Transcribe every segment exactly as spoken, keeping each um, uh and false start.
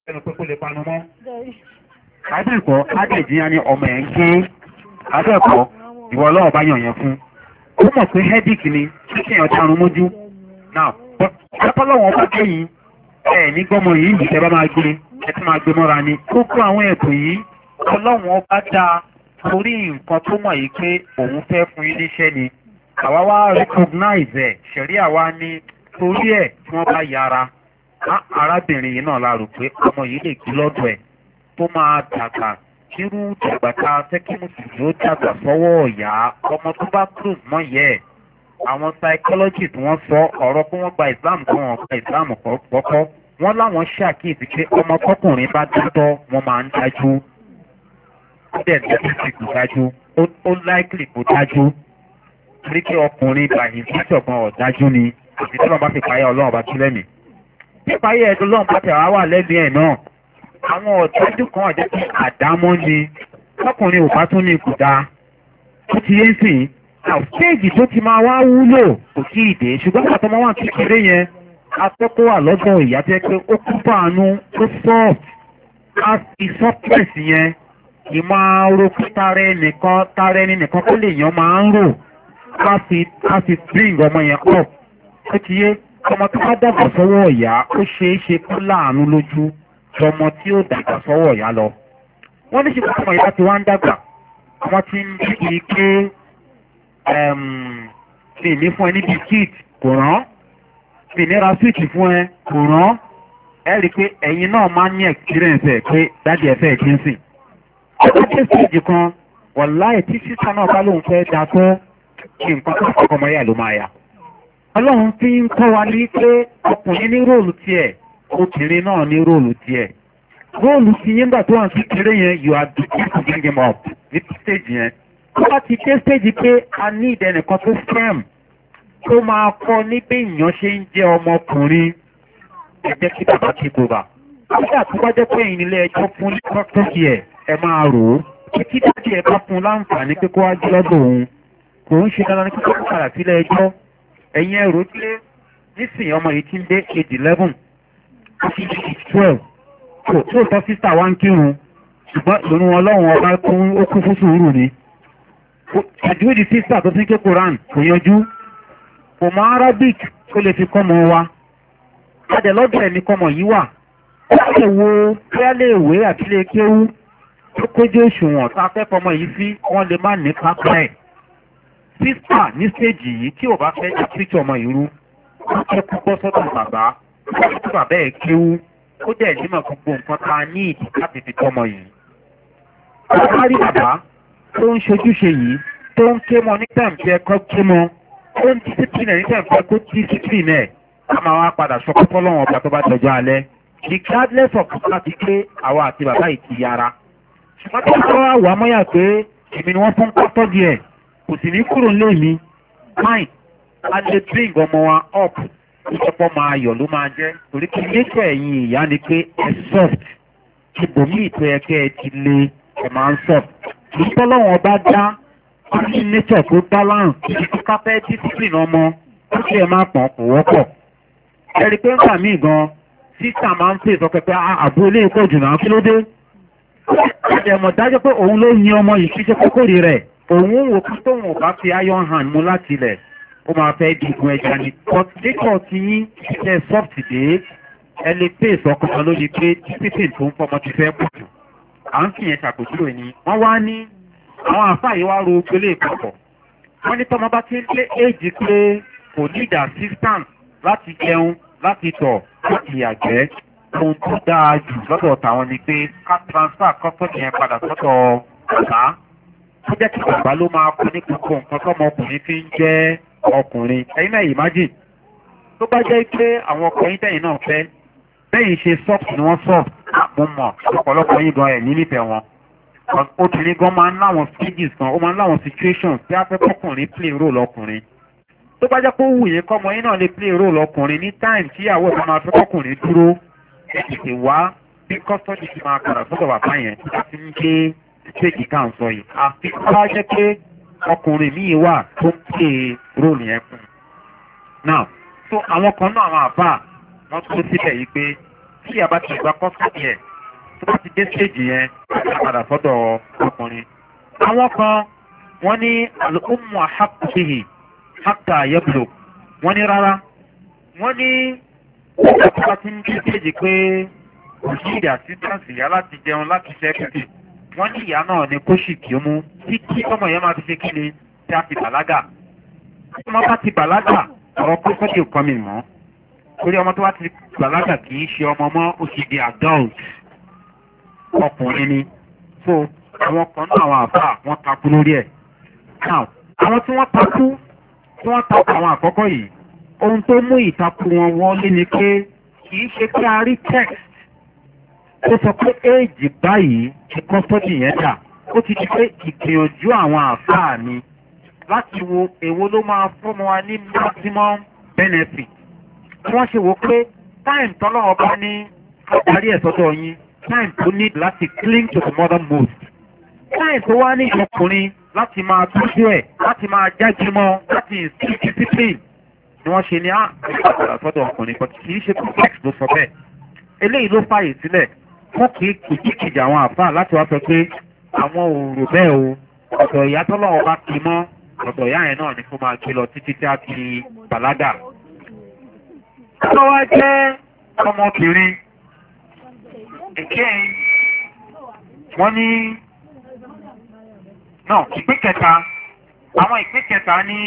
ẹnu pé kó lè panu mọ́. Adẹ́kọ̀ọ́ Adẹ́jìyàn ni ọmọ ẹ̀ ń gé Adẹ́kọ̀ọ́ ìwọ ọlọ́wọ́ bá yàn yẹn fún. Ó mọ̀ pé headache ni kí èèyàn darun mójú. Now, ọlọ́wọ́ bá gé yìí ẹ̀ ní gbọ́mọ yìí yìí tẹ́ bá máa gbé ẹ tí máa gbé mọ́ra ni. Kókó àwọn ẹ̀bùn yìí ọlọ́wọ́ bá dáa torí nǹkan tó mọ̀ yìí pé òun fẹ́ fún yín níṣẹ́ ni. Àwa wá recognize ẹ̀ ṣẹ̀rí àwa ní torí ẹ̀ tí wọ́n bá yára. Arábìnrin yìí náà la rò pé ọmọ yìí lè kí lọ́dọ̀ ẹ̀ tó máa dàgbà kírú dàgbà tá a fẹ́ kí mùsùlùmí ó dàgbà sọ́wọ́ ọ̀yá ọmọ tó bá close mọ́ yẹ ẹ̀. Àwọn psychologist wọ́n sọ ọ̀rọ̀ pé wọ́n gba Islam tó wọ́n gba Islam kọ́kọ́ wọ́n láwọn ṣàkíyèsí pé ọmọ tọkùnrin bá dúdọ́ wọ́n máa ń dájú. Ó dẹ̀ dẹ́bí kò dájú ó likely kò dájú torí pé ọkùnrin bàyìn sí ṣọ̀gbọ́n ọ̀dájú ni àti tí wọ́n bá fi payá ọlọ́run bá tú lẹ́mìí. Nípa ayé ẹ̀dùn lọ́n pàtẹ́ àwa wà lẹ́nu ẹ̀ náà. Àwọn ọ̀dájú kan wà jẹ́ kí àdámọ́ ni lọ́kùnrin ò bá tún ní ìkùdá. Ó ti yé ń sìn. Àwùjẹ́ẹ̀jì tó ti máa wá wúlò kò kí ìdè ṣùgbọ́n àtọmọ wà kékeré yẹn. Atọ́kọ́ wà lọ́dọ̀ ìyá tẹ́ pé ó kú fàánú ó soft. A fi softness yẹn ìmọ̀ arókú tààrẹ nìkan tààrẹ ní nìkan tó lè yàn máa ń rò. A fi bring ọmọ yẹn up. Ó ti yé ọmọ tó bá dàgbà sọ́wọ́ ọ̀yá ó ṣeé ṣe kó láàánú lójú ọmọ tí ó dàgbà sọ́wọ́ ọ̀yá lọ. Wọ́n ní ṣe kó ọmọ ìyá ti wá ń dàgbà wọ́n ti ń bí pé fi ní fún ẹ ní biskit kò rán fi ní ra swíìtì fún ẹ kò rán ẹ rí i pé ẹ̀yin náà máa ń ní experience ẹ̀ pé dáàdì ẹ̀ fẹ́ kí n sìn. ọjọ́ tí stage kan wọ̀láì tí sísá náà bá lóun fẹ́ da tó kí nǹkan tó kọ́kọ́ ọmọ yà ló máa yà. Ọlọ́run fi ń kọ́ wa ní pé ọkùnrin ní róòlù tiẹ̀ obìnrin náà ní róòlù tiẹ̀. Róòlù ti yín gbà tó wà sí kéré yẹn you are beginning to bring him up ní stage yẹn. Tó bá ti dé stage pé a ní ìdẹnìkan tó firm tó máa kọ́ ní pé èèyàn ṣe ń jẹ́ ọmọkùnrin ẹ jẹ́ kí bàbá ti gbòòbà. Nígbà tó bá jẹ́ pé ẹ̀yin ilé ẹjọ́ fún kọ́kọ́kì ẹ̀ ẹ máa rò ó. Kí dájú ẹ bá fún láǹfààní pé kó wá jí lọ́dọ̀ òun kò ń ṣe dandan ní kíkọ́ padà sílé ẹjọ́. Ẹ̀yin ẹ̀rọ tí nísìnyí ọmọ yìí ti ń dé age eleven àti age twelve tó tó tọ́ sísà wá ń kírun ṣùgbọ́n ìrún ọlọ́run ọba ó kún fún sùúrù ni. Àjúwìdì sísà tó ti ń ké Koran kò yanjú kò mọ Arabic tó lè fi kọ́mọ wa. Adẹ̀ lọ́dọ̀ ẹ̀mí kọ́mọ yìí wà. Ó lè wo kíálé ìwé àti ilé kéwú tó kójú òṣùwọ̀n tá a fẹ́ fọmọ yìí sí wọ́n lè má ní pápá ẹ̀. Sísà ní stéèjì yìí tí ò bá fẹ́ jà píṣọ ọmọ ìrú ó jẹ́ púpọ̀ sọ́dọ̀ bàbá tí bàbá ẹ̀ kéwú ó dẹ̀ nímọ̀ gbogbo nǹkan tá a ní ìdí láti fi tọ́mọ yìí. Bàbá rí bàbá tó ń ṣojúṣe yìí tó ń ké mọ nígbà tí ẹ̀kọ́ ké mọ ó ń discipline ẹ̀ nígbà tí ẹ̀kọ́ discipline ẹ̀ á máa wá padà sọ púpọ̀ lọ́wọ́ ọba tó bá dọjọ́ alẹ́. Regardless of láti pé àwa àti bàbá yìí ti yára. Ṣùgbọ́n tí wọ́n wá wà mọ́yà pé èmi ni wọ́n fún pátọ́gì ẹ̀ kò sì ní kúrò lé mi fine a lè bring ọmọ wa up ìjọpọ̀ máa yọ̀ ló máa jẹ́ torí kí nature ẹ̀yin ìyá ni pé ẹ soft ibòmí ìtọ́ ẹ kẹ́ ẹ ti lé ẹ máa ń soft kì í tọ́lọ́wọ́n bá dá ní nature tó balance kì í tó kápẹ́ discipline ọmọ ó sì ẹ máa pọ̀n kò wọ́pọ̀ ẹ rí pé ń gbà míì gan sísà máa ń pè sọ pé àbú ilé ìpọ̀ jù náà kí ló dé ẹ̀dẹ̀mọ̀ dájọ́ pé òun ló yin ọmọ yìí kí ṣe kókòrì rẹ̀ òun wò kí tóun ò bá fi iron hand mú láti ilẹ̀ ó máa fẹ́ dìgun ẹja ni kọ́tíkọ̀ tí yín ṣe soft dé ẹ lè pè sọkàn lórí pé discipline tó ń fọmọ ti fẹ́ pọ̀ jù à ń fìyẹn ṣàpèjúwe ni wọ́n wá ní àwọn àfáà yìí wá ro gbélé ìpapọ̀ wọ́n ní tọ́mọ bá ti ń lé éèjì pé kò need assistance láti jẹun láti tọ̀ láti yàgbẹ́ ohun tó dáa jù lọ́dọ̀ tàwọn ni pé ká transfer kọ́kọ́ yẹn padà sọ́dọ̀ bàbá ó jẹ́ kí bàbá ló máa kọ́ ní gbogbo nǹkan tọ́mọkùnrin fi ń jẹ́ ọkùnrin ẹ̀yin náà imagine tó bá jẹ́ pé àwọn ọkùnrin tẹ̀yìn náà fẹ́ bẹ́yìn ṣe soft ni wọ́n soft mo mọ̀ ọ̀pọ̀lọpọ̀ yín gan ẹ̀ ní nífẹ̀ẹ́ wọn obìnrin gan máa ń láwọn stages kan ó máa ń láwọn situations tí a fẹ́ kọkùnrin play role ọkùnrin tó bá jẹ́ pé ó wù yín kọ́mọ yín náà lè play role ọkùnrin ní time tí ìyàwó ẹ̀ máa fẹ́ kọkùnrin dúró ẹ̀ tètè wá bí custody ti máa padà sọ́dọ̀ bàbá yẹn tí wọ́n ti ń gbé stage ká ń sọ yìí àfi tó bá jẹ́ pé ọkùnrin míì wà tó ń play role yẹn fún un. Now so àwọn kan náà àwọn àbá wọ́n tó síbẹ̀ yìí pé tí ìyá bá ti gba kọ́sìtì ẹ̀ tó bá ti dé stéèjì yẹn láti padà sọ́dọ̀ ọkùnrin. àwọn kan wọ́n ní alùpùpù àhàkùsìhì hàkà yẹ́bùlò wọ́n ní rárá wọ́n ní ọjọ́ tó bá ti ń dé stéèjì pé kò sí ìdí àsítánsì ìyá láti jẹun láti ṣẹ́kìtì wọ́n ní ìyá náà ní kó sì kí ó mú títí ọmọ yẹn máa fi ṣe kí ni tí a ti bàlágà. ọmọ bá ti bàlágà ọ̀rọ̀ pé sọ́dí òkan mi mọ́ torí ọmọ tó bá ti bàlágà kì í ṣe ọmọ mọ́ ó sì di adult ọkùnrin ni. so àwọn kan náà àwọn àbá wọn takú lórí ẹ̀. now àwọn tí wọ́n takú tí wọ́n takú àwọn àkọ́kọ́ yìí ohun tó mú ìtakú wọn wọlé ni pé kì í ṣe pé a rí text ó sọ pé éèjì báyìí ti kọ́sọ́dì yẹn dà ó ti di pé ìgbìyànjú àwọn àfáà ni láti wo èwo ló máa fún wa ní maximum benefit. wọ́n ṣe wò pé time tọ́lọ́wọ́ bá ní káparí ẹ̀ sọ́dọ̀ yín time tó need láti cling to the mother most time tó wá ní ọkùnrin láti máa tọ́jú ẹ̀ láti máa jájú mọ́ láti instill discipline ni wọ́n ṣe ní àgbàdo sọ́dọ̀ ọkùnrin but kì í ṣe complex ló sọ bẹ́ẹ̀. eléyìí ló fààyè sílẹ̀ wọ́n kì í kìkìkìjà àwọn àfáà láti wá sọ pé àwọn òòrò bẹ́ẹ̀ o ọ̀dọ̀ ìyá tọ́lọ́wọ́ bá ti mọ́ ọ̀dọ̀ ìyá yẹn náà ni kó máa gbé lọ títí tí a ti bàlágà. Ọmọ wa jẹ́ ọmọbìnrin èkéyìn wọ́n ní náà ìpín kẹta àwọn ìpín kẹta ní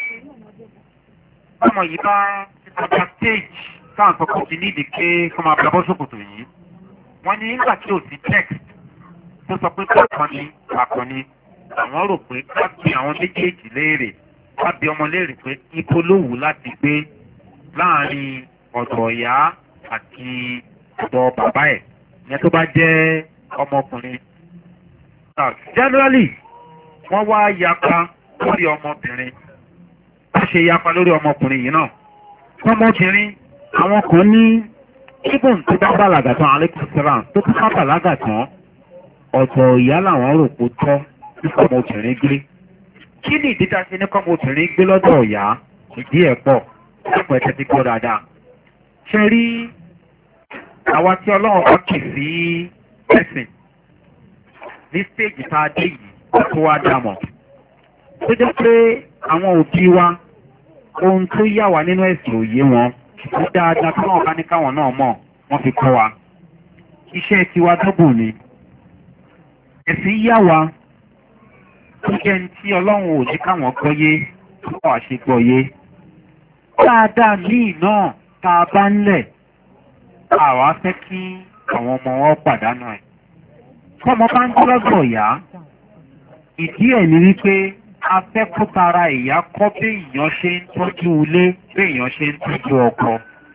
ọmọ yìí bá ọjà stage táwọn sọkò ti ní ìdíké kó máa bẹ bọ́ sókòtò yìí wọ́n ní nígbà tí ò sí text tó sọ pé bákan ni bákan ni àwọn rò pé ká bí àwọn méjèèjì léèrè ká bí ọmọ léèrè pé ibo ló wù láti gbé láàrin ọ̀dọ̀ ìyá àti ọ̀dọ̀ bàbá ẹ̀ ìyẹn tó bá jẹ́ ọmọkùnrin. generally wọ́n wá yapa lórí ọmọbìnrin wọ́n ṣe yapa lórí ọmọkùnrin yìí náà. ọmọbìnrin àwọn kan ní ibùn tó bá bàlágà tán alẹ́kùnsẹ́ràn tó bá bàlágà tán ọ̀dọ̀ ìyá làwọn rò kó tọ́ ní kọ́mọbìnrin gbé. kí ni ìdí tá a ṣe ní kọ́mọbìnrin gbé lọ́dọ̀ ìyá ìdí ẹ̀ pọ̀ lọ́pọ̀ ẹ̀tẹ́ ti gbọ́ dáadáa. ṣe rí àwa tí ọlọ́run bá kì sí ẹ̀sìn ní stéèjì tá a dé yìí tó wá dàmọ̀. tó jẹ́ pé àwọn òbí wa ohun tó yà wá nínú ẹ̀sìn òye wọn ó dáadáa tí wọ́n bá ní káwọn náà mọ̀ wọ́n fi kọ́ wa. iṣẹ́ tiwa dọ́bù ni. ẹ̀sìn yà wá tó jẹ́ ní tí ọlọ́run ò ní káwọn gbọ́yé tó wà ṣe gbọ́yé. dáadáa míì náà tá a bá ń lẹ̀ àwa fẹ́ kí àwọn ọmọ wọn pàdánù ẹ̀. tọ́mọ bá ń gbọ́dọ̀ ìyá ìdí ẹ̀ ni wípé a fẹ́ kó tara ìyá kọ́ bí èèyàn ṣe ń tọ́jú ilé bí èèyàn ṣe ń tọ́jú ọkọ.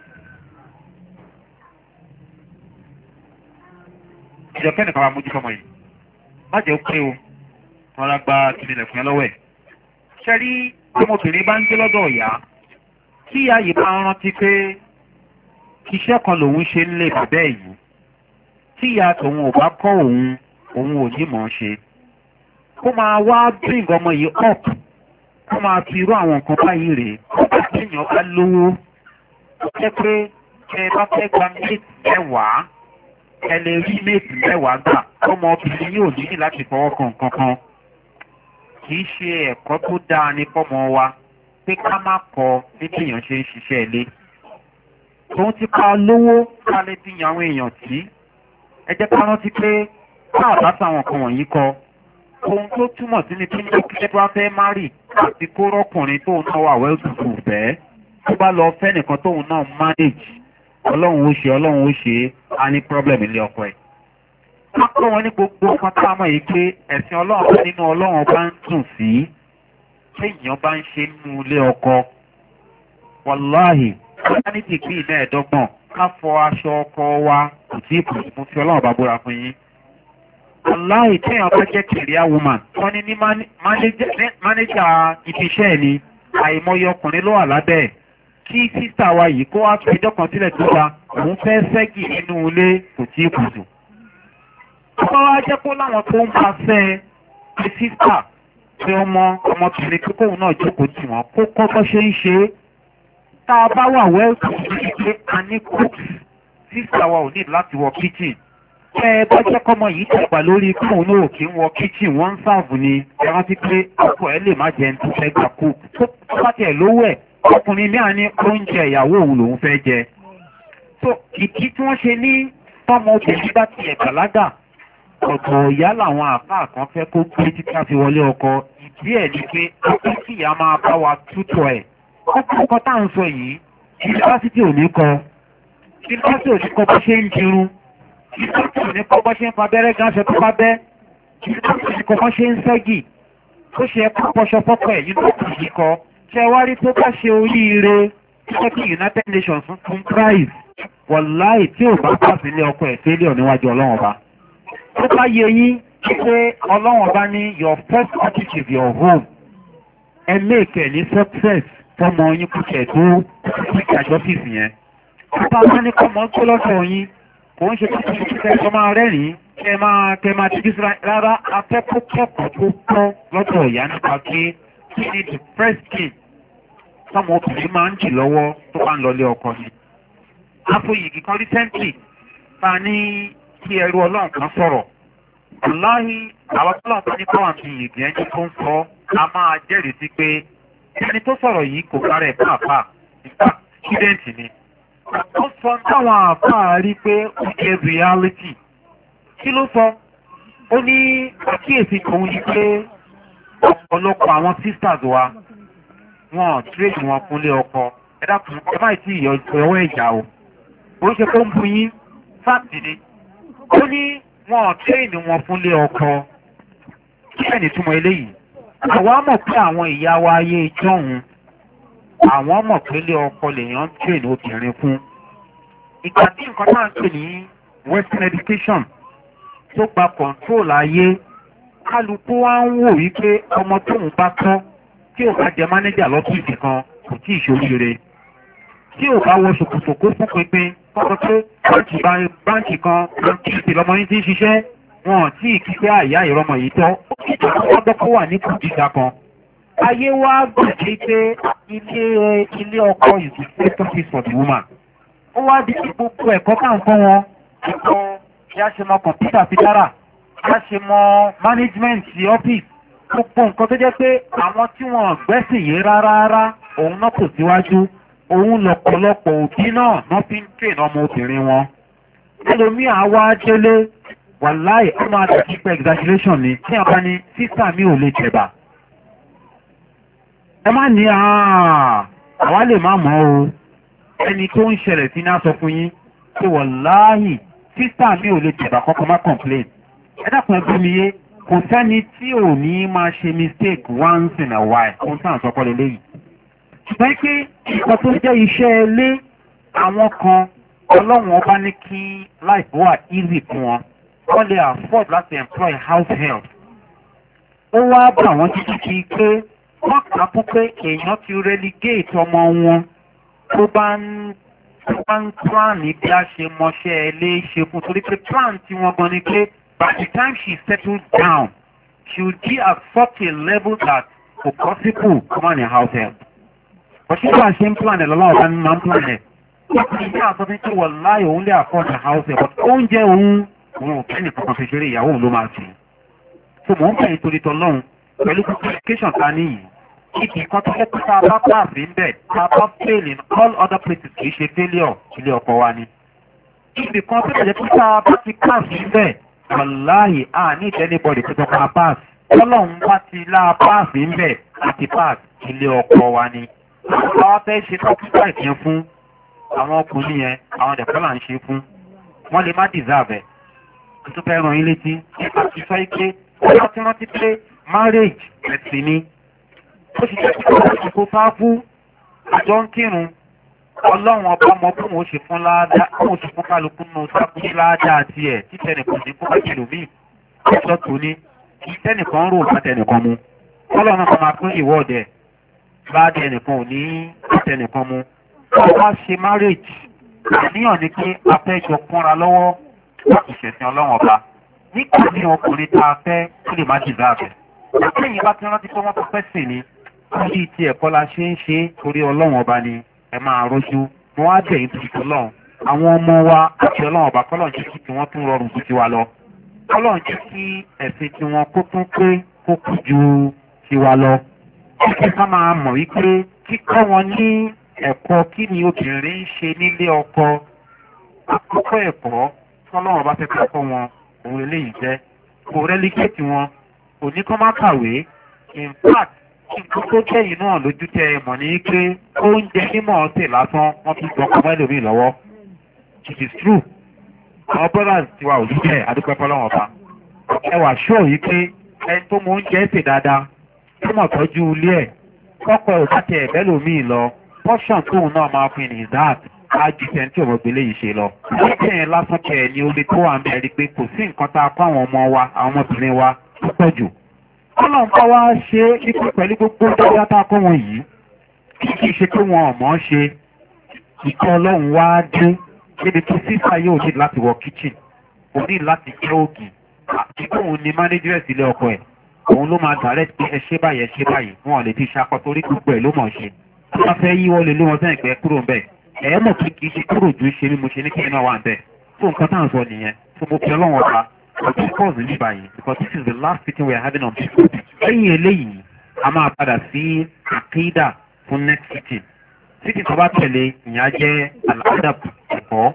ìjọkẹ́ nìkan wa mójú fọmọ yìí má jẹ́ pé o wọn la gba ìrìnlẹ̀ fún ẹ lọ́wọ́ ẹ̀. ṣe rí ọmọbìnrin bá ń gbé lọ́dọ̀ ìyá kí ìyá yìí bá ń rántí pé iṣẹ́ kan lòun ṣe ń lé bàbá ẹ̀ yìí tí ìyá tòun ò bá kọ́ òun òun ò ní mọ̀ ọ́n ṣe. kó máa wá bring ọmọ yìí up kó máa fi irú àwọn nǹkan báyìí rèé kó téèyàn bá lówó jẹ́ pé ẹ bá fẹ́ gba méètì mẹ́wàá ẹ lè rí méètì mẹ́wàá gbà ọmọ obìnrin yóò nílì láti fọwọ́ kan nǹkan kan. kì í ṣe ẹ̀kọ́ tó dáa ní fọ́mọ wa pé ká má kọ ní téèyàn ṣe ń ṣiṣẹ́ ilé. tòun ti pa lówó ká lè fi yan àwọn èèyàn tí ẹ jẹ́ ká rántí pé káà bá sáwọn kan wọ̀nyí kọ ohun tó túmọ̀ sí ni pé ní kíkẹ́ tó bá fẹ́ márì àti kó rọ́kùnrin tóun náà wà wẹ́ẹ̀tùtù fẹ́ tó bá lọ fẹ́ nìkan tóun náà manage ọlọ́run ó ṣe ọlọ́run ó ṣe á ní problem ilé ọkọ ẹ̀. wọ́n kọ́ wọn ní gbogbo ọkàn tá a mọ̀ yìí pé ẹ̀sìn ọlọ́run nínú ọlọ́run bá ń dùn sí téèyàn bá ń ṣe nínú ilé ọkọ wàláhì humanity pín iná ẹ̀dọ́gbọ̀n ká fọ aṣọ ọkọ wa kò tí kù mo fi ọlọ́run bá búra fún yín. wàláhì téèyàn bá jẹ́ career woman wọ́n ní ní mánéjà ibi iṣẹ́ ẹ̀ ni àìmọye ọkùnrin ló wà lábẹ́ ẹ̀ kí sísà wa yìí kó wá fi ẹjọ́ kan sílẹ̀ tó ta òun fẹ́ sẹ́gì nínú ilé kò tí kù jù. ọba wa jẹ́ kó láwọn tó ń bá fẹ́ ẹ sísà pé ọmọ ọmọbìnrin kíkóhùn náà jókòó tì wọ́n kó kọ́ bọ́ ṣe ń ṣe é. tá a bá wà wẹ́ẹ̀kì pé a ní cooks sísà wa ò ní láti wọ kitchen. Ṣé ẹ bá jẹ́ kọ́mọ yìí tẹ̀gbà lórí kóun náà kí ń wọ kitchen wọ́n ń sáàbù ni ẹ rántí pé ọkọ ẹ lè má jẹun tó fẹ́ gbà kú. Tó bá tiẹ̀ lówó ẹ̀ ọkùnrin ní àní oúnjẹ ìyàwó òun lòún fẹ́ jẹ. So ìdí tí wọ́n ṣe ní tọ́mọ obìnrin bá tiẹ̀ bàlágà ọ̀pọ̀ ìyá làwọn àfáà kan fẹ́ kó pé títà fi wọlé ọkọ ìdí ẹ̀ ni pé ọkọ̀ tí ìyá máa bá wa tútọ̀ ẹ̀. Ọkọ̀ tá à ń sọ yìí yunifásitì ò ní kọ yunifásitì ò ní kọ bá ṣe ń dirun yunifásitì ò ní kọ bá ṣe ń fa abẹ́rẹ́ gánṣẹ́ tó bá bẹ́ yunifásitì ò ní kọ bá ṣe ń ṣẹ́gì tó ṣe ẹkú pọṣọ fọ́pọ̀ ẹ̀ yunifásitì yìí kọ ṣe wá rí tó bá ṣe oríire tó kí United Nations fún prize wọ̀láì tí ò bá pàṣẹ ilé ọkọ̀ ẹ̀ fẹ́lẹ̀ níwájú ọlọ́wọ́n bá tó bá yẹ yín pé ọlọ́wọ́n bá ní your first objective your home ẹ make ní success fọmọ yín kúkẹ̀ tó kíkẹ́ àjọfíìsì yẹn. Ọba máa ní kọ́mọ tó lọ́sọ̀ yín kò ń ṣe tó kí kíkẹ́ tó máa rẹ́rìn-ín kẹ máa kẹ máa ti dísúra rárá afẹ́kọ́ kẹ́kọ̀ọ́ tó pọ́ lọ́dọ̀ ìyá nípa pé kí ni the first thing tọ́mọ obìnrin máa ń jì lọ́wọ́ tó bá ń lọlé ọkọ ni. Afọyìgì kan recently ta ní kí ẹrú ọlọ́run kan sọ̀rọ̀. Ọláhí àwọn ọlọ́run kan ní kọ́wà fi yìgì ẹni tó ń sọ a máa jẹ́rìí sí pé ẹni tó sọ̀rọ̀ yìí kò kára ẹ̀ pàápàá nípa kídẹ́ǹtì ni. Ó sọ táwọn àfáà rí pé ó jẹ́ reality. Kí ló sọ? Ó ní àkíyèsí tòun ni pé ọ̀pọ̀lọpọ̀ àwọn sisters wa wọn tírèdì wọn fúnlé ọkọ. Ẹ dákun ẹ má tí ìyọwọ́ ẹ̀jà o. Ó ṣe kó ń bu yín fáàtì ni. Ó ní wọn tírèdì wọn fúnlé ọkọ. Kí ẹni túmọ̀ eléyìí? Àwọn mọ̀ pé àwọn ìyá wa ayé ìjọ́hun, àwọn mọ̀ pé lé ọkọ lèèyàn train obìnrin fún. Ìgbà tí nǹkan náà ń pè ní western education tó gba control ayé, kálukú wá ń wò wípé ọmọ tóun bá tọ́ tí ò bá jẹ mánéjà lọ́fíìsì kan kò tí ì ṣoríire. Tí ò bá wọ ṣòkòtò kó fún pínpín kọ́kọ́ pé báńkì kan báńkì lọmọ yín ti ń ṣiṣẹ́ wọn tí ìkíkẹ́ àyà ìrọmọ yìí tọ́ ọgbọ́kọ́ wà ní kùdíjà kan. Ayé wá gbèsè pé ilé ilé ọkọ is the first office for the woman. Ó wá di gbogbo ẹ̀kọ́ kà ń kọ́ wọn. Ẹ̀kọ́ bí a ṣe mọ kọ̀mpútà fi dára, bí a ṣe mọ management ti ọ́fíìsì. Gbogbo nǹkan tó jẹ́ pé àwọn tí wọ́n gbẹ́sìn yé rárá òun náà kò síwájú. Òun lọ̀pọ̀lọpọ̀ òbí náà náà fi ń train ọmọ obìnrin wọn. Ẹlòmíà wá délé wàláì ọmọ àtàkì pẹ̀ exaggeration ni tí a bá ní sísà mi ò lè jẹ̀bà. Ẹ má ní àwa lè má mọ̀ o ẹni tó ń ṣẹlẹ̀ sí náà sọ fún yín pé wàláì sísà mi ò lè jẹ̀bà kọ́kọ́ má complain. Ẹ dákun ẹgbẹ́ mi yé kò sẹ́ni tí ò ní máa ṣe mistake once in a while kó sáà sọ pọ́ lélẹ́yìí. Ṣùgbọ́n pé nǹkan tó jẹ́ iṣẹ́ ilé àwọn kan ọlọ́run ọba ní kí life wà easy fún wọn. Wọ́n lè afford láti employ house help. Ó wá bà wọ́n títí kí pé wọ́n kà fún pé èèyàn ti relegate ọmọ wọn tó bá ń tó bá ń plan ní bí a ṣe mọṣẹ́ ilé ṣe fún torí pé plan tí wọ́n gan ni pé by the time she settles down she will be at such a level that kò possible come on in house help. Bọ̀ṣẹ́ bá ṣe ń plan ẹ̀ lọ́la ọ̀gá ni máa ń plan ẹ̀. Wọ́n ti ní àtọ́fẹ́ tí wọ́n láyé òun lè afford the house help but oúnjẹ òun òun ò kẹ́ni kankan fi ṣeré ìyàwó òun ló máa fi. So mò ń bẹ̀rẹ̀ torí tọ́lọ́run pẹ̀lú qualification ta níyì. Ibi kan tó fẹ́ pé tá a bá pass ń bẹ̀ tá a bá fail in all other places kì í ṣe failure ilé ọkọ wa ni. Ibi kan tó tẹ̀lé pé tá a bá ti pass ń bẹ̀ wàláhì à ní anybody tó tọ́ ká pass. Ọlọ́run bá ti lá pass ń bẹ̀ àti pass ilé ọkọ wa ni. Àwọn fẹ́ ṣe dókítà ìyẹn fún àwọn ọkùnrin yẹn àwọn ẹ̀kọ́ là ń ṣe fún. Wọ́n lè má deserve ẹ̀. Tó fẹ́ ràn yín létí nípa ti sọ pé ọjọ́ tí wọ́n ti pé marriage ẹ̀sìn ni. Ó sì jẹ́ pé wọ́n ti kó sáfú àjọ ń kírun. Ọlọ́run ọba ọmọ fún òun ṣe fún láàdá òun ṣe fún kálukú nù sáfú ní láàdá àti ẹ̀ tí tẹnìkan ní kó bá jẹ̀lú mí. Ọjọ́ tó ní kí tẹnìkan rò bá tẹnìkan mu. Ọlọ́run náà máa pín ìwọ́ọ̀dẹ̀ láàdá ẹnìkan ò ní tẹnìkan mu. Wọ́n wá ṣe marriage. Àníyàn ni pé a fẹ́ jọ kúnra lọ́wọ́ láti ṣẹ̀sìn ọlọ́run ọba. Nígbà ní ọkùnrin tá a fẹ́ tó lè má jìbá rẹ̀. Lẹ́yìn bá ti rántí pé wọ́n tó fẹ́ sìn ni. Orí ti ẹ̀kọ́ la ṣe ń ṣe torí ọlọ́run ọba ni ẹ máa rójú. Wọ́n á bẹ̀yìn tó ti ọlọ́run. àwọn ọmọ wa àti ọlọ́run ọba kọ́lọ̀ ń jẹ́ kí tiwọn tún rọrùn ju tiwa lọ kọ́lọ̀ ń jẹ́ kí ẹ̀sìn tiwọn kó tún pé kó kú ju tiwa lọ. kí ká máa mọ̀ wípé kíkọ́ wọn ní ẹ̀kọ́ kí ni obìnrin ń ṣe nílé ọkọ àkọ́kọ́ ẹ̀kọ́ tọ́lọ́run ọba fẹ́ kọ́ wọn òun eléyìí jẹ́ kò rẹ́lígẹ́tì wọn kò ní kọ́ má kàwé in fact nǹkan tó jẹ́ yìí náà lójú tẹ ẹ mọ̀ ní pé oúnjẹ mímọ̀ ọ̀sẹ̀ lásán wọ́n fi gbọ́n kọ́mọ́ ẹlòmíì lọ́wọ́ it is true àwọn brothers ti wà òjú tẹ adúpẹ́ fọlọ́wọ́n ọba ẹ wà ṣọ́ yìí pé ẹni tó mọ oúnjẹ ẹ̀sẹ̀ dáadáa tó mọ̀ tọ́jú ilé ẹ̀ kọ́kọ́ ò bá tẹ ẹ̀bẹ́ lòmíì lọ portion tóun náà máa fi ní that á ju tẹ̀ tí ọmọ gbélé yìí ṣe lọ. oúnjẹ yẹn lásán tẹ ẹ ní orí tó wà ń bẹ̀rẹ̀ pé kò sí nǹkan tá a kọ́ àwọn ọmọ wa àwọn ọmọbìnrin wa tó pọ̀ jù ọlọ́run bá wá ṣe nípa pẹ̀lú gbogbo dáadáa tá a kọ́ wọn yìí kí kì í ṣe pé wọn ò mọ̀ ṣe ìkọ́ ọlọ́run wá dé níbi tó sísá yóò ní láti wọ kitchen kò ní láti jẹ́ ògì àti kóun ní managers ilé ọkọ ẹ̀ òun ló máa direct pé ẹ ṣe báyìí ẹ ṣe báyìí wọn ò lè fi ṣakọ torí gbogbo ẹ̀ ló mọ̀ ṣe tí wọ́n fẹ́ yí wọ́n lè lé wọn sẹ́yìn pé kúrò ń bẹ̀ ẹ̀ mọ̀ pé kì í ṣe kúrò ju ṣe bí mo ṣe ní kí iná wà ń bẹ̀ tó nǹkan tá à ń sọ nìyẹn tó mo fi ọlọ́run ọba ọdún pause ní báyìí because this is the last meeting we are having on this topic. lẹ́yìn eléyìí a máa padà sí àkéídà fún next sitting. sitting tó bá tẹ̀lé ìyẹn jẹ́ aladab ẹ̀kọ́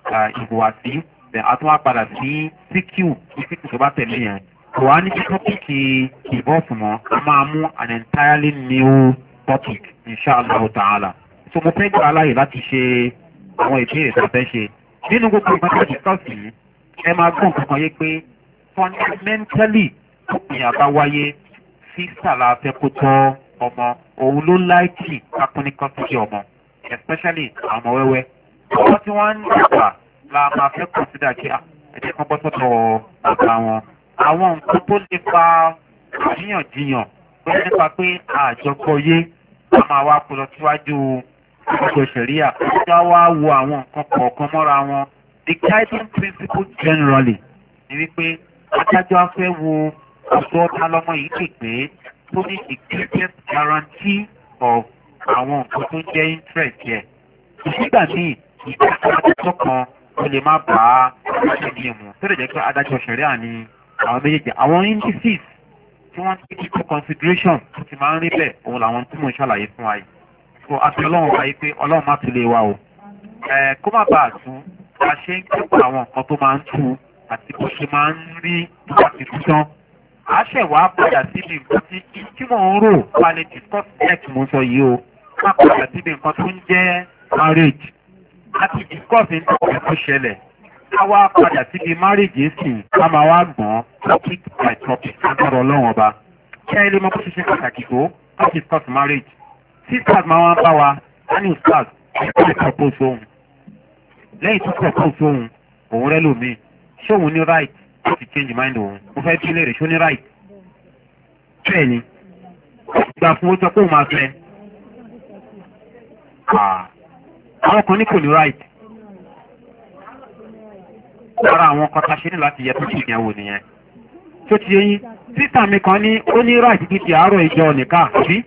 ìhùwàsí a tún wá padà sí cq ní sitting tó bá tẹ̀lé yẹn. kò wá ní kí tọ́pìkì ìbọ́ọ̀fù mọ́ a máa mú an entirely new topic inshallah ta'ala. so mo fẹ́ gbà láàyè láti ṣe àwọn ìbéèrè tó fẹ́ ṣe nínú gbogbo ìgbà tó ti sọ́ọ̀sì yìí ẹ máa gbọ́n kankan yé pé fundamentally ìyá bá wáyé sísà la fẹ́ kó tọ́ ọmọ òun ló láìkì kápẹ́nìkan tó ṣe ọmọ especially àwọn ọmọ wẹ́wẹ́ ọmọ tí wọ́n ń dàgbà la máa fẹ́ consider kí ẹ̀jẹ̀ kan bọ́ sọ́tọ̀ bàbá wọn àwọn nǹkan tó lè fa àríyànjiyàn pé nípa pé àjọpọ̀ yé a máa wá kó lọ síwájú ọjọ́ sẹ̀ríà ó wá wo àwọn nǹkan kọ̀ọ̀kan mọ́ra wọn. The guiding principle generally ni wípé adájọ́ afẹ́ wo ọ̀dọ́ ọ̀tá lọ́mọ yìí lè pé tó ní the greatest guarantee of àwọn nǹkan tó jẹ́ interest yẹ. Nígbà míì ìdájọ́ adájọ́ kan ó lè má bàá adájọ́ ní ìmú tó lè jẹ́ pé adájọ́ ṣẹ̀ríà ni àwọn méjèèjì. Àwọn indices tí wọ́n ti kí for consideration tó ti máa ń rí bẹ́ẹ̀ òun làwọn tí mò ń ṣàlàyé fún wa yìí. So àti ọlọ́run wáyé pé ọlọ́run má tún lè wa o. Ẹ kó má bàa tún a ṣe ń kẹ́kọ̀ọ́ àwọn nǹkan tó máa ń tu àti bó ṣe máa ń rí tó bá ti tán. a ṣẹ̀ wá padà síbi nǹkan tí tí mò ń rò wà lè discuss next mo sọ yìí o má padà síbi nǹkan tó ń jẹ́ marriage láti discuss ní ọ̀pọ̀ tó ṣẹlẹ̀ ká wá padà síbi marriage sì ká máa wá gbọ́n topic by topic agbára ọlọ́run ọba kí ẹ lè mọ bó ṣe ṣe pàtàkì tó ká discuss marriage sisters máa wá ń bá wa annual stars ẹ̀ka ìpropose ohun lẹ́yìn tó propose ohun òun rẹ́ lómi ṣé òun ní right láti change mind òun mo fẹ́ bí léèrè ṣó ní right bẹ́ẹ̀ ni gbà fún ó sọ pé òun máa fẹ́ àwọn kan ní kò ní right lára àwọn kọta ṣe ní láti yẹ tó ṣì ìyàwó nìyẹn tó ti yẹyìn sísà mi kan ní ó ní right títí àárọ̀ ìjọ nìka sí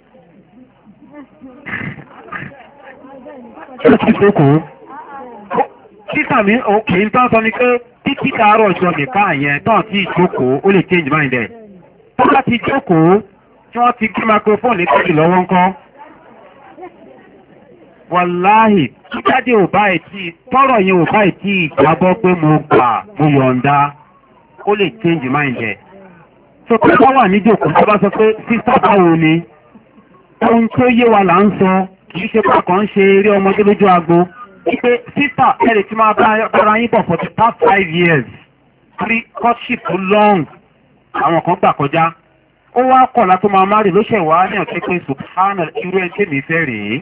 ó ti sókòó sísà mi òkè ń tán sọ ní pé títí àárọ̀ ìjọ nìka yẹn tán tí ìjókòó ó lè change mind ẹ̀ tó bá ti jókòó tí wọ́n ti kí microphone lè tẹ́jì lọ́wọ́ ńkọ́ wàláhì jáde ò bá ìtì tọ́rọ̀ yẹn ò bá ìtì ìjábọ́ pé mo gbà mo yọ̀ǹda ó lè change mind ẹ̀ so tó bá wà níjòkó tó bá sọ pé sísá báwo ni ohun tó yé wa là ń sọ kìí ṣe pàkàn ń ṣe eré ọmọdé lójú agbo wípé sísá ẹ̀rẹ̀ tí máa bára yín bọ̀ for the past five years three courtship tó long àwọn kan gbà kọjá ó wá kọ̀lá tó máa márì ló ṣẹ̀ wá ní ọ̀kẹ́ pé subhanal irú ẹ̀ tèmi fẹ́ rèé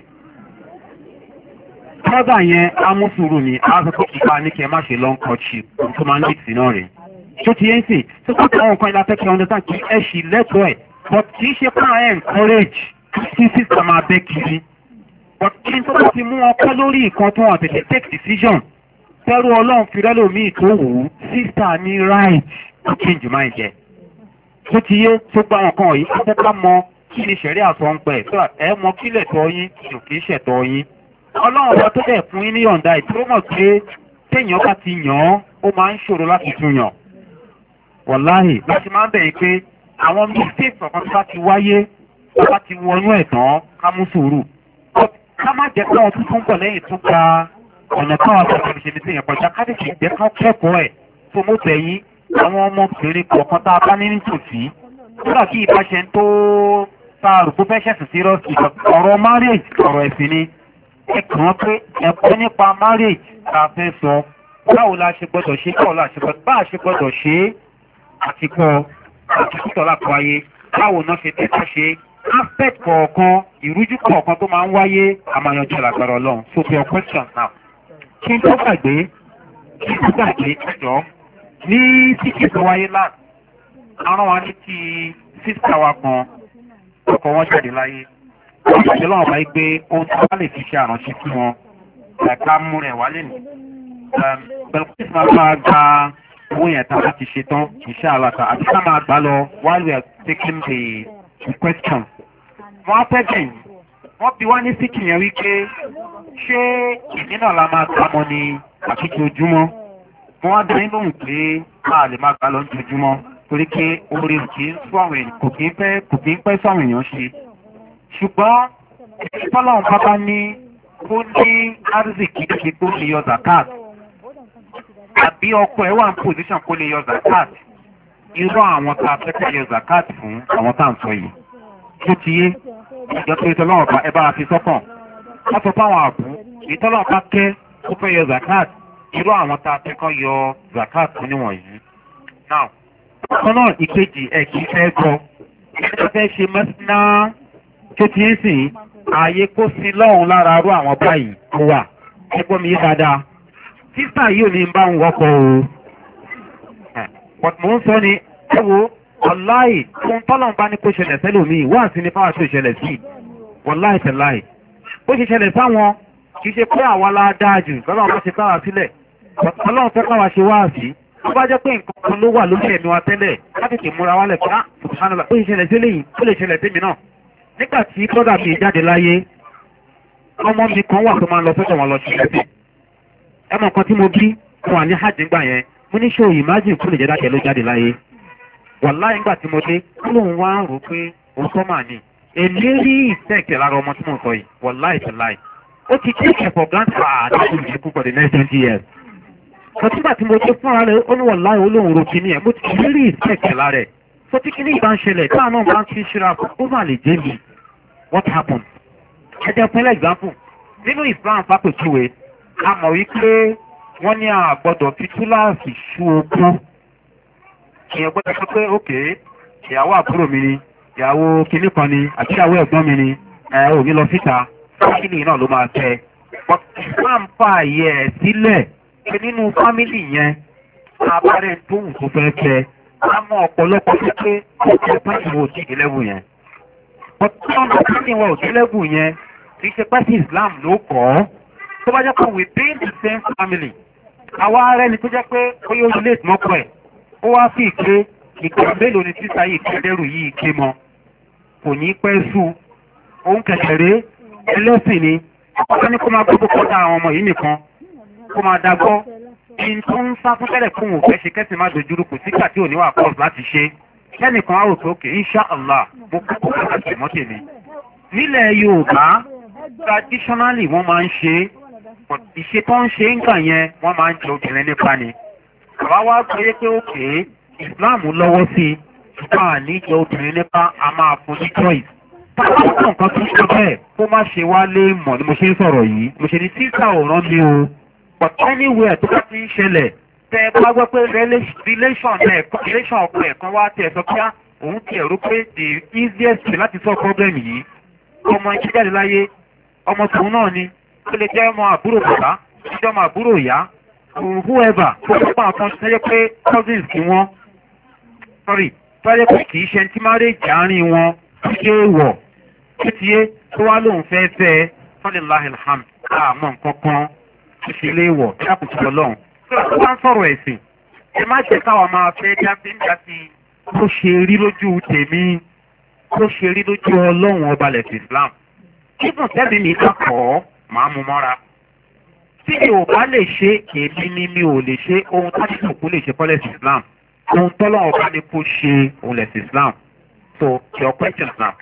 kọ́dà yẹn amúsùrù ni a sọ pé ìpa ní kẹ má ṣe long courtship tó máa ń lè sí náà rẹ̀ tó ti yẹn sì tó kọ́ àwọn nǹkan ìlàfẹ́ kí ọ̀nà kí ẹ ṣì lẹ́tọ̀ọ́ ẹ̀ but kì í ṣe pé àwọn encourage kí sísà máa bẹ́ kiri but kí n tó bá ti mú ọkọ́ lórí nǹkan tó wọ́n tètè take decision tẹ́rù ọlọ́run fi rẹ́lòmíì tó wù ú sísà ní right to change mind ẹ̀ tó ti yé tó gba nǹkan wọ̀nyí afẹ́ká mọ kí ni ṣẹ̀rí àsọ ń pẹ̀ tó ẹ mọ kílẹ̀ tọ́ yín kì í ṣẹ̀tọ́ yín ọlọ́run ọba tó dẹ̀ fún yín ní yọ̀ǹda ìtúró mọ̀ pé téèyàn bá ti yàn án ó máa ń ṣòro láti tún yàn wọ̀láhì láti máa ń bẹ̀yìn pé àwọn mistakes ọ̀kan tó bá ti wáyé tó bá ti wọnú ẹ̀ tán ká mú sùúrù ká má jẹ́ pé àwọn tuntun ń bọ̀ lẹ́yìn tó gba ọ̀nà táwọn akẹ́kọ̀ọ́ ṣe ní sèyàn kọjá ká lè jẹ́ ká kẹ́kọ̀ọ́ ẹ̀ tó mú tẹ̀yìn àwọn ọmọbìnrin kọ̀ọ̀kan tá a bá ní nítòsí nígbà tí ìbáṣẹ tó ta àrùkú fẹ́ ṣẹ̀sìn sí ọ̀rọ̀ marriage ọ̀rọ̀ ẹ̀sìn ni ẹ kàn án pé ẹ̀kọ́ nípa marriage ta fẹ́ sọ báwo la ṣe gbọ́dọ̀ ṣe báwo la ṣe gbọ́dọ̀ bá a ṣe gbọ́dọ̀ ṣe é àtikọ́ àtikútọ̀ lápò ayé báwo náà ṣe tẹ́tọ́ ṣe aspect kọ̀ọ̀kan ìrújú kọ̀ọ̀kan tó máa ń wáyé àmàyànjọ́ làgbàrọ̀ ọlọ́run so for your question now kí n tó gbàgbé kí n tó gbàgbé ẹjọ́ ní síkì tó wáyé láti àwọn wa ní ti sísá wa kan ọkọ̀ wọn jáde láyé wọ́n ṣe lọ́wọ́ báyìí pé ohun tí wọ́n lè fi ṣe àránṣẹ́ fún wọn ẹ̀ka mú rẹ̀ wálé nì pẹ̀lú pé máa máa gba owó yẹn tán láti ṣe tán iṣẹ́ àlàkà àti ká máa gbá lọ while we are taking the, the question. wọ́n á fẹ́ bẹ̀yìn wọ́n bí wá ní síkì yẹn wípé ṣé ìdí náà la máa gbà mọ́ ni àti ti ojúmọ́ wọ́n á dá yín lóhùn pé a lè máa gbà lọ ní ojúmọ́ torí pé orí kì í fún àwọn èèyàn kò kì í pẹ́ kò kì í pẹ́ fún àwọn èèyàn ṣe ṣùgbọ́n ìfọ́lọ́hún pápá ní kó ní arzikì kí tó lè yọ zakat àbí ọkọ ẹ̀ wà ní pòsíṣàn kó lè yọ zakat irú àwọn tá a fẹ́kẹ́ yọ zakat fún àwọn tá à ń sọ yìí tó ti yé ìjọ tó ìtọ́lọ́wọ̀n pa ẹ bá fi sọ́kàn wọ́n sọ fáwọn àbú ìtọ́lọ́wọ̀n pa kẹ́ ó fẹ́ yọ zakat irú àwọn tá a fẹ́kọ́ yọ zakat fún níwọ̀nyí now ọ̀kan náà ìkejì ẹ̀ kì í fẹ́ gbọ́ ẹ fẹ́ ṣe mẹ́sìnà tó ti ń sìn ààyè kó sí lọ́hùn lára rú àwọn báyìí tó wà ẹgbọ́n mi yé dáadáa sísà yìí ò ní bá ń wọ́pọ̀ o but mò ń sọ ni ẹ wo wàláì fún tọ́lọ́n bá ní kó ṣẹlẹ̀ sẹ́lòmíì wá sí ní fáwọn tó ṣẹlẹ̀ sí wàláì tẹ̀láì bó ṣe ṣẹlẹ̀ sáwọn kì í ṣe pé àwa la dáa jù tọ́lọ́n bá ṣe káwa sílẹ̀ ọlọ́run fẹ́ káwa ṣe wá sí tó bá jẹ́ pé nǹkan kan ló wà lórí ẹ̀mí wa tẹ́lẹ̀ láti tè múra wálẹ̀ pé ah subhanallah ó ṣe ṣẹlẹ̀ sílẹ̀ yìí ó lè ṣẹlẹ̀ tèmi náà nígbà tí brọ́dà mi jáde láyé ọmọ mi kan wà tó máa ń lọ sọ́dọ̀ wọn lọ sí ẹ̀sìn ẹmọ kan tí mo bí fún wa ní hajj ńgbà yẹn mo ní ṣó imagine kó lè jẹ́ dákẹ́ ló jáde láyé wàláì ńgbà tí mo dé kó lóun wá ń rò pé òun sọ mà ní èmi rí ìfẹ́ẹ̀kẹ́ lára ọmọ tí mo sọ yìí wàláì tó láì ó ti take for granted àti ìdíkù for the next twenty years kọtígbà tí mo dé fúnra rẹ̀ ó ní wàláì olóhùn ro kìíní ẹ̀ mo ti rí ìfẹ́ẹ̀kẹ́ lára ẹ̀ so tí kìíní ìbá ń ṣẹlẹ̀ táwọn náà bá ń fi ṣíra ó mà lè jẹ́ mi what happened ẹ jẹ́ pẹ́lẹ́ example nínú Islam fápẹ̀túwe a mọ̀ wípé wọ́n ní àgbọ́dọ̀ fi túláàsì ṣú ogún èèyàn gbọ́dọ̀ sọ pé òkè ìyàwó àbúrò mi ni ìyàwó kinní kan ni àti ìyàwó ẹ̀gbọ́n mi ni ẹ̀ ò ní lọ síta fámìlì náà ló máa tẹ Islam fààyè ẹ̀ sílẹ̀ pé nínú fámìlì yẹn abárẹ̀ tó wù tó fẹ́ tẹ a mọ ọ̀pọ̀lọpọ̀ pé pé ọ̀pọ̀ pàṣẹ wò sí ìdílẹ́wù yẹn ọ̀pọ̀ pàṣẹ wò sí ìdílẹ́wù yẹn kì í ṣe pàṣẹ Islam ló kọ́ ọ́ tó bá jẹ́ pé within the same family àwa arẹ́ ni tó jẹ́ pé ó yóò relate mọ́kọ̀ ẹ̀ ó wá sí ìké ìgbà mélòó ni sísá yìí kẹ́lẹ́rù yìí ké mọ́ kò ní pẹ́ sú òun kẹ̀kẹ̀rẹ́ ẹlẹ́sìn ni ọkọ̀ ní kó máa gbogbo kọ́ta àwọn ọmọ yìí nìkan kó máa dagbọ́ kí n tó ń sá fún tẹ́lẹ̀ fún òun fẹ́ ṣe kẹ́sì má dojúrú kò sígbà tí ò ní wà pọ́s láti ṣe kẹ́nìkan á rò pé òkè insha Allah mo kókò láti mọ́ tèmi nílẹ̀ Yorùbá traditionally wọ́n máa ń ṣe ìṣe tó ń ṣe ń gbà yẹn wọ́n máa ń jẹ obìnrin nípa ni àwa wá gbé pé òkè Islam lọ́wọ́ sí i ṣùgbọ́n àní jẹ obìnrin nípa a máa fún ní choice táwọn nǹkan tó ṣe bẹ́ẹ̀ kó má ṣe wá lé mọ̀ ni mo ṣe ń sọ̀rọ̀ yìí mo ṣe ní títà òrán mi o but anywhere tó bá ti ń ṣẹlẹ̀ tẹ ẹ bá gbọ́ pé relation relation ọkọ ẹ̀ kan wá tẹ̀ sọ pé òun ti ẹ̀rú pé the easiest way láti solve problem yìí ọmọ ẹ̀ṣẹ́ jáde láyé ọmọ tòun náà ni ó lè jẹ́ ọmọ àbúrò bàbá ìjọ ọmọ àbúrò ìyá whoever tó tó pa àtọ́ ṣẹ́jẹ́ pé cousins kí wọ́n sorry tọ́jẹ́ pé kìí ṣe tí marriage àárín wọn ṣe wọ̀ tó ti yé tó wá lóun fẹ́ fẹ́ fọ́lẹ̀láhì alhamd àmọ́ nǹkan kan tó ṣe lé wọ̀ dákùtù ọlọ́run tó bá ń sọ̀rọ̀ ẹ̀sìn ẹ má jẹ́ káwa máa fẹ́ jáde nígbà tí ó ṣe rí lójú tèmi ó ṣe rí lójú ọlọ́run ọba lẹ̀sìn Islam kíkùn tẹ́lẹ̀ mi kọ́ màá mú mọ́ra. Tí mi ò bá lè ṣe èmi ni mi ò lè ṣe ohun tájú òkú lè ṣe kọ́lẹ̀sì Islam. Ohun tọ́lọ́wọ́ bá ní kó ṣe òun lẹ̀sìn Islam. So your question now.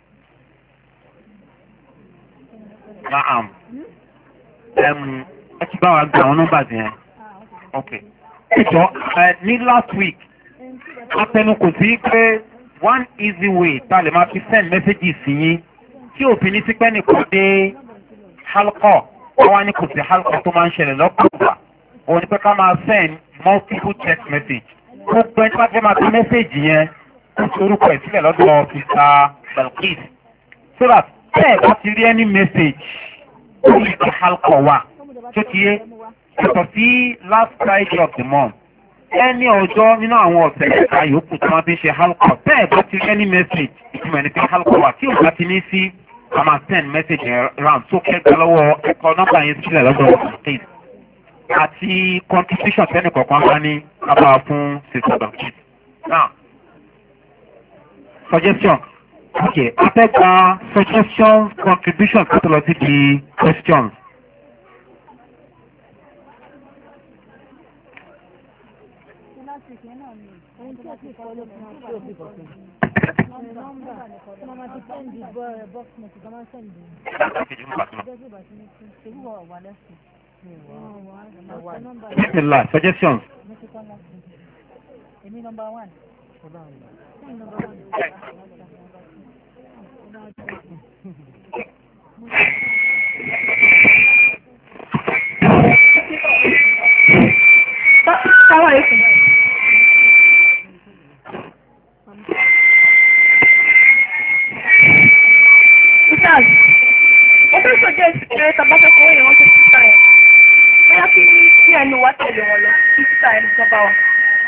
Naam. Um, ẹ ti bá wa gba àwọn nọ́mbà yẹn. Okay. Ìjọ ní last week, apẹnukò sí pé one easy way tá a lè máa fi send messages sí yín tí òfin ní sí pé nìkan dé halkọ wọ́n ní kò sí halkọ tó máa ń ṣẹlẹ̀ lọ́pọ̀lọpọ̀ òun ni pé ká máa send multiple text message. Gbogbo ẹni tí wọ́n fẹ́ máa fi message yẹn kó fi orúkọ ẹ̀ sílẹ̀ lọ́dọ̀ mr belkis so that bẹ́ẹ̀ bá ti rí any message ó lè fi halkọ wà tó ti yé yàtọ̀ sí last Friday of the month. Ẹni ọjọ́ nínú àwọn ọ̀sẹ̀ ìta yòókù tí wọ́n fi ń ṣe halkọ̀ bẹ́ẹ̀ bá ti any message ìtumọ̀ ẹni pé halkọ̀ wà tí òun bá ti ní sí a máa send message round tó kẹ́gbẹ́ lọ́wọ́ ẹ̀kọ́ nọ́mbà yẹn sílẹ̀ lọ́dọ̀ state àti contribution tẹ́nì kọ̀ọ̀kan bá ní kábà fún sister bank. Now suggestion okay afẹ́gba suggestions contributions kó tó lọ sí di questions. Bismillah, suggestions. Number one. Ustaz, ó fẹ́ sọ́jọ́ ìsìnkú tàbá fẹ́ kọ́ èèyàn ṣe títà ẹ̀. Bóyá kí kí ẹnu wá tẹ̀lé wọn lọ kí títà ẹni tó bá wa.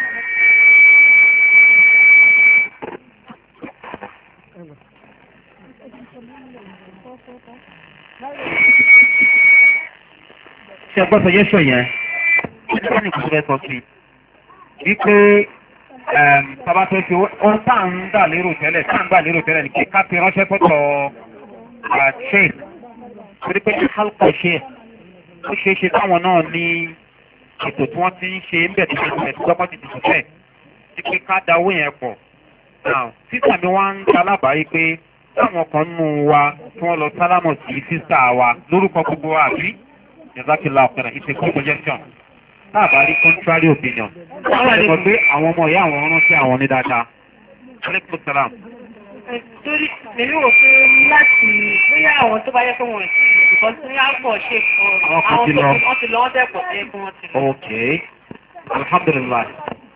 Ṣé ẹgbọ́n suggestion yẹn? Ṣé ní kò fẹ́ sọ sí? Wípé tàbá tó fi ohun tá à ń gbà lérò tẹ́lẹ̀ tá à ń gbà lérò tẹ́lẹ̀ ní kí ká fi ránṣẹ́ pọ̀tọ̀ ṣe torí pé ní halkọ̀ ṣe ó ṣe é ṣe táwọn náà ní ètò tí wọ́n ti ń ṣe ń bẹ̀ tó ṣe tí gbọ́mọ́ ti dìbò fẹ́ tí pé ká da owó yẹn pọ̀. Sísà mi wá ń ta alábàáyé pé táwọn kan nù wa tí wọ́n lọ sálámọ̀ sí sísà wa lórúkọ gbogbo wa àbí ìzákìlá ọ̀pẹ̀rẹ̀ ìṣèkú suggestion táàbà rí contrary opinion. Àwọn ẹ̀kọ́ pé àwọn ọmọ ìyá àwọn ọ̀rán sí àwọn ní dáadáa. Aleykum salaam. Torí èmi wò pé láti bóyá àwọn tó bá yẹ fún wọn ìkọ́ sí àpọ̀ ṣe kan àwọn tó wọ́n ti lọ wọ́n tẹ̀pọ̀ sí ẹkún wọn ti lọ. Ok. Alhamdulillah.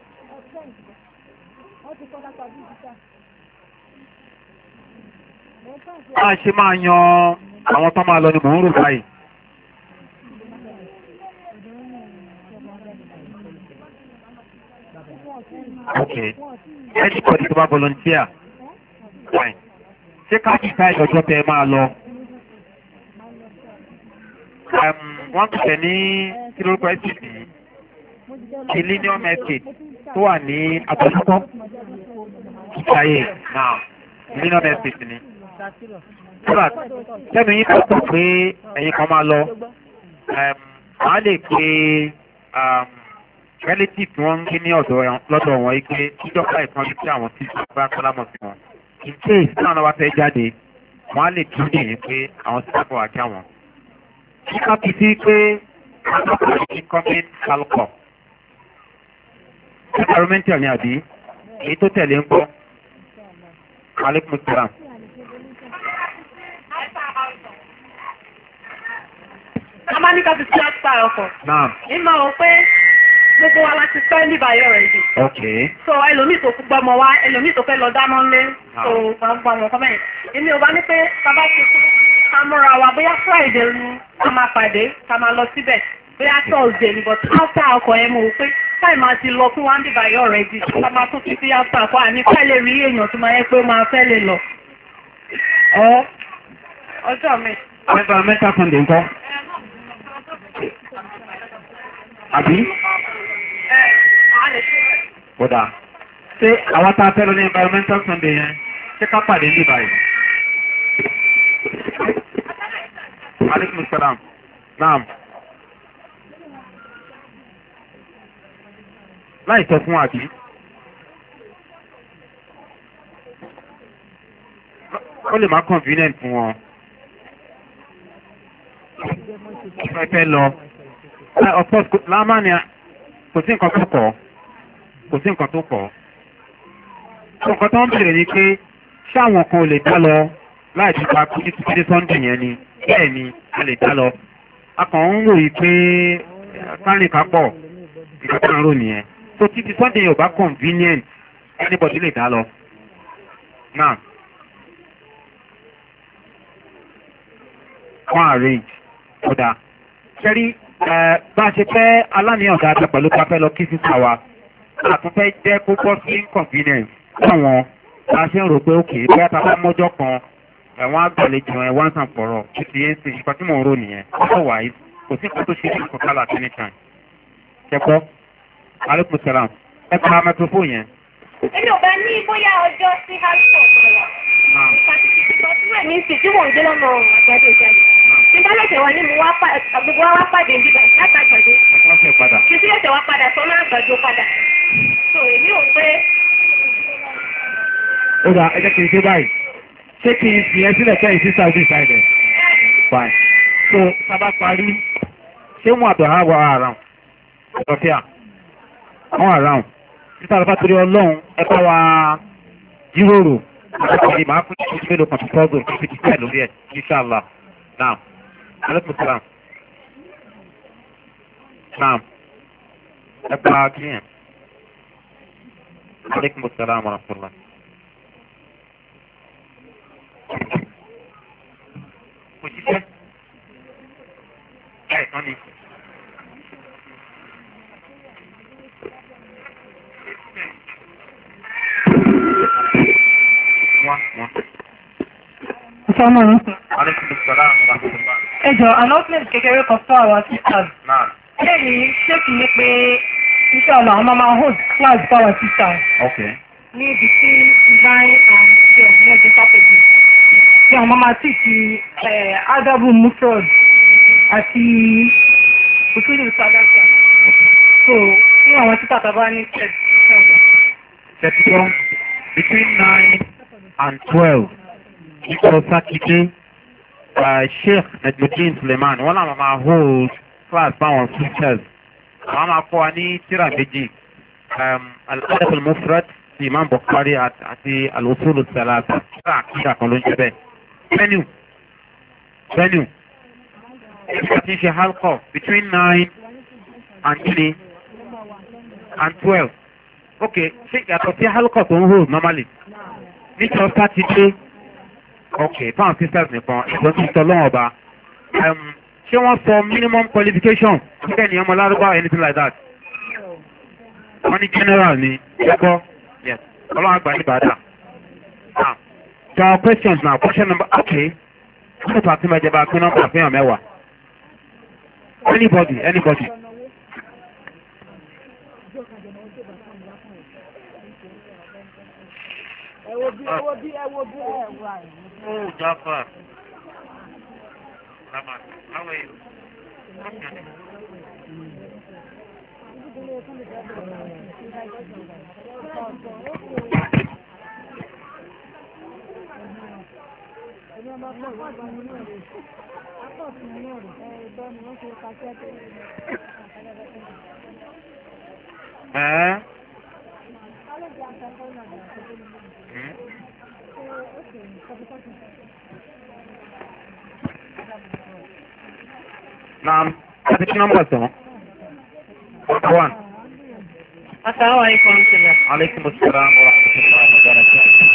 Máa ṣe máa yan àwọn tó máa lọ ní mò ń rò báyìí. Okay. Anybody tó bá volunteer? Fine. Ṣé ká kí ká ìjọjọ́ tẹ máa lọ? Wọ́n ti tẹ̀ ní kílórúkọ ẹ̀sìtì Millennium Estate tó wà ní Àtọ́sọ́kọ́. Ìṣàyè náà Millennium Estate ni. Sọ́dà tẹ́nu yín tó tọ̀ pé ẹ̀yin kan máa lọ. Màá lè pe relative tí wọ́n ń gbé ní ọ̀dọ̀ lọ́dọ̀ wọn yìí pé ìjọba ìkan bí tí àwọn tí bá kálámọ̀ sí wọn. In case náà náà wá fẹ́ jáde wọ́n á lè tún dè ní pé àwọn tí wọ́n àjá wọn. Kíkà fi sí pé alákọ̀ọ́ ní comment falcon. Environmental ni àbí èyí tó tẹ̀lé ń gbọ́. Aleykum salaam. A máa ní ká fi sí àpá ọkọ̀. Náà. Ìmọ̀ ò pé gbogbo wa láti fẹ́ ní báyọ̀ rẹ̀ jù. Okay. So ẹlòmíì tó gbọ́mọ wá ẹlòmíì tó fẹ́ lọ dáná lé so gbogbo àwọn ọkọ mẹ́rin. Èmi ò bá ní pé bàbá ti fún ká múra wa bóyá Friday ni ká máa pàdé ká máa lọ síbẹ̀ bóyá Thursday ni but after ọkọ̀ ẹ̀ mọ̀ pé káì máa ti lọ fún wa ní báyọ̀ rẹ̀ jù ká máa tún fi sí after ọkọ̀ àní ká lè rí èèyàn tó máa yẹ pé ó máa fẹ́ lè lọ. Ọ ọjọ́ mi. Environmental Sunday ńkọ́? Àbí? Bọ̀dà, ṣé àwọn tá a fẹ́ lọ ní Environmental Sunday yẹn, ṣé ká pàdé ní báyìí? Aleykum salaam. Naam. Láì sọ fún àbí. Ó lè má convenient fún wọn. Ìfẹ́ fẹ́ lọ. Of course, lámánì kò sí nǹkan tó kọ̀. Kò sí nǹkan tó kọ̀. Nǹkan tó ń bèèrè ni pé ṣáwọn kan ò lè dá lọ láì ti pa kú títí dé Sunday yẹn ni. Bẹ́ẹ̀ ni a lè dá lọ. A kàn ń ròyìn pé kárìn kápọ̀ ìgbà tó ń rò nìyẹn. So títí Sunday yẹn ò bá convenient anybody lè dá lọ. Now, wọ́n arrange kódà. Ṣẹ́rí bá a ṣe fẹ́ aláníyàn dáadáa pẹ̀lú pápẹ́ lọ kí sísá wa. A tún fẹ́ jẹ́ kó bọ́ sí inconvenience láwọn bá a ṣe ń rò pé òkè bí a ta bá mọ́jọ́ kan ẹ̀wọ̀n àgbàlejò ẹ̀ wọ́n sàn pọ̀rọ̀ títí yẹn ṣe ìkọ́ tí mò ń rò nìyẹn. Otherwise, kò sí nǹkan tó ṣe ní ìkọ̀kálà at any time. Ṣẹ́kọ́, aleykum salaam. Ẹ pa microphone yẹn. Èmi ò bá ní bóyá ọjọ́ sí Hálfọ̀ máa wà. Ìpàtìkìtìkọ̀ tí wẹ̀ ní ìsìn tí mò ń gbé lọ́nà àgbàdo ìjáde. Ní bá lẹ́sẹ̀ wá ní mo wá gbogbo wa wá pàdé nígbà látàgbàdo. Kì í sí ẹ̀sẹ̀ wá padà sọ́nà àgbàdo padà. So èmi ò pé. Ó dà ẹ jẹ́ kí n ṣe báyìí. Ṣé kí n fi ẹ sílẹ̀ kẹ́yìn sí Saudi side? Fine. So sábà parí. Ṣé wọn àbẹ̀ ha wà around? Ọ̀fíà. Wọ́n around. Títà lọ́pàá torí ọlọ́run ẹ bá wa jíròrò. Àti màá kú ní mélòó kan tó tọ́gbọ̀n kí fìdí tẹ̀ lórí ẹ̀. Inshallah. Naam. Aleykum salaam. Naam. Ẹ pa kí yẹn. Aleykum salaam wa rahmatulah. Kò ṣiṣẹ́. Ẹ̀ tán ni. Wọ́n wọ́n. Assalamu alaikum. Aleykum salaam wa rahmatulah. Ẹ jọ announcement kékeré kan fún àwọn sisters. Naam. Lẹ́yìn ṣé kì í pé iṣẹ́ ọ̀la àwọn máa hold class fún àwọn sisters. Okay. Ní ibi tí nine and twelve ní ọjọ́ Saturday. Tí àwọn máa sì ti Adabu Mufrod àti Òtúlù Sadaka. So, ní àwọn títà tàbá ní thirty-one between nine and twelve. Ìjọ Sátidé, Sheikh Najmuddin Suleiman, wọ́n náà máa hold class báwọn sisters. Wọ́n máa kọ́ wa ní tíra méjì. Al-Adab al-Mufrad ti Imam Bukhari àti Al-Usul al-Salasa. Tíra àkídà kan ló ń jẹ́ bẹ́ẹ̀. Venue. Venue. Ìjọ ti ṣe halkọ̀ between nine and three and twelve. Okay, ṣé ìyàtọ̀ sí halkọ̀ tó ń hold normally? Níjọ Sátidé. Okay, fáwọn sisters nìkan, ìjọ tí ìtọ́ lọ́wọ́ ọba. Ṣé wọ́n sọ minimum qualification? Ṣé ni ọmọ lárúbá anything like that? Wọ́n ní general ni, ẹ̀kọ́, yes, ọlọ́run àgbà ní bàdà. Now, there are questions now. Question number, okay. Wọ́n tó àti mẹ́jẹ bá pín nọ́mbà fún èèyàn mẹ́wàá. Anybody, anybody. Ẹ̀wọ̀ bí ẹ̀wọ̀ bí ẹ̀wọ̀ bí ẹ̀wọ̀ àìní. Oh, Jafar. Rahman, how are you? What's your name? Eh? Hmm? Naam, àti kí nọ́mbà tán? One. Assalamu alaikum. Aleykum salaam wa rahmatullahi wa barakatuh.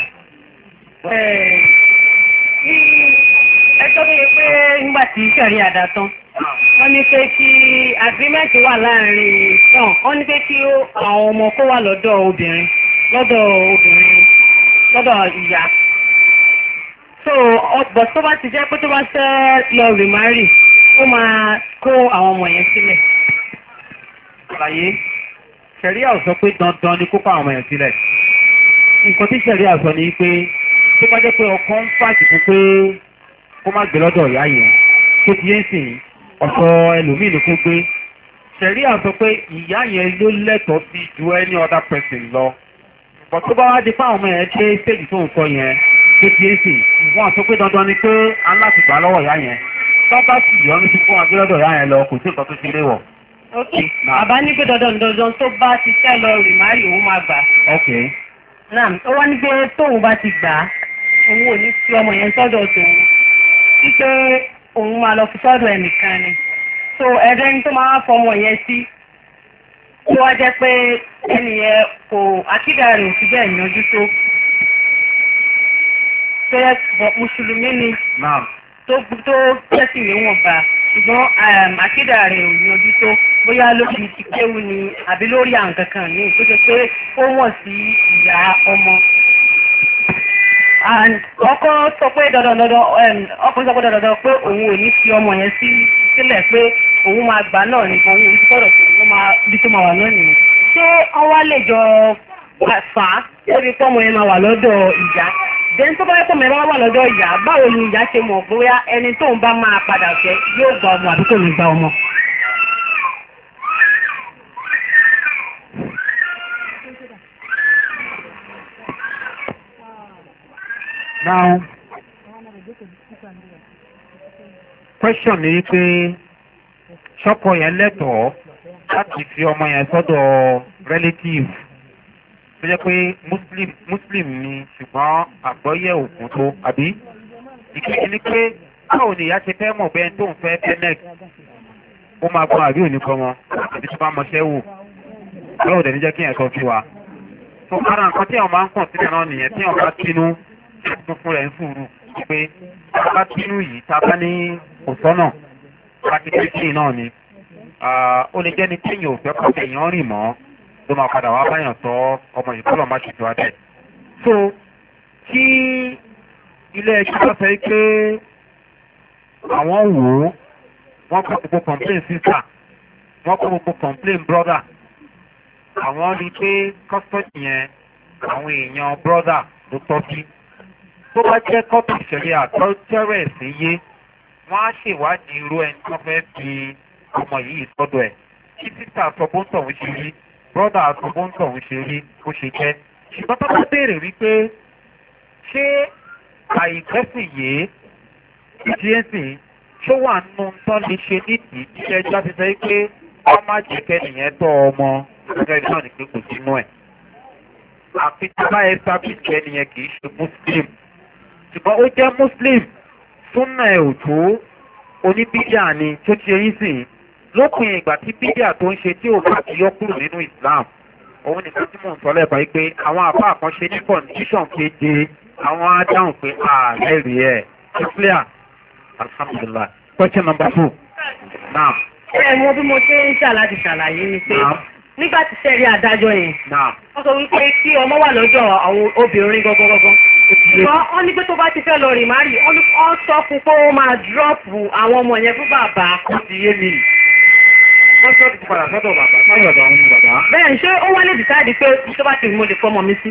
Ẹjọ́ tó yẹ pé nígbà tí ìṣẹ̀rí àdá tán, wọ́n ní pé kí agreement wà láàrin náà, wọ́n ní pé kí àwọn ọmọ kó wà lọ́dọ̀ obìnrin, lọ́dọ̀ obìnrin, lọ́dọ̀ ìyá. So, ọ̀pọ̀ tó bá ti jẹ́ pé tó bá fẹ́ lọ remarry, ó máa kó àwọn ọmọ yẹn sílẹ̀. Àlàyé, ṣẹ̀ríà ò sọ pé dandan ni kó kó àwọn ọmọ yẹn sílẹ̀. Nǹkan tí ṣẹ̀ríà sọ ni pé tó bá jẹ́ pé ọkọ ń fàṣì fún pé kó má gbé lọ́dọ̀ ìyá yẹn, tó ti yẹn sìn ọ̀sọ̀ ẹlòmíì ló kó gbé ṣẹ̀rí àsọ pé ìyá yẹn ló lẹ́tọ̀ọ́ sí ju any other person lọ bọ̀ tó bá wá di fáwọn ọmọ yẹn dé stage tó ń sọ yẹn tó ti yẹn sìn wọ́n sọ pé dandan ni pé aláàtìgbà lọ́wọ́ ìyá yẹn tó bá sì yọ ní fún agbélọ́dọ̀ ìyá yẹn lọ kò sí nǹkan tó ti léwọ̀. ok àbá ní pé dandan dandan tó bá ti fẹ́ lọ rì má rí òun máa gbà. ok. náà ó wá ní pé tóun bá ti gbà á òun ò ní fi ọmọ yẹn sọ́dọ̀ tòun wípé òun máa lọ fi sọ́dọ̀ ẹnìkan ni so ẹ̀rẹ́ ní tó máa fọmọ yẹn sí tó wá jẹ́ pé ẹnìyẹn kò àkídà rẹ̀ ò fi bẹ́ẹ̀ yanjú tó tó yẹ bọ̀ mùsùlùmí ni tó tó tẹ́sì níwọ̀nba ṣùgbọ́n àkídà rẹ̀ ò yanjú tó bóyá lórí ti kéwu ni àbí lórí àwọn kankan ní tó ṣe pé ó wọ̀n sí ìyá ọmọ. ọkọ sọ pé dandandandan ọkùnrin sọ pé dandandandan pé òun ò ní fi ọmọ yẹn sí sílẹ̀ pé òun máa gbà náà nìkan òun ti sọ̀rọ̀ pé òun máa bí tó máa wà náà nìyẹn. ṣé ọwá lè jọ fà á lórí pọ́mọ yẹn máa wà lọ́dọ̀ ìyá dẹ́n tó bá yẹ pọ́mọ yẹn máa wà lọ́dọ̀ ìyá báwo ni ìyá ṣe mọ̀ bóyá ẹni tóun bá máa padà fẹ́ yóò gba ọmọ àbí kò ní gba ọmọ. Now, question ni pé ṣọ́kọ yẹn lẹ́tọ̀ọ́ láti fi ọmọ yẹn sọ́dọ̀ relative tó jẹ́ pé muslim muslim ni ṣùgbọ́n àgbọ́yẹ̀ òkun tó àbí ìkejì ni pé báwo ni ìyá ṣe fẹ́ mọ̀ bẹ́ẹ̀ tó ń fẹ́ tenex ó máa gbọ́n àbí òní kan wọn àbí tó bá mọṣẹ́ wò ọlọ́wọ́ dẹ̀ ní jẹ́ kí yẹn sọ fún wa tó kára nǹkan tí àwọn máa ń kàn sílẹ̀ náà nìyẹn tí àwọn bá tinú fún fún rẹ̀ ń sùúrù pé bá tinú yìí tá a bá ní òsọ́nà láti pé sí náà ni ó lè jẹ́ ní téèyàn ò fẹ́ kọ́ èèyàn rìn mọ́ ló máa padà wá báyàn tọ́ ọmọ ìkọlọ̀ má ṣètò adẹ́. so tí ilé ẹjọ́ bá fẹ́ pé àwọn wò ó wọ́n kọ́ gbogbo complain sister wọ́n kọ́ gbogbo complain brother àwọn rí pé custody yẹn àwọn èèyàn brother ló tọ́ sí. tó bá jẹ́ kọ́pì ìṣẹ̀lẹ̀ àtọ́jẹ́rẹ̀ ẹ̀sìn yé wọ́n á ṣèwádìí irú ẹni tó fẹ́ fi ọmọ yìí sọ́dọ̀ ẹ̀ kí títà sọ́bọ́ntọ̀ ń ṣe rí brọ́dà sọ́bọ́ntọ̀ ń ṣe rí bó ṣe jẹ́ ṣùgbọ́n tó bá béèrè wípé ṣé àìgbẹ́sìn yìí títí ẹ̀sìn ṣó wà nù tán lè ṣe nídìí tí ẹjọ́ ti sọ pé wọ́n má jẹ́ kẹ́nìyẹn tọ́ ọmọ gẹ́gẹ́ náà ní pé kò sínú ẹ̀ àfi tí bá ẹ sábì kẹ́nìyẹn kì í ṣe muslim ṣùgbọ́n ó jẹ́ muslim súnà ẹ̀ ò tó oníbídíà ni tó ti ẹyìn sìn lópin ìgbà tí bídíà tó ń ṣe tí ò bá ti yọ kúrò nínú islam òun nìkan tí mò ń sọ lẹ́ẹ̀bà yìí pé àwọn àbá àkànṣe ní condition keje àwọn á dáhùn pé ààrẹ rí ẹ̀ ṣe clear alhamdulilah question number two now. ẹ mo bí mo ṣe ń ṣàlàyé ṣàlàyé ni pé nígbà tí sẹ́rí adájọ́ yẹn wọ́n sọ wípé kí ọmọ wà lọ́jọ́ àwọn obìnrin gọ́gọ́gọ́gọ́ ṣùgbọ́n wọ́n ní pé tó bá ti fẹ́ lọ rìn má rí wọ́n sọ fún pé ó máa dírọ́pù àwọn ọmọ yẹn fún bàbá. ó ti yé mi wọ́n sọ ti padà sọ́dọ̀ bàbá sọ́dọ̀ ọ̀dọ̀ àwọn bàbá. bẹ́ẹ̀ ṣé ó wá lè dìsáàdì pé tó bá ti rí mo lè fọmọ mi sí.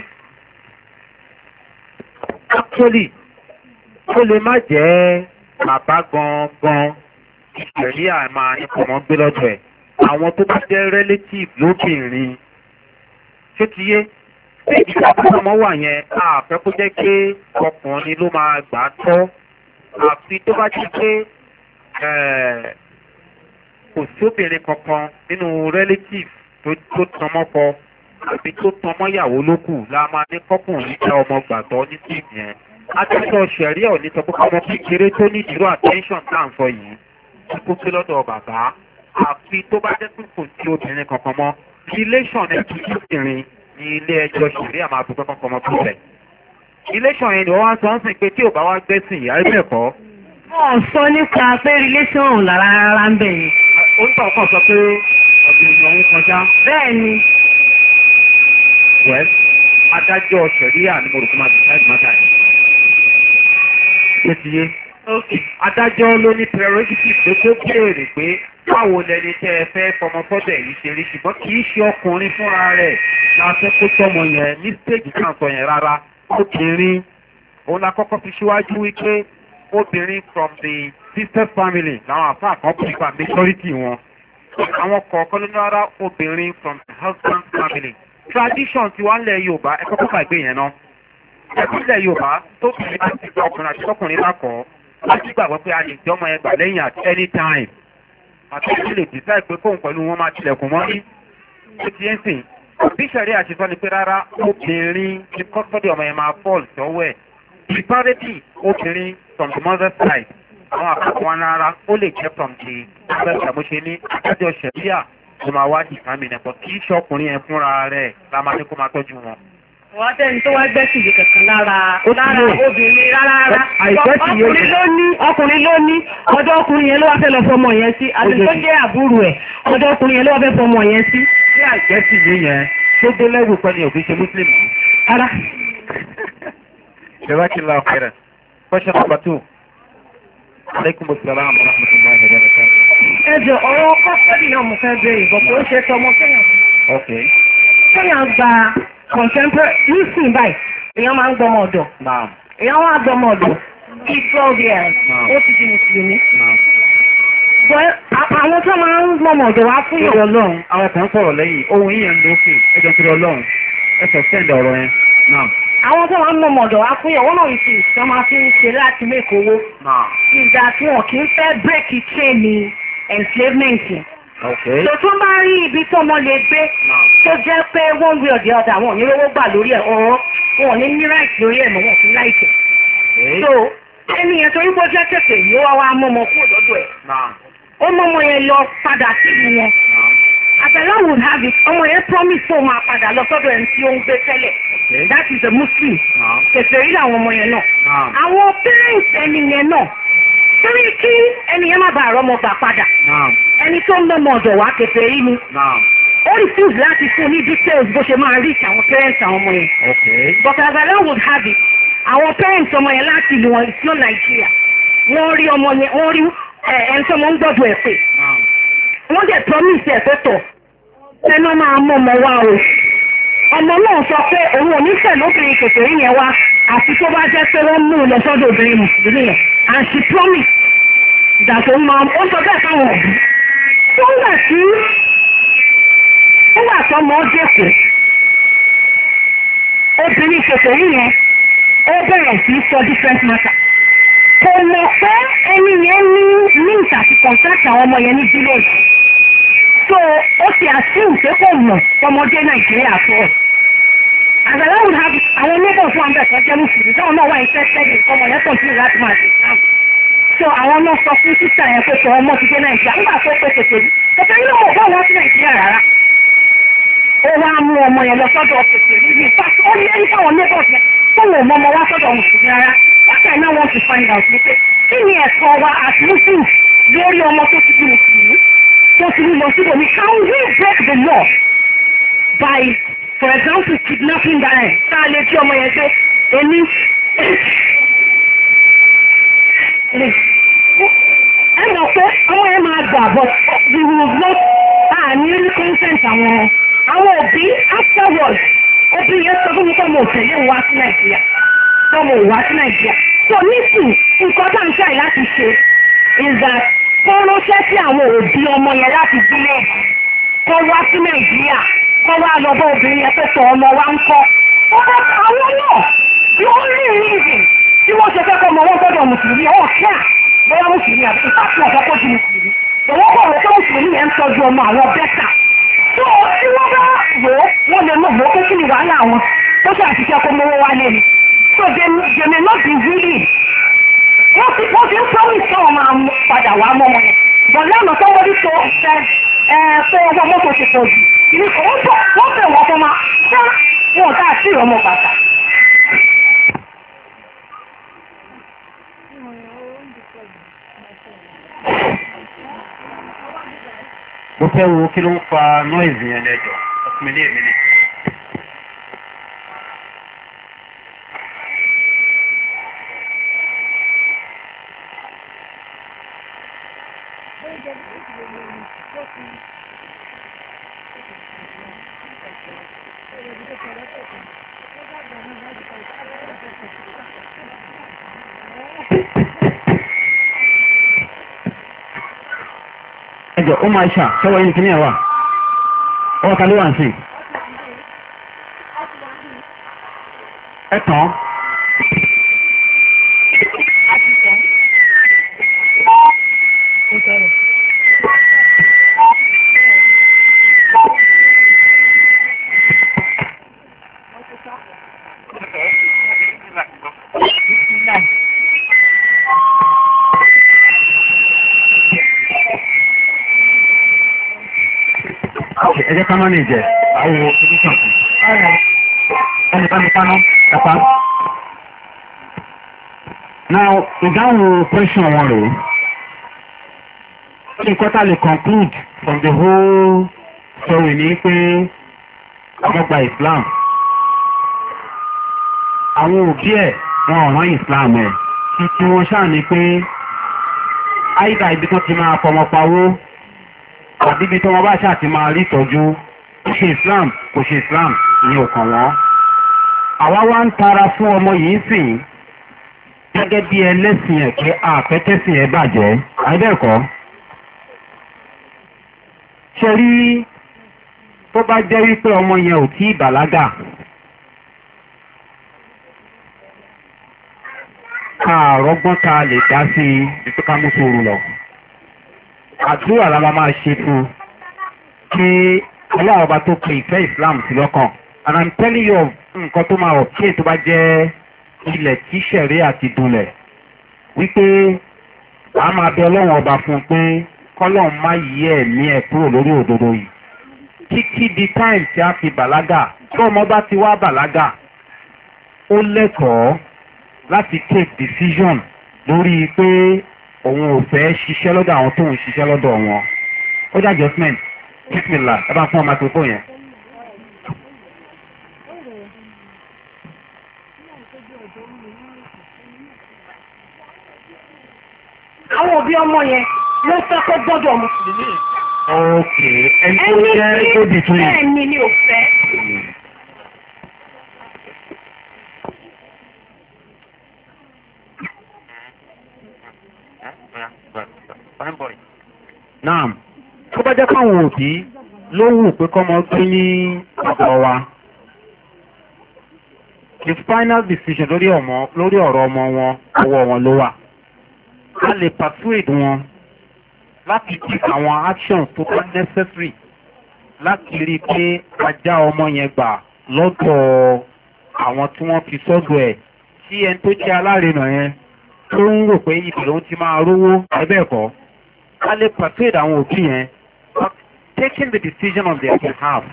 actually ó lè má jẹ́ bàbá gangan ìṣẹ̀lẹ̀ àmà ìfọ̀mọ́ gbé lọ́dọ̀ ẹ̀ àwọn tó bá jẹ́ relative lóbìnrin ṣé ti yé pé ìjọba ọmọ wà yẹn àfẹ́ kó jẹ́ pé ọkùnrin ló máa gbà tọ́ àfi tó bá jẹ́ pé kò sí obìnrin kankan nínú relative tó tọmọ́kọ àbí tó tọmọ́yàwó lókù la máa ní kọ́kùnrin jẹ́ ọmọ gbàtọ́ ní sí yẹn adájọ́ ṣẹ̀rí ọ̀ ní sọ pé ọmọ kékeré tó ní ìdúró attention tá à ń sọ yìí kó sí lọ́dọ̀ bàbá àfi tó bá jẹ́ pé kò sí obìnrin kankan mọ́ relation ẹ̀ kì í obìnrin ní ilé ẹjọ́ ṣẹ̀rí àmà àbúkọ́ kankan mọ́ tó rẹ̀ relation yẹn ni wọ́n wá sọ ń sìn pé tí ò bá wá gbẹ́sìn ìyá ẹgbẹ́ ẹ̀kọ́. wọ́n sọ nípa pé relation lára rárá ń bẹ̀ yẹn. ó ń tọ̀ kàn sọ pé ọ̀gbìn ọ̀hún kọjá. bẹ́ẹ̀ ni. wẹ́ẹ́ adájọ́ ṣẹ̀rí à ní mo rò kó máa decide matter yìí. ṣé ti yé? adájọ́ ló ní prerogative pé kó béèrè pé báwo lẹni tẹ́ ẹ fẹ́ fọmọ fọ́dọ̀ yìí ṣe rí ṣùgbọ́n kì í ṣe ọkùnrin fúnra rẹ̀ la fẹ́ kó tọ́mọ yẹn ní stage kan sọ yẹn rárá obìnrin òun la kọ́kọ́ fi síwájú wípé obìnrin from the sister family làwọn àfa àkọ́kọ́ pa majority wọn. Àwọn kọ̀ọ̀kan ló ní ara obìnrin from the husband family. Tradition ti wá ń lẹ̀ Yorùbá ẹ̀kọ́ kọ́kọ́ àgbé yẹn náà. Ẹ̀kọ́ ilẹ̀ Yorùbá tó kìí bá ti gba ọkùnrin àti ọkùnrin bá kọ́ láti gbàgbọ́ pé a lè jẹ́ ọmọ yẹn gbà lẹ́yìn at any time. Àtẹ́jú lè decide pé kóun pẹ̀lú wọn máa tilẹ̀kùn mọ́ ní. Ó ti ń sìn. Bí sẹ̀rí àṣetọ́ ni pé rárá obìnrin ní kọ́sọ́dì ọmọ yẹn máa fall sọ́wọ́ ẹ̀. Preparatory obìnrin from the mother side. Àwọn àkọ́kọ́ wọn rárá ó lè jẹ́ from the mother side. Mo ṣe ní adájọ́ ṣẹ̀ríà ló máa wá ìkàmì nẹ̀pọ̀ kì í ṣọkùnrin yẹn fúnra rẹ̀ la máa ní kó máa tọ́jú wọn. Wọ́n tẹ́ni tó wá gbẹ́sì yìí kankan lára lára obìnrin rárá rárá. Ọkùnrin ló ní ọkùnrin ló ní ọjọ́ ọkùnrin yẹn ló wá fẹ́ lọ fọmọ yẹn sí. Àti tó jẹ́ àbúrò ẹ̀ ọjọ́ ọkùnrin yẹn ló wá fẹ́ fọmọ yẹn sí. Ṣé àìgbẹ́sì yìí yẹn tó dé lẹ́rù pẹ̀lú òbí ṣe Mùsùlùmí? Ara. Ṣé wá kí n lọ ọ̀kẹ́rẹ̀? Question number two. Aleykum salaam wa rahmatullahi wa barakatuh. Ẹ jọ ọ̀rọ̀ kọ́sọ́dì náà mo fẹ́ bẹ̀rẹ̀ ìbọn kò ó ṣe tọmọ kéèyàn. Ok. Kéèyàn gba contemporary nísìn báyìí èèyàn máa ń gbọmọ ọ̀dọ̀. Naam. Èèyàn wá gbọmọ ọ̀dọ̀ bíi twelve years ó ti di Mùsùlùmí. Bọ́ àwọn tó máa ń gbọmọ ọ̀dọ̀ wá fún ìrọ̀ Ọlọ́run àwọn kan sọ̀rọ̀ lẹ́yìn ohun yíyan lókè ẹjọ́ kiri Ọlọ́run ẹ sọ sẹ́ndẹ̀ ọ̀rọ̀ yẹn. Naam. Àwọn tó máa ń gbọmọ ọ̀dọ̀ wá fún ìyàwó náà ń fi ìṣẹ́ máa fi ń ṣe láti make owó. Naam. Ìgbà tí wọn kì í fẹ́ bírèkì chain enslavement. Okay. tó tó bá rí ibi tó ọmọ lè gbé tó jẹ́ pé one way or the other wọn ò ní rówó gbà lórí ẹ̀ ọ̀rọ̀ wọn ò ní ní right lórí ẹ̀ mọ́ wọn fi láìpẹ́. so ẹni yẹn torí bó jẹ́ tètè yóò wá wá mọ́mọ́ kúrò lọ́dọ̀ ẹ̀. ó mọ́mọ́ yẹn lọ padà síbi wọn. àtẹ̀lá would have it ọmọ yẹn promise tó máa padà lọ sọ́dọ̀ ẹni tí ó ń gbé tẹ́lẹ̀. that is a Muslim. tètè rí àwọn ọmọ yẹn náà. àwọn parents ẹni yẹn náà torí kí ẹni yẹn má bàa rọ́mọ gbà padà. ẹni tó ń lọ́mọ ọ̀dọ̀ wá kẹfẹ́ rí ni. ó refuse láti fún ní details bó ṣe máa reach àwọn parents àwọn ọmọ yẹn. but as I would have it àwọn parents ọmọ yẹn láti ìlú wọn ìsúná Nàìjíríà wọ́n rí ọmọ yẹn wọ́n rí ẹni tó mọ̀ ń gbọ́dọ̀ ẹ̀ pé wọ́n dẹ̀ promise ẹ̀ tó tọ̀ ẹnu máa mọ ọmọ wa o. ọmọ náà sọ pé òun ò ní fẹ́ lóbìnrin kẹfẹ́ rí yẹn wá àti tó bá jẹ́ pé wọ́n mú un lọ sọ́dọ̀ obìnrin mùsùlùmí yẹn and she promised that òun máa ó sọ bẹ́ẹ̀ fáwọn òbí. tó ń gbà tí ó wà tọmọ dẹ́kun obìnrin kẹfẹ́ rí yẹn ó bẹ̀rẹ̀ sí sọ different matter. kò mọ̀ pé ẹni yẹn ní mint àti contact àwọn ọmọ yẹn ní village. so ó ti assume pé kò mọ̀ ọmọdé Nàìjíríà tó. àgbàlá would have àwọn neighbors fún àbẹ̀ tó jẹ́ mùsùlùmí táwọn náà wà interested in ọmọ yẹn continue láti máa ṣe exam. so àwọn náà sọ fún sísà yẹn pé sọ ọmọ ti dé Nàìjíríà nígbà tó pé tètè bí tètè yìí ló mọ̀ bọ́ wọn sí Nàìjíríà rárá. ó wá mú ọmọ yẹn lọ sọ́dọ̀ tètè bí ní fact ó ní ẹni fáwọn neighbors yẹn tó wọ̀ mọ́ ọmọ wá sọ́dọ̀ mùsùlùmí rárá. what I now want to find out ni pé kí ni ẹ̀kọ́ wa as Muslims lórí ọmọ tó ti di mùsùlùmí tó ti ní lọ síbò ní can we break the law by for example kidnapping that ẹ̀ tá a lè tí ọmọ yẹn gbé èmi ẹ mọ̀ pé ọmọ yẹn máa gbà but we will not àní ní consent àwọn àwọn òbí afterwards òbí yẹn sọ fún mi pé mo ò tẹ̀lé wá sí Nàìjíríà pé mo ò wá sí Nàìjíríà so nísìn nǹkan tá à ń ṣàì láti ṣe is that kó ránṣẹ́ sí àwọn òbí ọmọ yẹn láti gbélé kó wá sí Nàìjíríà kó wá lọ bá obìnrin yẹn tó sọ ọmọ wa ń kọ́ ọmọ àwọn náà the only reason tí wọ́n ṣe fẹ́ kọ́ ọmọ wọn gbọ́dọ̀ mùsùlùmí ọ̀ kíá bóyá mùsùlùmí àti ìfàkùn ọ̀fẹ́ kó di mùsùlùmí òwò kọ̀ wọ́n tó mùsùlùmí yẹn ń tọ́jú ọmọ àwọn bẹ́tà tó tí wọ́n bá wò ó wọ́n lè mọ̀ wò ó pé kí ni wàhálà wọn tó ṣe àṣìṣe kó mọ́wọ́ wálé ni so they they may not be willing wọ́n ti wọ́n ti ń promise kí wọ́n máa padà wá mọ́ wọn yẹn but lánàá tó wọ́n rí tó ṣe ẹ pé ọjọ́ mọ́tò ti pọ̀ jù ìní kò wọ́n bọ̀ wọ́n bẹ̀ wọ́n fún ma ṣá wọn ká sí ìrọmọ bàtà. mo fẹ́ wo kí ló ń fa noise yẹn lẹ́jọ́ ọkùnrin ní èmi ni. ẹjọ́ ó máa ṣà sọ́wọ́ yìí kí ní ẹ̀wà ọwọ́ ta ló wà ń sìn ẹ̀tàn ẹjẹ́ ká mọ́nì jẹ́ àwọ̀ solution ẹni bá mi paná ẹ̀pá. Now ìdáhùn question wọn rèé ó ní kọ́tà lè conclude from the whole story ní pé ọmọgba Islam àwọn òbí ẹ̀ wọn ọ̀ràn Islam ẹ̀ kí tí wọ́n ṣáà ní pé àìdá ibi tó ti máa fọmọ pawó àbí ibi tó wọn bá ṣáà ti máa rí ìtọ́jú kò ṣe Islam kò ṣe Islam ní ọkàn wọn. àwa wá ń tara fún ọmọ yìí sìn gẹ́gẹ́ bí ẹlẹ́sìn ẹ̀ pé àpẹ́tẹ́sìn ẹ̀ bàjẹ́ àìbẹ́ẹ̀kọ́. ṣe rí tó bá jẹ́ wípé ọmọ yẹn ò tí ì bàlágà àrọ́gbọ́n ta lè dá sí ibi ká mú sóòrù lọ. àdúrà la máa máa ṣe fún kí ọlọ́run ọba tó pe ìfẹ́ Islam sí lọ́kàn. And I'm telling you nǹkan tó máa ọ̀kí tó bá jẹ́ ilẹ̀ tí ṣẹ̀rí àti dunlẹ̀ wípé a máa bẹ ọlọ́run ọba fún un pé kọ́lọ́run má yí ẹ̀mí ẹ̀ kúrò lórí òdodo yìí títí di time tí a fi bàlágà tó ọmọ bá ti wá bàlágà ó lẹ́tọ̀ọ́ láti take decision lórí pé òun ò fẹ́ ṣiṣẹ́ lọ́dọ̀ àwọn tó ń ṣiṣẹ́ lọ́dọ̀ wọn. ó dá adjustment bismillah ẹ bá fún ọmọ àtòkò yẹn. àwọn òbí ọmọ yẹn ló fẹ́ kó gbọ́dọ̀ mùsùlùmí. ok ẹni tó jẹ́ tó dì tún yìí. ẹni ni ò fẹ́. Naam, tó bá jẹ́ káwọn òbí ló wù pé kọ́mọ gbé ní ọ̀dọ̀ wa. The final decision lórí ọmọ lórí ọ̀rọ̀ ọmọ wọn ọwọ́ wọn ló wà. A lè persuade wọn láti take àwọn actions tó bá necessary láti rí i pé ajá ọmọ yẹn gbà lọ́dọ̀ àwọn tí wọ́n fi sọ́dọ̀ ẹ̀ tí ẹni tó jẹ́ alárinà yẹn tó ń rò pé ibì ló ti máa rówó ẹbẹ́ ẹ̀kọ́. A lè persuade àwọn òbí yẹn but taking the decision on their behalf.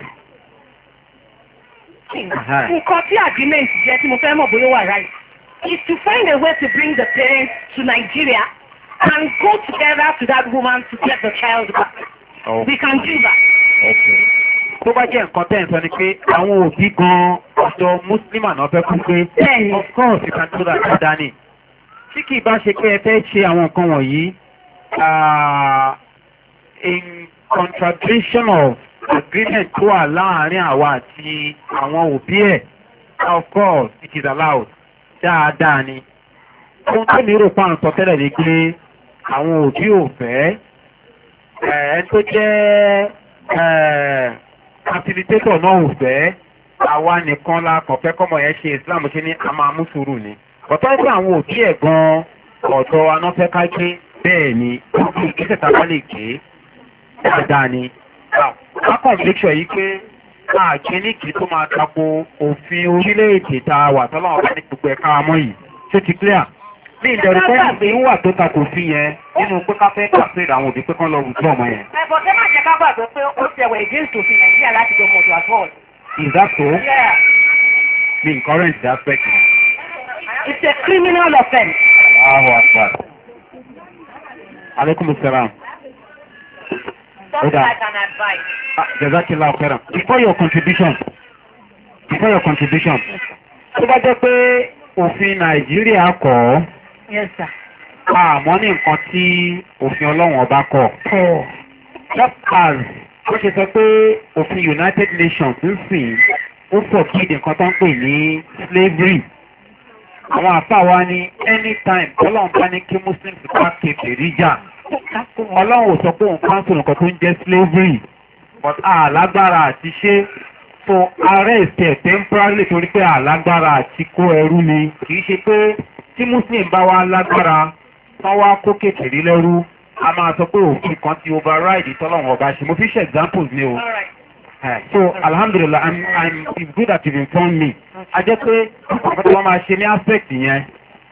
nǹkan tí agreement jẹ́ tí mo fẹ́ mọ̀ bóyá wà right is to find a way to bring the parents to Nigeria and go together to that woman to get the child back. Oh. We can do that. Okay. Tó bá jẹ́ nǹkan tẹ́ ń sọ ni pé àwọn òbí gan-an ọ̀dọ̀ Muslim àná fẹ́ kú pé of course you can do that dáadáa ni. Tí kì í bá ṣe pé ẹ fẹ́ ṣe àwọn nǹkan wọ̀nyí in contradiction of agreement tó wà láàárín àwa àti àwọn òbí ẹ̀ of course it is allowed dáadáa ni. Ohun tó ní rò pàrọ̀ sọ tẹ́lẹ̀ ni pé àwọn òbí ò fẹ́ ẹ̀ tó jẹ́ facilitator náà ò fẹ́ àwa nìkan la kàn fẹ́ kọ́mọ yẹn ṣe Islam ṣe ní a máa mú sùúrù ni. Ọ̀tọ́ pé àwọn òbí ẹ̀ gan-an ọ̀dọ̀ anáfẹ́ ká gbé bẹ́ẹ̀ ni ìgbésẹ̀ tá a bá lè gbé dáadáa ni. Bákan make sure yìí pé àgbẹ̀nìkì tó máa tako òfin orílẹ̀-èdè tá a wà tọ́lọ́wọ́n bá ní gbogbo ẹ̀ka amọ́ yìí ṣé ti clear? Ní ìdẹ̀rù pé ìgbé wà tó tako sí yẹn nínú pé ká fẹ́ kàfé àwọn òbí pé kán lọ rùtú ọmọ yẹn. Ẹ̀bọ̀ tẹ́ máa jẹ́ ká gbàgbé pé ó ti ẹ̀wẹ̀ against òfin Nàìjíríà láti gbé mọ̀tò at all. Is that so? Yeah. The current aspect. It's a criminal offense. Allahu Akbar. Alaikum assalam. Something like an advice. Ah, Jazakillah khairan. Before your contribution, before your contribution, tó bá jẹ́ pé òfin Nàìjíríà kọ̀ Yes, sir. àmọ́ ní nǹkan tí òfin Ọlọ́run ọba kọ̀. Just as ó ṣe sọ pé òfin United Nations ń sìn ó forbid nǹkan tó ń pè ní slavery. Àwọn àpá wa ní anytime Ọlọ́run bá ní kí Muslims bá kéfè ríjà ọlọ́run ò sọ pé òun cancel nǹkan tó ń jẹ́ slavery but àlágbára àti ṣe so arrest ẹ̀ temporarily torí pé àlágbára àti kó ẹrú ni kì í ṣe pé tí muslim bá wá lágbára tán wá kó kékeré lẹ́rú a máa sọ pé òfin kan ti override tọ́lọ́run ọba ṣe mo fi ṣe examples ni o. Uh, so alhamdulillah i'm i'm it's good that you informed me. a jẹ́ pé ọ̀pọ̀ tí wọ́n máa ṣe ní aspect yẹn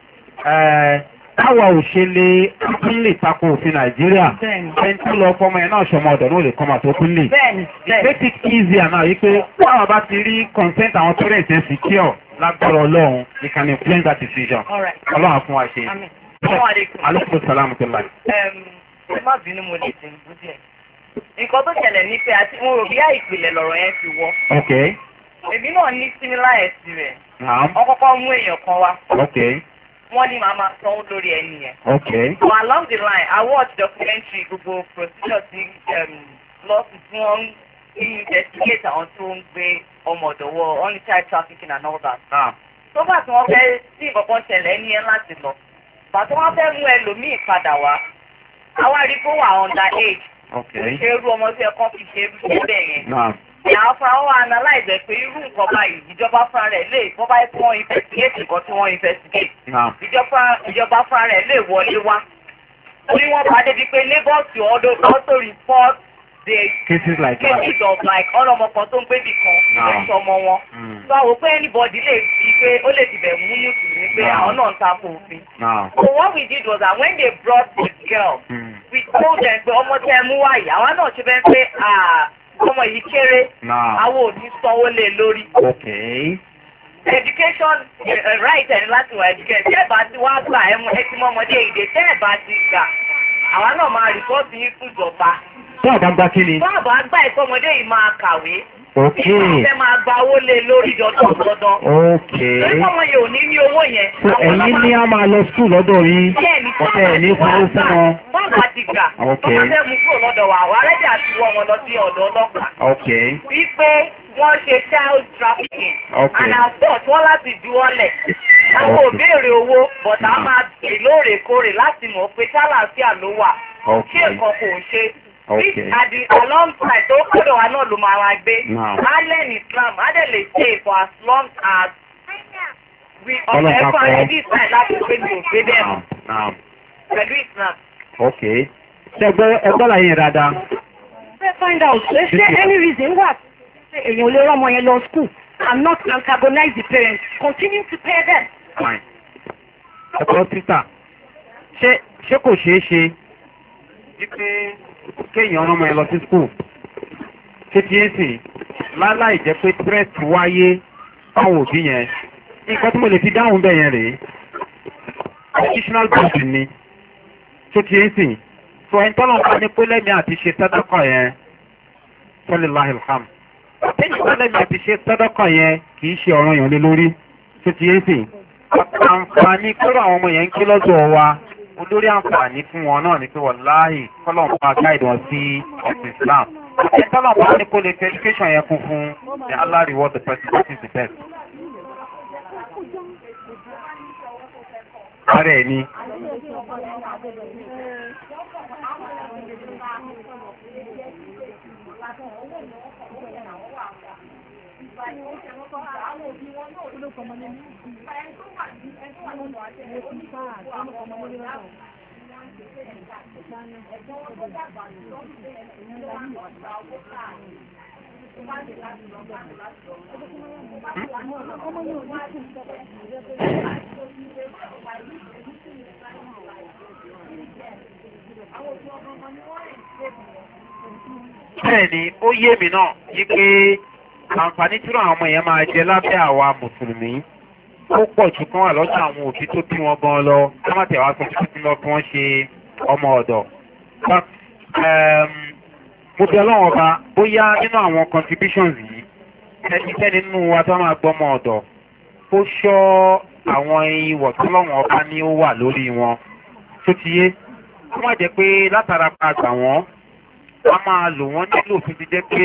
káwa ò ṣe lè openly tako òfin nàìjíríà ẹni tí lọ fọmọ ẹ náà ṣọmọ ọ̀dọ̀ náà lè come out openly. make it easier náà yí pé báwa bá ti rí consent àwọn parents ẹ̀ secure lágbára ọlọ́run you can influence that decision. ọlọ́run fún wa ṣe. aleykum salaam tẹ́lá. ẹ má bínú mo lè dín bú díẹ̀. nǹkan tó ṣẹlẹ̀ ní pé àti mo rò bí àìpìlẹ̀ lọ̀rọ̀ yẹn ti wọ́. ok. èmi náà ní similar experience. naam. wọ́n kọ́kọ́ mú èèyàn kan wá. ok. wọ́n ní màá máa sanwó lórí ẹni yẹn. ok. so along the line I watch documentary gbogbo procedure ti lawsuit tí wọ́n ń investigate àwọn tó ń gbé ọmọ ọ̀dọ̀ wọ only child trafficking and all that. naam. tó bá tí wọ́n fẹ́ sí ìkọ̀kan ṣẹlẹ̀ ẹni yẹn láti lọ. bàtí wọ́n fẹ́ mú ẹlòmíì padà wá. àwa rí kó wà under age. ok. ṣé irú ọmọ tí ẹ̀kọ́ fi ṣe irú ṣe bẹ́ẹ̀ yẹn. naam. ìyàwó fúnra wọn analyze pé irú nǹkan báyìí ìjọba fúnra rẹ̀ lè bọ́ báyìí fún wọn investigate nǹkan tí wọ́n investigate. naam. ìjọba ìjọba fúnra rẹ̀ lè wọlé wá. orí wọn bá débi pé neighbors to also report the cases like that. cases of like ọlọmọ kan tó ń gbébì kan lẹ́sọ̀ ọmọ wọn. so àwọn pé anybody lè fi pé ó lè dìbẹ̀ mú mùsùlùmí pé àwọn náà ń ta kò òfin. so what we did was that when they brought the girl mm. we told them pé ọmọ tẹ́ ẹ mú wáyé àwọn náà ṣe bẹ́ẹ̀ pé ọmọ yìí kéré àwọn ò ní sanwó lé lórí. okay. education uh, right ẹni láti wà education tẹ́ ẹ bá ti wá gbà ẹ mú ẹ ti mọ ọmọdé ìdè tẹ́ ẹ bá ti gbà àwa náà máa rìpọ́ọ̀tì yín fún ìjọba. Tí àbá gbá kí ni? Tí àbá gbá ẹ̀kọ́ ọmọdé yìí máa kàwé. Ok. Ìfẹ́ máa gba owó lé lórí dandan dandan. Ok. Lórí ọmọ yẹn ò ní ní owó yẹn. So ẹ̀yin ní a máa lọ skul lọ́dọ̀ yín. Bẹ́ẹ̀ni tí ọ̀tẹ̀ ẹ̀ ní fowó fún wọn. Bọ́ọ̀bù àti gbà. Ok. Tó máa fẹ́ mú kúrò lọ́dọ̀ wa, àwọn arẹ́dì àti wọ́ ọmọ lọ sí ọ̀dọ̀ ọlọ́pàá. Ok. Wípé wọ́n ṣe child trafficking. Ok. And our court wọ́n láti juwọ́lẹ̀. Àwọn ò béèrè owó, but a máa bèèrè lóòrèkóòrè láti mọ̀ pé ṣáláàfíà ló wà. Ok. Ṣé nǹkan kò ṣe? Okay. At the alongside tó kọ́dọ̀ wa náà ló máa wá gbé. Now. Allen Islam, Adé lè stay for as long as we Ọlọ́pàá ọ̀fẹ́ fún kọ́. Adé Islam láti gbé ní òfé bẹ́ẹ̀ mọ̀. Now. Pẹ̀lú Islam. Ok. Ṣé ẹgbẹ́ ẹgbẹ́ láyé dáadáa? Let's find out. Is there any reason why èèyàn ò lè rán ọmọ yẹn lọ school and not antagonize the parents? Continue to pay them. Fine. Ẹ̀kọ́ títà. Ṣé ṣé kò ṣeé ṣe wípé kéèyàn ọmọ ẹ lọ sí school ṣé tí ń sìn láláì jẹ́ pé threat wáyé fáwọn òbí yẹn nǹkan tí mo lè fi dáhùn bẹ́ẹ̀ yẹn rèé additional burden ni ṣé tí ń sìn so ẹni tọ́lọ̀ bá ní pé lẹ́mìí àti ṣe tẹ́dọ́kọ̀ yẹn sọ́lélàhì alham ẹni tó lẹ́mìí àti ṣe tẹ́dọ́kọ̀ yẹn kì í ṣe ọ̀ràn yàn lé lórí ṣé tí ń sìn àǹfààní kúrò àwọn ọmọ yẹn ń ké lọ́dọ̀ wa olórí àǹfààní fún wọn náà ni pé wọ́n láàyè kọ́lọ̀n pa gáìdì wọn sí ẹ̀sìn islam ẹ̀ tọ́lọ̀ pa ní kó lè fi education yẹn kún fún the allah reward the person that is the best. ara ẹ̀ ni. Bẹ́ẹ̀ni, ó yé mi náà yí pé àǹfààní tí àwọn ọmọ yẹn máa jẹ lábẹ́ àwa mùsùlùmí ó pọ̀ jù kan wà lọ́jọ́ àwọn òbí tó bí wọn gan lọ ká má tẹ̀wá sọ fún mi lọ kí wọ́n ṣe ọmọ ọ̀dọ̀. Mo bí ọlọ́run ọba bóyá nínú àwọn contributions yìí ẹnikẹ́ni nínú wa tó máa gbọ́ ọmọ ọ̀dọ̀ ó ṣọ́ àwọn ìwọ̀ tí ọlọ́run ọba ní ó wà lórí wọn tó ti yé kó má jẹ́ pé látara pa àgbà wọn a máa lò wọ́n nílò tó ti jẹ́ pé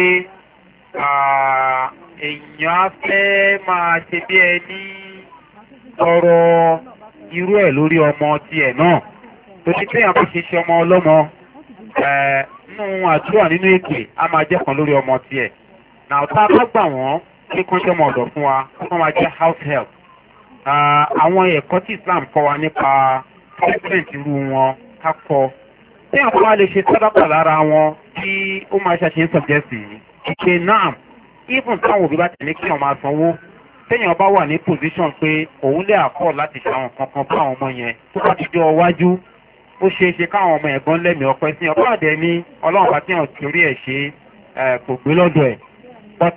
èèyàn á fẹ́ máa ṣe bí ẹni ọ̀rọ̀ irú ẹ̀ lórí ọmọ tiẹ̀ náà torí pé àwọn ṣe ṣe ọmọ ọlọ́mọ nínú àdúrà nínú èkè a máa jẹ́ kan lórí ọmọ tiẹ̀. Now tá a bá gbà wọ́n pé kán jẹ́ ọmọ ọ̀dọ̀ fún wa kó máa jẹ́ house help. Àwọn ẹ̀kọ́ tí Islam kọ́ wa nípa treatment irú wọn ká kọ́. Tí àwọn bá lè ṣe sọ́dọ̀pọ̀ lára wọn tí ó máa ṣàṣe ń sọ̀jẹ́sì ìṣe náà even táwọn òbí bá tẹ̀lé kí wọ́n máa sanwó téèyàn bá wà ní position pé òun lè àkọ́ láti ṣe àwọn kankan fún àwọn ọmọ yẹn tó bá ti jọ wájú ó ṣeé ṣe káwọn ọmọ ẹ̀gbọ́n lẹ́mìí ọpẹ́ sí ọ̀pọ̀ àdẹ ní ọlọ́run bá tíyàn torí ẹ̀ ṣe kò gbé lọ́dọ̀ ẹ̀ but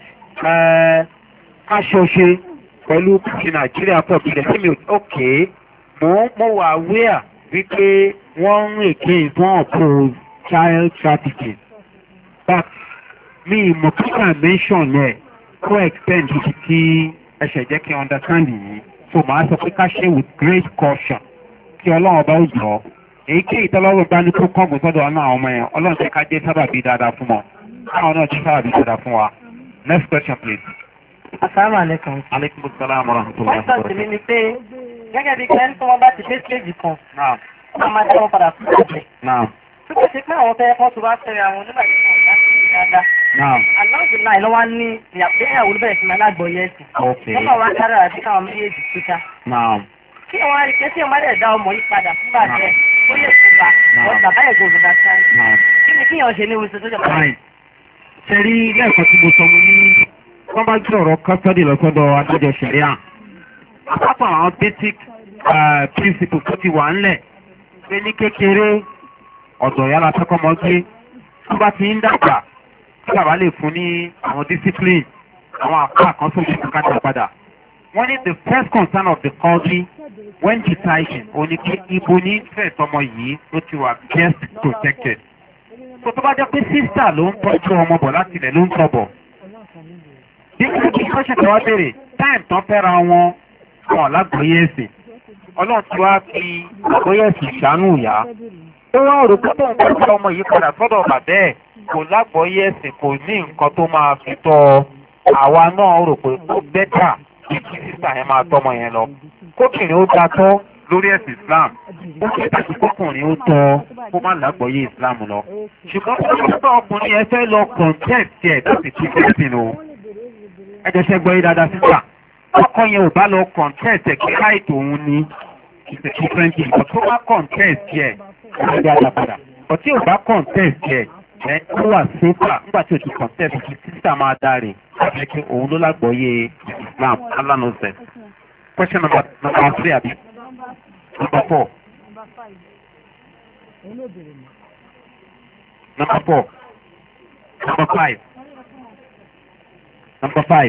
káṣọ ṣe pẹ̀lú ti nàìjíríà pọ̀ bí lẹ́sìn mi òkè mo mo wà aware wípé wọ́n ń èké ìfọ́n oppose child trafficking but mi ìmọ̀ kíkà mention ẹ̀ kó extend títí tí ẹsẹ̀ jẹ́ kí understand yìí so màá sọ pé ká ṣe with great caution kí ọlọ́run bá ó jọ èyí kí ìtọ́lọ́wọ́ bá ní kó kọ́gùn sọ́dọ̀ ọ̀nà àwọn ọmọ yẹn ọlọ́run tẹ́ ká jẹ́ sábàbí dáadáa fún wọn káwọn náà jẹ́ sábàbí dáadáa fún wa. Next question please. Assalamu alaikum. Alaikum salaam wa rahmatullahi wa barakatuh. Wọ́n sọ̀tì mi ni pé gẹ́gẹ́ bí kẹ́ni tí wọ́n bá ti dé stage kan. Naam. Wọ́n máa jẹ́ wọn padà fún ọ̀jẹ̀. Naam. Tí kò ṣe pé àwọn fẹ́ kọ́ tó bá fẹ́rẹ̀ àwọn onígbà yìí kan láti rí dáadáa. Naam. Aláǹdì náà ló wá ní ìyàwó bẹ̀rẹ̀ sí máa lágbọ̀ọ́yé ẹ̀sìn. Okay. Wọ́n máa wá kára àti káwọn méjèèjì túká. Naam. Kí wọ́n á rí pé tí wọ́n bá dẹ̀ dá ọmọ yìí padà fún bàjẹ́ ó lè kúta wọ́n bàbá ẹ̀ gbòòrò dáta. Kí ni kíyàn ṣe ní oṣù tó jọba? Ṣé rí lẹ́ẹ̀kan tí mo sọ mo ní wọ́n bá gbé ọ̀rọ̀ custody lọ́sọ́dọ̀ adájọ́ ṣẹ̀ríà. Àpapọ̀ àwọn basic principles tó ti wà ńlẹ̀ pé ní kékeré ọ̀dọ̀ yálà tọ́kọ́mọ́ gbé tó bá ti ń dàgbà tí bàbá lè fún ní àwọn discipline àwọn àpá kan tó ṣe kàkàtà padà. Wọ́n ní the first concern of the country when deciding ó ní pé ibo ní fẹ́ tọmọ yìí ló ti wà best protected. So tó bá jẹ́ pé sísà ló ń tọ́jú ọmọ bọ̀ láti ilẹ̀ ló ń tọ́ bọ̀. Bí kí kí kọ́ ṣẹ̀kẹ́ wá bèrè táìm tán fẹ́ra wọn wọn lágbóyè ẹ̀sìn. Ọlọ́run ti wá fi àgbóyè ẹ̀sìn ṣàánú ìyá. Ó wá rò pé tóun tọ́jú ọmọ yìí padà sọ́dọ̀ bàbá ẹ̀ kò lágbóyè ẹ̀sìn kò ní nǹkan tó máa fi tọ́ àwa náà rò pé ó bẹ́tà kí kí sísà yẹn máa tọ́mọ yẹn lọ. Kókìnrin ó da tọ́ lórí ẹ̀sìn Islam. Ó ṣe tàbí kókùnrin ó tọ́ kó má lágbóyè Islam lọ. Ṣùgbọ́n tó ọkùnrin yẹn fẹ́ lọ contest ẹ̀ láti kí ẹ̀sìn o. Ẹjọ́ ṣe gbọ́ yí dáadáa sísà. Ọkọ yẹn ò bá lọ contest ẹ̀ kí height òun ní different thing. But tó bá contest ẹ̀ ó lè dá padà. But tí ò bá contest ẹ̀ ẹ̀ ó wà sófà nígbà tí o ti contest kí sísà máa dáre. Láti kí òun ló lágbóyè Islam. Allah knows that. Question number, number three, Abi. Number four. Number four. Number five. Number five.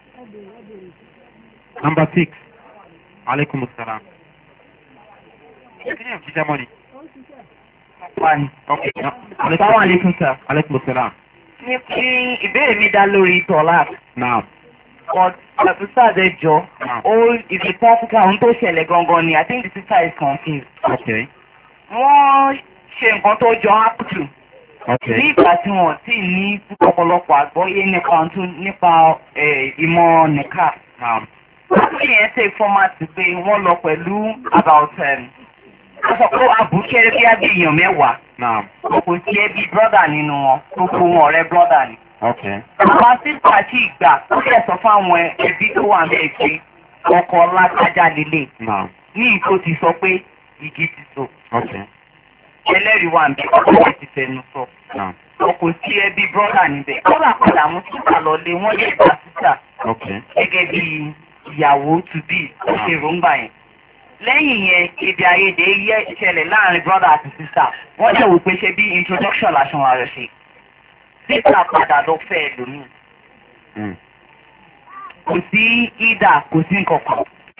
Number six. Alaikum assalam. Can you have teacher money? Fine. Okay. Assalamu alaikum sir. Alaikum assalam. Ní ìbéèrè mi dá lórí tọ́lá. Now. But the sister is Joe. All is the practical ohun tó ṣẹlẹ̀ gangan ni. I think the sister is confused. Okay. Wọ́n ṣe nǹkan tó jọ ápùtù. Okay. Ní ìgbà tí wọ́n tí ní ọ̀pọ̀lọpọ̀ àgbọ́yé nípa nípa ìmọ̀ nìka. Wọ́n yẹn ṣe fọ́mátì pé wọ́n lọ pẹ̀lú about wọ́n sọ pé àbúkẹ́rẹ́ bí ábí èèyàn mẹ́wàá. Kò sí ẹbí brọ́dà nínú wọn. Gbogbo wọn ọ̀rẹ́ brọ́dà ni. Okay. Àwọn sísà tí ìgbà ó yẹ sọ fáwọn ẹbí tó wà bẹ́ẹ̀ pé ọkọ̀ lágbájá lélẹ̀. Ní ìkó ti sọ pé igi ti so. Okay. Ẹlẹ́rìí wà níbi ọkọ̀ ti fẹnu sọ. Ọkọ̀ sí ẹbí brọ́dà níbẹ̀. Kọ́lá padà mú sísà lọlé wọ́n lè gba sísà. Okay. Gẹ́gẹ́ bí ìyàwó to be ó ṣe ròǹgbà yẹn. Lẹ́yìn yẹn, èdè àìyedè yẹ ìṣẹ̀lẹ̀ láàrin brọ́dà àti sísà. Wọ́n lè wò pé ṣe bí introduction lásán wa rẹ̀ ṣe. Sísà padà lọ fẹ́ ẹlòmíì. Kò sí ìdà, kò sí nǹkankan.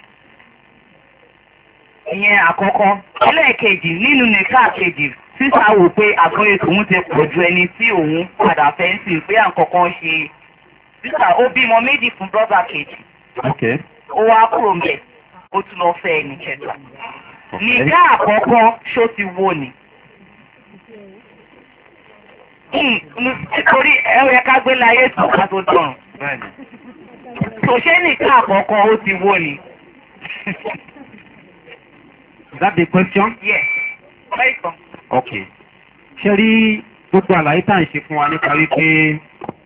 Ìyẹn àkọ́kọ́. Ẹlẹ́ẹ̀kejì nínú nìka kejì, sísà wò pé àgbọ́yé tòun ti pọ̀ ju ẹni tí òun padà fẹ́ ń sìn pé àǹkankan ṣe. Sísà ó bímọ méjì fún brọ́dà kejì. Okay. Ó wá kúrò mbẹ̀, ó tún lọ fẹ́ ẹni kẹta. Nìka àkọ́kọ́ ṣó ti wó ni. Nítorí ẹ̀rọ ẹ̀ka gbé láyé tó ká tó dọ̀rùn. Tò ṣé nìkan àkọ́kọ́ ó ti wó ni? Is that the question? Yes. ok ṣe rí gbogbo àlàyé tá à ń ṣe fún wa nípa wípé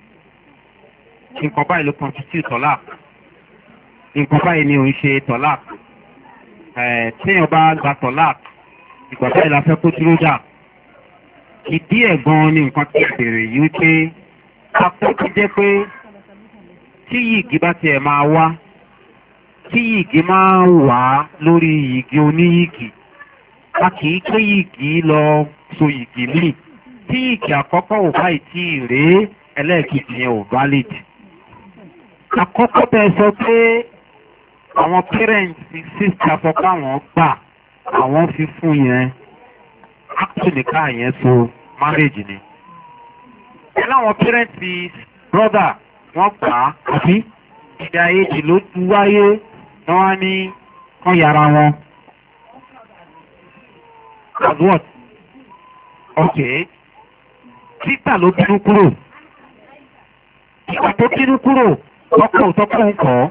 nǹkan báyìí ló constitute tọ́lá nǹkan báyìí ni ò ń ṣe tọ́lá téèyàn bá gba tọ́lá ìgbà báyìí la fẹ́ kó dúró dà ìdí ẹ̀ gan-an ni nǹkan tí ìbèrè yìí wípé akọ́kọ́ jẹ́ pé tí yìgì bá tiẹ̀ máa wá tí yìgì máa wà lórí yìgì oníyìgì a kì í pé yìgì lọ so yìgì míì tí yìgì àkọ́kọ́ ò báyìí tí ì rèé ẹlẹ́ẹ̀kejì yẹn ò valid. àkọ́kọ́ tẹ́ sọ pé àwọn parents sister sọ pé àwọn gbà àwọn fi fún yẹn actually ká yẹn so marriage ni. ẹ láwọn parents brother wọ́n gbà á àbí ìdá èjì ló ti wáyé wọ́n wá ní kán yára wọn. as what? okay títà ló bínú kúrò ìgbà tó bínú kúrò tọ́kọ̀ tọ́kọ̀ ń kọ́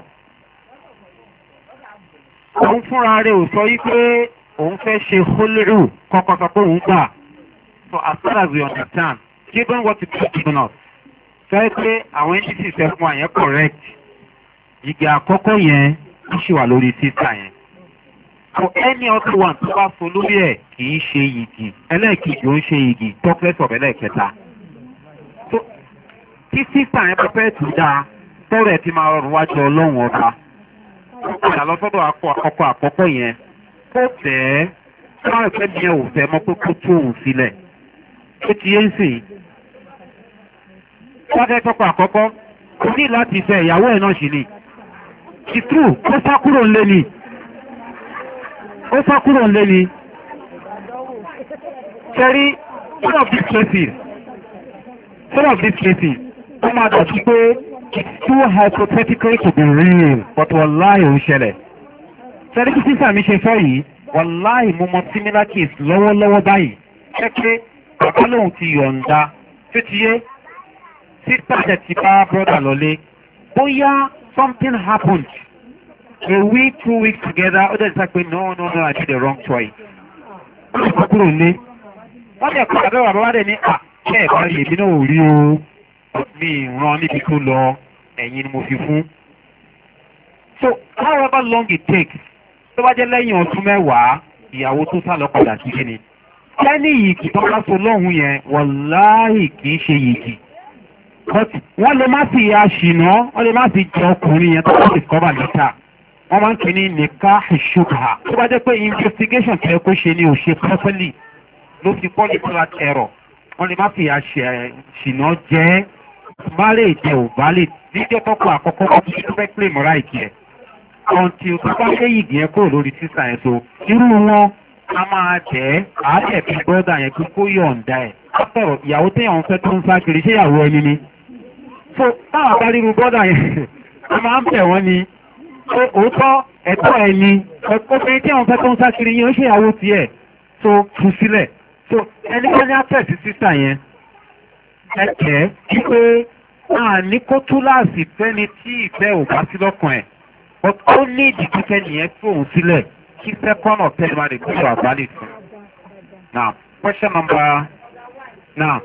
òun fúnra rẹ̀ ò sọ wípé òun fẹ́ ṣe hólérù kọ́kọ́ sọ pé òun gbà. so as far as we understand given what it is given us sọ pé àwọn entities ẹ fún àyẹn correct ìgbà àkọ́kọ́ yẹn ń ṣì wà lórí títà yẹn. so any other one tó bá so lórí ẹ̀ kì í ṣe yìgì ẹlẹ́ẹ̀kejì ó ń ṣe yìgì tọ́kẹ́sọ̀ ẹlẹ́ẹ̀kẹta. so tí títà yẹn pẹ́pẹ́ tù dáa tọ́rọ̀ ẹ̀ ti máa rọrùn wájú ọlọ́run ọba. ìjà lọ sọ́dọ̀ ọkọ̀ àkọ́kọ́ yẹn kó tẹ̀ ẹ́ káwọn ìfẹ́ mi ò fẹ́ mọ́ pé kó tó òun sílẹ̀. ó ti yé ń sìn. wákẹ́ tọ́kọ̀ àkọ́kọ́ kò ní láti fẹ́ ìyàwó ẹ̀ náà sì ni. ìtú ó sá kúrò ńlé ni. ó sá kúrò ńlé ni. sẹ́rí some of these cases some of these cases ó máa dàbí pé it's too hypothetical to be real but wàláì ò ń ṣẹlẹ̀. sẹ́rí kí sísà mi ṣe fọ́ yìí wàláì mo mọ similar case lọ́wọ́lọ́wọ́ báyìí. ṣé pé bàbá lòun ti yọ̀ǹda tó ti yé sísà jẹ́ ti bá brother lọlé bóyá something happened a week two weeks together ó dẹ̀ sá pé no no no I did the wrong choice. ó lè kọ́ kúrò lé wọ́n dẹ̀ kọ́ àbẹ́wò àbáwá dẹ̀ ní à ṣe ẹ̀kọ́ èmi náà ò rí o mi ràn níbi tó lọ ẹ̀yìn ni mo fi fún. so however long it takes tó bá jẹ́ lẹ́yìn ọdún mẹ́wàá ìyàwó tó sá lọ padà sí kí ni. lẹ́ni yìgì tó bá so lọ́hùn yẹn wàláhì kì í ṣe yìgì. wọ́n lè má fi aṣìná wọ́n lè má fi jẹ ọkùnrin yẹn tó bá ti kọ́ bà lẹ́tà. wọ́n máa ń pè ní nìka ìṣùkà. tó bá jẹ́ pé investigation tẹ́ kó ṣe ni ò ṣe properly ló fi kọ́ nípa ẹ̀rọ wọ́n lè má fi àṣìná jẹ́ marriage ò valid níjọ́ tọ́kọ̀ àkọ́kọ́ wọ́n tó fẹ́ claim right yẹ until tó bá fẹ́ yìgì yẹn kúrò lórí sísà yẹn so irú wọn a máa tẹ̀ àádẹ́ fi brother yẹn kí kó yọ̀ǹda ẹ̀ sọ̀rọ̀ ìyàwó téèyàn fẹ́ tó ń sá kiri ṣé ìyàwó ẹni ni so táwọn bá ríru brother yẹn a máa ń bẹ̀ wọ́n ni òótọ́ ẹ̀tọ́ ẹni ọkùnrin tí àwọn fẹ́ tó ń sá kiri yẹn ó ṣe ìyàwó tiẹ̀ so tú sílẹ̀ so ẹnikẹ́ni àtẹ̀sí sísà yẹn ẹ̀kẹ́ wípé a ní kó túláàsì fẹ́ni tí ìfẹ́ ò bá sí lọ́kàn ẹ̀ but ó ní ìdíkítẹ́ nìyẹn fóun sílẹ̀ kí second or third marriage kó wà valid fún. now question number now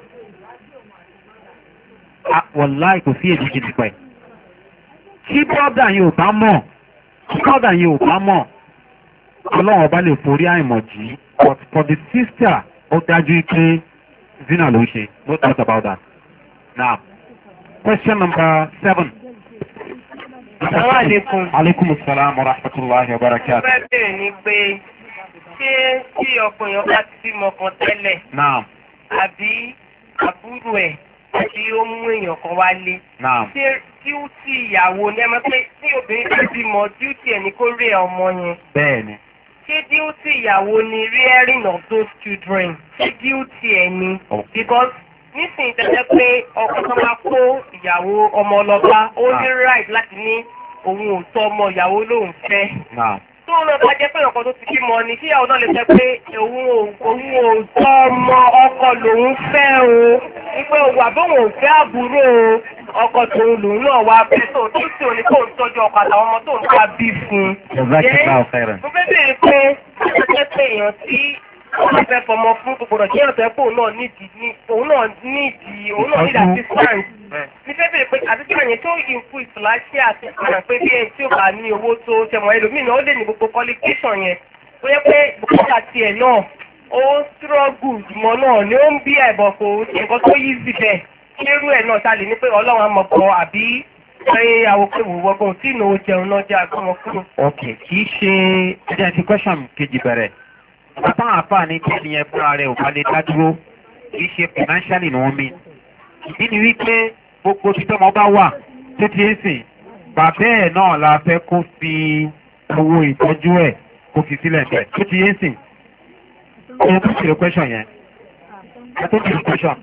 wọ̀láì kò sí èdè gidi pẹ̀ tí brother yìí ò bá mọ̀ tí brother yìí ò bá mọ̀ ọlọ́run ọba lè forí àìmọ̀ jì but for the sister ó dájú pé zina ló ń ṣe no doubt about that. now question number seven. Assalamualaikum. aleykum salaam wa rahmatulahi wa barakatuh. Fẹ́ bẹ̀rẹ̀ ni pé ṣé tí ọkùnrin bá ti bímọ kan tẹ́lẹ̀ naam àbí àbúrò ẹ̀ tí ó mú èèyàn kan wálé. naam ṣé díútì ìyàwó ni ẹ mọ̀ pé tí obìnrin bá bímọ díútì ẹ̀ ní kó rí ọmọ yẹn. bẹ́ẹ̀ni. ṣé díútì ìyàwó ni rearing of those children ṣé díútì ẹ̀ ni. because nísìnyí tẹ́lẹ̀ pé ọkọ tó máa kó ìyàwó ọmọ ọlọ́ba ó ní right láti ní òun ò tọ́ ọmọ ìyàwó lòun fẹ́. tó lọ bá jẹ́ pé ọkọ tó ti bímọ ni kí ìyàwó náà lè sọ pé òun ò tọ́ ọmọ ọkọ lòun fẹ́ o wípé òun àbóhùn ò fẹ́ àbúrò ọkọ tòun lòun náà wá fẹ́ tó tí tí òní kò ń tọ́jú ọkọ àtàwọn ọmọ tó ń ká bí fún un. mo fẹ́ bèèrè pé àtẹ́tẹ́ pé èèyàn tí wọ́n fẹ́ fọmọ fún gbogbo kí ọ̀sẹ̀ pé òun náà nídìí ní òun náà nídìí òun náà nídìí assistance. ní fẹ́ bèrè pé àti tí àyẹ̀ tó ìfú ìfúláṣẹ́ àti ìfúnà pé bí ẹni tí ó bá ní owó tó ṣẹmọ̀ ẹlòmíràn ó lè ní gbogbo qualification yẹn ó yẹ pé bùkátà tiẹ̀ náà ó struggle jùmọ̀ náà ni ó ń bí ẹ̀bọ̀ kò nǹkan tó yí sí bẹ́ẹ̀ kérú ẹ̀ náà ṣáà lè ní pé ọlọ́run àmọ̀kọ àbí ẹ̀yìn àwòkéwò wọ́gbọ̀n tí ìnáwó jẹun náà jẹ́ àgbọ̀mọ̀ fún un. ok kì í ṣe ẹjẹ ti question kejì bẹ̀rẹ̀ bàbá àfà ní kí ni ẹ fúnra rẹ̀ ò bá lè dá dúró kì í ṣe financially ni wọ́n mi ìdí ni wípé gbogbo tí tọ́mọ bá wà tó ti ń sìn bàbá ẹ̀ náà la fẹ́ kó fi owó ìtọ́jú ẹ̀ kó fi sílẹ̀ bẹ̀ tó ti ń sìn ohun tó ṣe question yẹn ẹ tó ṣe question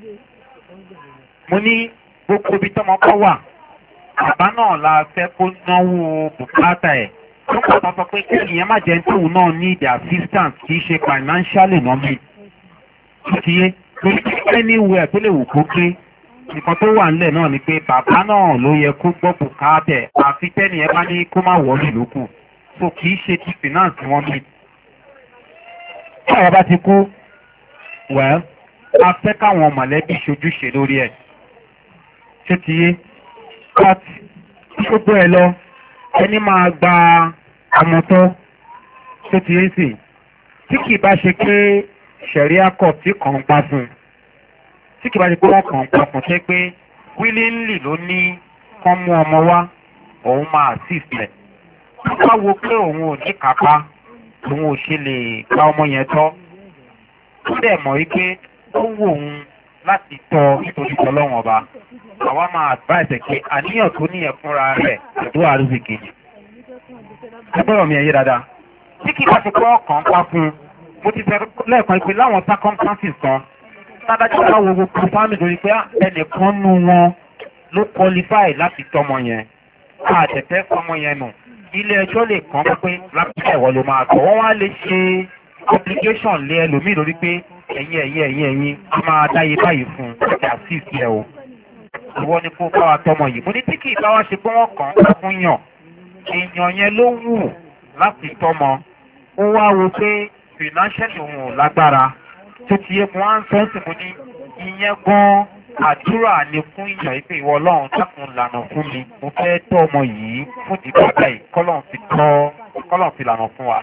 mo ní gbogbo tí tọ́mọ bá wà bàbá náà la fẹ́ kó náwó bùkátà ẹ̀ wọ́n kọ́ sọ pé ìyẹn má jẹ́ tóun náà ní ìdí assistance kì í ṣe financially náà mi ti yé lórí anywhere tó lè wù kó gbé nǹkan tó wà nílẹ̀ náà ni pé bàbá náà ló yẹ kó gbọ́ bùkátà ẹ̀ àfi tẹ́ni ẹ bá ní kó má wọ́ọ̀lì lókù so kì í ṣe ti finance wọn mi. tí àwọn bá ti kú well a fẹ́ káwọn mọ̀lẹ́bí ṣojúṣe lórí ẹ̀ ṣé ti yé cut gbogbo ẹ lọ ẹni máa gba àmọ́tọ́ tó ti yé sí tí kì bá ṣe pé ṣẹ̀ríà kọ̀ tí kàn ń pa fún tí kì bá ṣe pé wọ́n kàn ń pa fún ṣe pé willingly ló ní kán mú ọmọ wá òun máa assist ẹ̀ tó bá wo pé òun ò ní kápá òun ò ṣe lè gba ọmọ yẹn tọ́ tó dẹ̀ mọ̀ wípé ó wù òun láti tọ́ nítorí tọ́lọ́wọ̀n ọba àwa máa advice pé àníyàn tó níyẹn fúnra rẹ̀ àdúrà àrùsìkì ẹgbẹ́rọ̀ mi ẹ̀yẹ dáadáa tí kì í bá ti kọ́ ọkàn pa fún un mo ti fẹ́ lẹ́ẹ̀kan pé láwọn circumstances kan sádájọ́ bá wo gbogbo family lórí pé ẹnìkan nú wọn ló qualify láti tọ́mọ yẹn àtẹ̀tẹ̀ fọmọ yẹn nù ilé ẹjọ́ lè kàn pé lápẹ́ ẹ̀wọ̀ ló máa tọ̀ wọ́n wá lè ṣe obligation lé ẹlòmíì lórí pé ẹ̀yin ẹ̀yin ẹ̀yin ẹ̀yin a máa dáyé báyìí fún un láti assist ẹ o ìwọ ni kó bá wa tọmọ yìí mo ní tí kì í bá wa ṣe pé wọ́n kàn án fún yàn èèyàn yẹn ló wù láti tọmọ ó wá wo pé financially òun ò lágbára tó ti yẹ mo á ń sọ sí mo ní ìyẹn gan àdúrà ni fún ìyàn yìí pé ìwọ ọlọ́run dákun lànà fún mi mo fẹ́ tọ́ ọmọ yìí fún ìdíbò báyìí kọ́lọ́run fi tọ́ kọ́lọ́run fi lànà fún wa.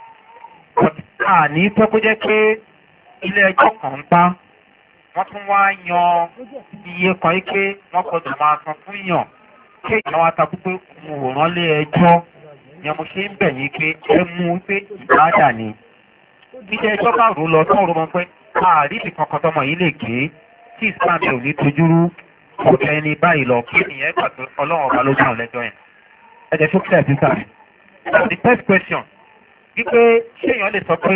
àní tó kó jẹ́ pé ilé ẹjọ́ kan ń pa wọ́n tún wá yan iye kan yìí pé wọ́n gbọ́dọ̀ máa san fún yàn kéèyàn wá takú pé mo wò rán lé ẹjọ́ yẹn mo ṣe ń bẹ̀ yín pé ẹ mú pé ìbádà ni. ilé ẹjọ́ bá rò lọ tán rò mọ́ pé àríbì kankan tọmọ yìí lè gé tí islam ò ní tojúrú ọ̀tẹ̀ ẹni báyìí lọ kí ènìyàn gbà pé ọlọ́run ọba ló dáhùn lẹ́jọ́ yẹn. ẹ jẹ́ tó clear sí sáà. the first question wípé ṣéèyàn lè sọ pé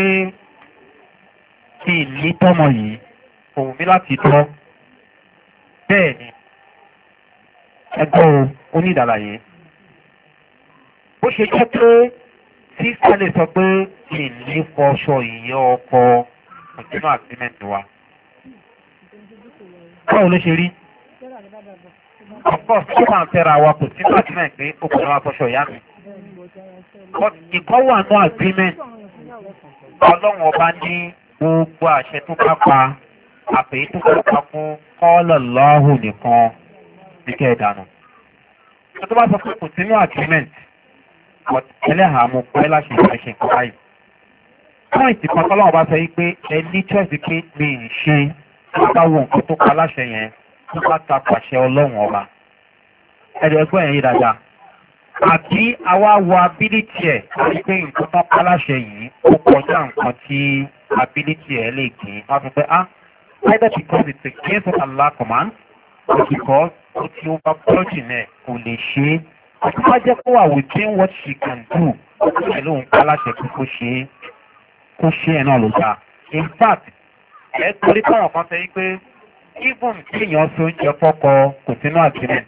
kí ní tọ́mọ yìí òun mi láti tọ́ bẹ́ẹ̀ ni ẹgbẹ́ o onídàlàyé bó ṣe jẹ́ pé tí sálẹ̀ sọ pé kí ní fọṣọ ìyẹ́ ọkọ òjínú agreement wa báwo ló ṣe rí of course tó máa ń fẹ́ra wa kò sínú agreement pé ó kò ní wá fọṣọ ìyá mi ìkọ́ wà ní agreement ọlọ́run ọba ní gbogbo àṣẹ tó bá pa àpèyí tó bá pa fún kọ́ọ̀lọ̀ lọ́hùn nìkan ní kẹ́ ẹ̀ dànù. tó bá sọ pé kò sínú agreement but ẹlẹ́hàá mo pẹ́ láṣẹ ìfẹ́ ṣe nǹkan báyìí. pọ́ìntì kan tọ́lọ́wọ́ bá sọ yí pé ẹ ní choice pé mi ì ṣe tó bá wo nǹkan tó pa láṣẹ yẹn tó bá ta pàṣẹ ọlọ́run ọba. ẹ̀rọ ẹgbẹ́ yẹn yí dáadáa. àbí àwa wo ability ẹ̀ láti pé nǹkan tó pa láṣẹ yìí ó kọjá nǹkan tí ability ẹ̀ lè gbé. wọ́n fi pé ah either because it's against what Allah commands or because ó ti over budget ẹ̀ kò lè ṣe é. àti wá jẹ́ kó wà within what she can do pẹ̀lú nǹkan aláṣẹ pé kó ṣe é kó ṣe ẹ̀ náà ló dáa. in fact ẹ̀ torí káwọn kan sọ yí pé even tí èèyàn fi oúnjẹ fọ́kọ kò sínú agreement.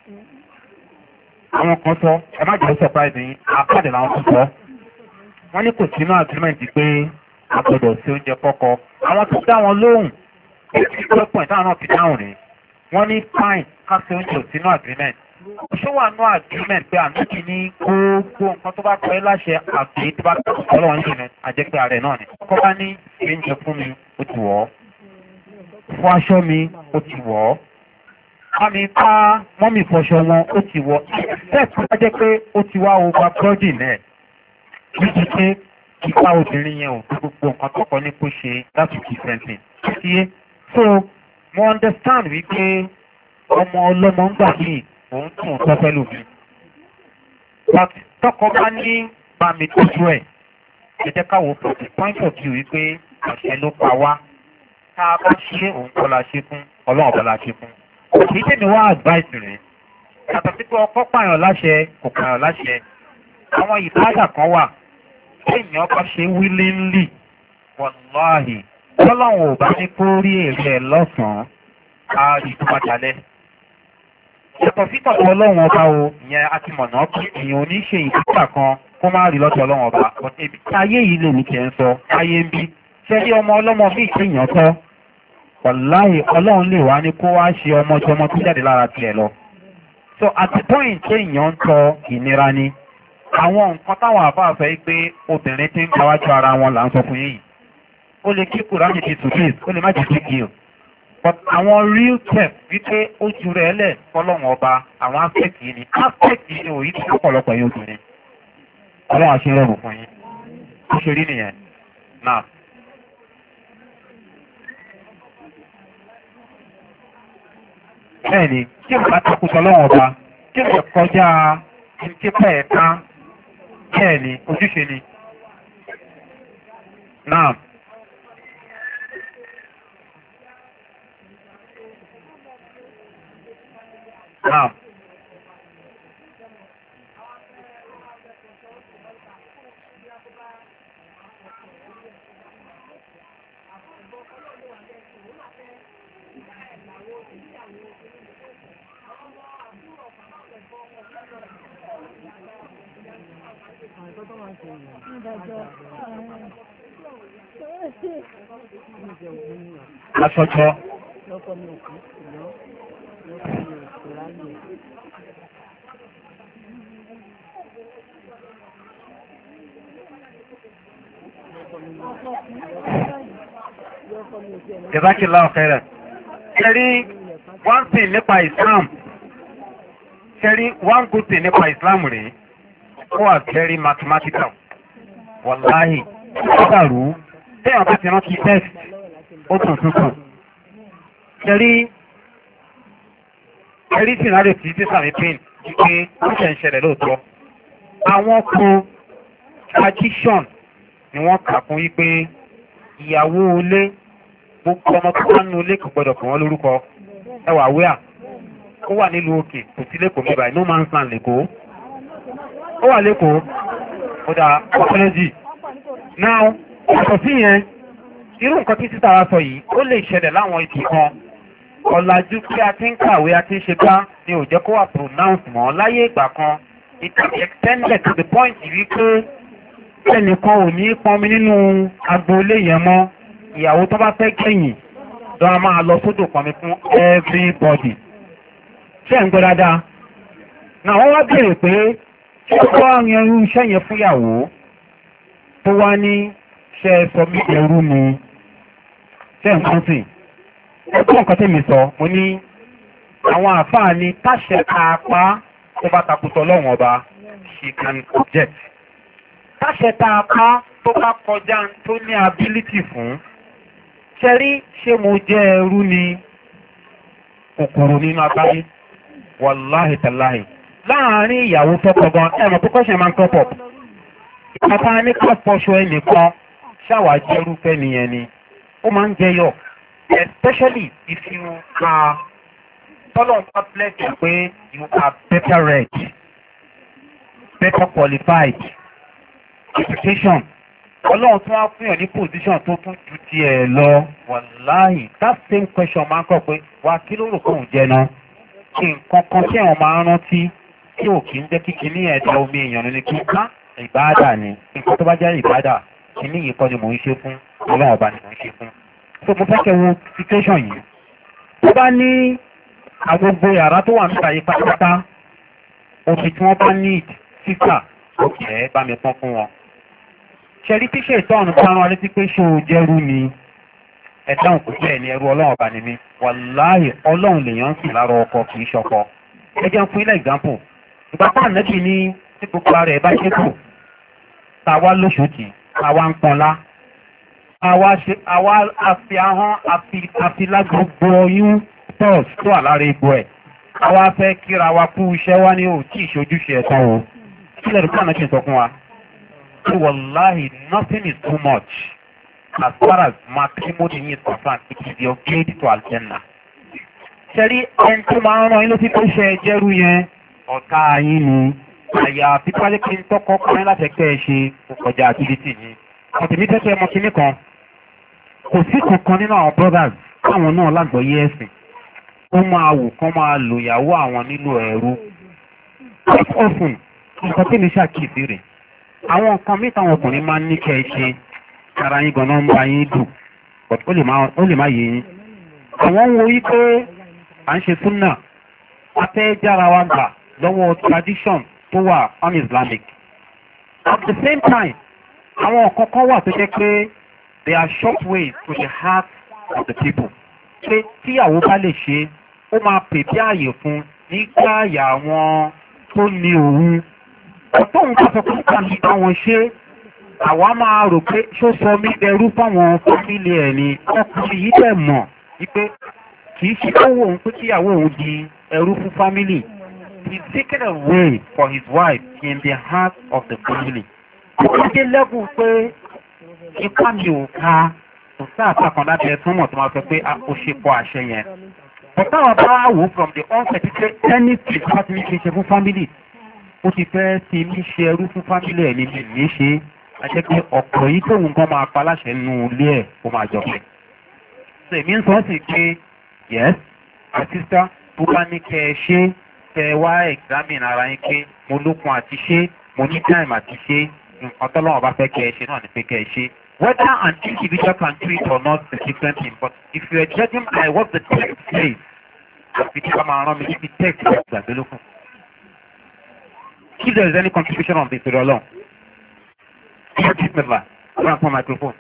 àwọn kan sọ ẹ má jẹ́ surprise yín àpàdé làwọn tó sọ wọ́n ní kò sínú agreement pé a gbọ́dọ̀ sí oúnjẹ fọ́kọ. àwọn tó dá wọn lóhùn eighty four point táwọn náà fi dáhùn rèé wọ́n ní fine ká sí oúnjẹ sínú agreement ṣé wà nú agreement pé àmì ní gbogbo nǹkan tó bá pẹ́ láṣẹ àgbè tó bá tọ́ ọlọ́run nínú àjẹpẹ́ ààrẹ náà ni. kọ́ bá ní oúnjẹ fún mi ó ti wọ̀ ọ́ fún aṣọ mi ó ti wọ̀ ọ́ àmì ká mọ́mì fọṣọ wọn ó ti wọ̀ bẹ́ẹ̀ tó bá jẹ́ pé ó ti wá over body náà níbi pé kíkà obìnrin yẹn ò tó gbogbo nǹkan tó kọ́ ní kó ṣe láti different thing. so mo understand wípé ọmọ ọlọ́mọ ń gbà yìí òun tún tọ́ fẹ́ lómi. but tọkọ bá ní bá mi tójú ẹ̀ ẹ jẹ́ ká wo from the point of view wípé àṣẹ ló pa wá tá a bá ṣe òun kọ́ la ṣe fún ọlọ́run bá la ṣe fún. kì í tèmi wá advice rẹ̀ yàtọ̀ sí pé ọkọ pààyàn láṣẹ kò pààyàn láṣẹ àwọn ìbáàdà kan wà téèyàn bá ṣe willingly wàláhì ọlọ́run ò bá ní kó rí èrè ẹ̀ lọ́sàn-án á rí tó padà lẹ́. yàtọ̀ sí tọ̀tọ̀ ọlọ́run ọba o ìyẹn a ti mọ̀nà pé èèyàn ò ní ṣe ìdúgbà kan kó má rí lọ́tọ̀ ọlọ́run ọba ebi tí ayé yìí lè ní kẹ́ ń sọ ayé ń bí ṣẹ́rí ọmọ ọlọ́mọ bíi téèyàn tọ́ wàláhì ọlọ́run lè wá ní kó wá ṣe ọmọ jọmọ tó jáde lára tiẹ̀ lọ. so at the point téèyàn ń tọ ìnira ni àwọn nǹkan táwọn àbá fẹ́ pé obìnrin tí ń káwájú ara wọn là ń sọ fún yìí ó lè kí kùránì ti tùbíìs ó lè má jẹ́ kíkì o but àwọn real tech wípé ó ju rẹ̀ lẹ̀ fọlọ́wọ́n ọba àwọn aspect yìí ni aspect yìí ni òyìn tí ọ̀pọ̀lọpọ̀ yóò dùn ní ọlọ́run àṣẹ rẹ̀ fún yín ó ṣe rí nìyẹn náà. bẹ́ẹ̀ni kí n bá takùsọ lọ́wọ́ ọba kí n lè kọjá ìtípẹ́ ẹ̀ka bẹ́ẹ̀ni ojúṣe ni náà. náà. Aṣọ́jọ́. Jẹ́bákìlá ọ̀fẹ́rẹ̀. Ṣẹ́rí one thing nípa Islam. Ṣẹ́rí one good thing nípa Islam rèé. Ó wà very mathematical. Wàláhì. Ó dàrú. Téèyàn bá ti rántí text. Ó tún tuntun. Ṣẹ́rí Ṣẹ́rí tí ìrìnàjò tí tí sàmì pain wípé ó ṣe ń ṣẹlẹ̀ lóòótọ́. Àwọn kan tradition ni wọ́n kà fún wípé ìyàwó ilé gbogbo ọmọ tó wá nínú ilé kò gbọdọ̀ pè wọ́n lórúkọ. Ẹwà wíà ó wà nílùú òkè kò sí lẹ́kọ̀ọ́ mi báyìí no man's land lẹ́kọ̀ọ́. Ó wà lẹ́kọ̀ọ́ ó dà ọ̀pọ̀lọ́jì. Now ọ̀sọ̀ sí yẹn irú nǹkan tí títà wa sọ yìí ó lè ṣẹlẹ̀ láwọn ibì kan. Ọ̀làjú pé a ti ń kàwé a ti ń ṣe bá ni ò jẹ́ kó wà pronounce mọ́ láyé ìgbà kan. It can be extended to the point wípé ẹnìkan ò ní pọnmi nínú agboolé yẹn mọ́ ìyàwó tó bá fẹ́ gbẹ̀yìn lọ a máa lọ sódò pọnmi fún everybody. Ṣé ń gbọ́ dáadáa? Náà wọ́n wá béèrè pé ṣé ó wá yan irú iṣẹ́ yẹn fúnyàwó tó wá ní ṣe sọ mí ẹrú ni ṣé ń kún sí? Ẹgbẹ́ nǹkan tẹ́mi sọ mo ní àwọn àfáà ní táṣẹ káapá tó bá takùtọ̀ lọ́wọ́n ọba she can object. Táṣẹ káapá tó bá kọjá tó ní ability fún ṣẹ́rí ṣé mo jẹ́ ẹrú ni kòkòrò nínú abáyé wàláhì tàláhì láàárín ìyàwó tọ́kọ gan ẹ̀mọ̀ tó kọ́ṣẹ́ máa ń tọ́ pọ̀ ìpàtà ní ká fọṣọ ẹnìkan ṣàwájẹ́ irúfẹ́ nìyẹn ni ó máa ń jẹyọ especially if you are tọ́lọ̀ bá bless you pé you are better read better qualified education ọlọ́run tí wọ́n fún yàn ní position tó tún ju ti ẹ̀ lọ wàláhì that same question máa ń kọ́ pé wà kí ló rò pé òun jẹ náà kí nǹkan kan tí àwọn máa ń rántí tí ò kí ń jẹ́ kí kíní ẹ̀dá omi èèyàn ní kí ká ìbáàdà ni nǹkan tó bá jẹ́ ìbáàdà kíní yìí kọ́ ni mò ń ṣe fún ọlọ́run ọba ni mò ń ṣe fún. so mo fẹ́ kẹ́ wo situation yìí tó bá ní agbègbè yàrá tó wà níta yìí pátápátá omi tí wọ́n bá ní sísà ó kẹ́ bá mi pọ́n fún wọn. ṣẹ́rí tíṣe ìtọ́nù bá rán létí pé ṣó o jẹ́rú ni ẹ̀dáhùn kò sí ẹni ẹrú ọlọ́run ọba ni mí wàláhì ọlọ́run lèèyàn ń sìn lára ọkọ kì í ṣọkọ. ẹ jẹun fún ilé example ìgbà tá ànẹ́bì ní tí gbogbo ara ẹ̀ bá ṣe kù tá a wá lóṣooṣì tá a wá ń pọnlá àwa ṣe àwa àfi ahọ́n àfilá gbogbo oyún pọ́s tó wà lára egbò ẹ̀ àwa fẹ́ kíra wa kú iṣẹ́ wá ní òtí ìṣojúṣe ẹ̀tàn o kílẹ̀ rẹ̀ kánà ṣe sọ fún wa so wàláhì nothing is too much as far as matrimony is concerned it is your gate to aljanna. ṣẹ́rí ẹni tó máa ń rán inú tí tó ṣe jẹ́rú yẹn ọ̀tá yín ni àyà pípálẹ́ kí n tọ́kọ́ kọrin láti ẹgbẹ́ ẹ ṣe kọjá activity yìí ọ̀tẹ̀mí tẹ́tẹ́ ọmọ kìíní kan kò sí kankan nínú àwọn brothers káwọn náà lágbọ̀ọ́yé ẹ̀sìn ó máa wù kán máa lò ìyàwó àwọn nílò ẹ̀rú often nǹkan tí mi ṣàkíyèsí rẹ̀ àwọn nǹkan mí táwọn ọkùnrin máa ń ní kẹ́ ẹ ṣe ara yín gan-an ń bá yín dùn but ó lè má yé yín àwọn ń wo yí pé à ń ṣe súnà a fẹ́ jára wa gbà lọ́wọ́ tradition tó wà un-islamic at the same time àwọn nǹkan kan wà tó jẹ́ pé they are short ways to the heart of the people pé tíyàwó bá lè ṣe ó máa pèpè ààyè fún nígbà àyà àwọn tó ní òun ọ̀tọ́hun bá sọ pé nígbà mi bá wọn ṣe àwa máa rò pé ṣó sọ mí ẹrú fáwọn fámílì ẹ̀ ni ọkùnrin yìí dẹ̀ mọ̀ wípé kì í ṣe owó òun pé kíyàwó òun di ẹrú fún fámílì he is taken away for his wife in the heart of the family. ó dé lẹ́gùn pé ipá mi ò ká kò sáàtà kan láti ẹ̀ túnmọ̀ tó máa fẹ́ pé ó ṣe pọ̀ àṣẹ yẹn. ọ̀tá wọn bá wò from the onset pé any place bá ti ní ṣe ṣe fún family ó ti fẹ́ ti ní ṣe ẹrú fún family ẹ̀ ní mi ní ṣe é jẹ́ pé ọ̀pọ̀ yìí tóun kan máa pa láṣẹ nínú ilé ẹ̀ kó máa jọ pé. so èmi ń sọ sí pé yes my sister tó bá ní kẹ́ ẹ ṣe kẹ́ ẹ wá examine ara yín pé mo lókun àti ṣe mo ní time àti ṣe nǹkan tọ́lọ́wọ́ bá fẹ́ kẹ́ ẹ ṣe náà ni pé kẹ́ ẹ ṣe. whether an individual can do it or not is a different thing but if you are judging by what the text says àfi tí wọ́n máa rán mi níbi text ìgbàgbé lókun. if there is any contribution on this alone bismillah run for microphone.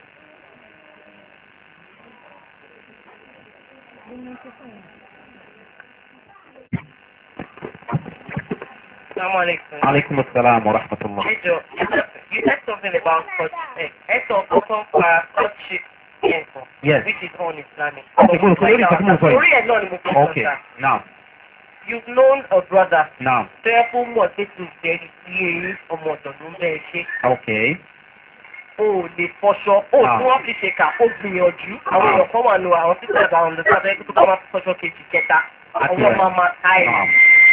Alaikum assalam wa rahmatullah. Hey Joe, you said something about courtship. courtship yes. Which is un-Islamic. Okay, good. So you're talking about Okay, now. You've known a brother. Now. Therefore, what it is very clear or more than okay. Oh, the for sure. Oh, tí wọ́n fi ṣe kà ó gbìyànjú. Àwọn èèyàn kan wà nù àwọn títí ẹ̀dá àwọn ọ̀dọ́ sábẹ́ kí tó bá wá fọ́ṣọ́ kejì kẹta. Àwọn máa ma ta ẹ̀.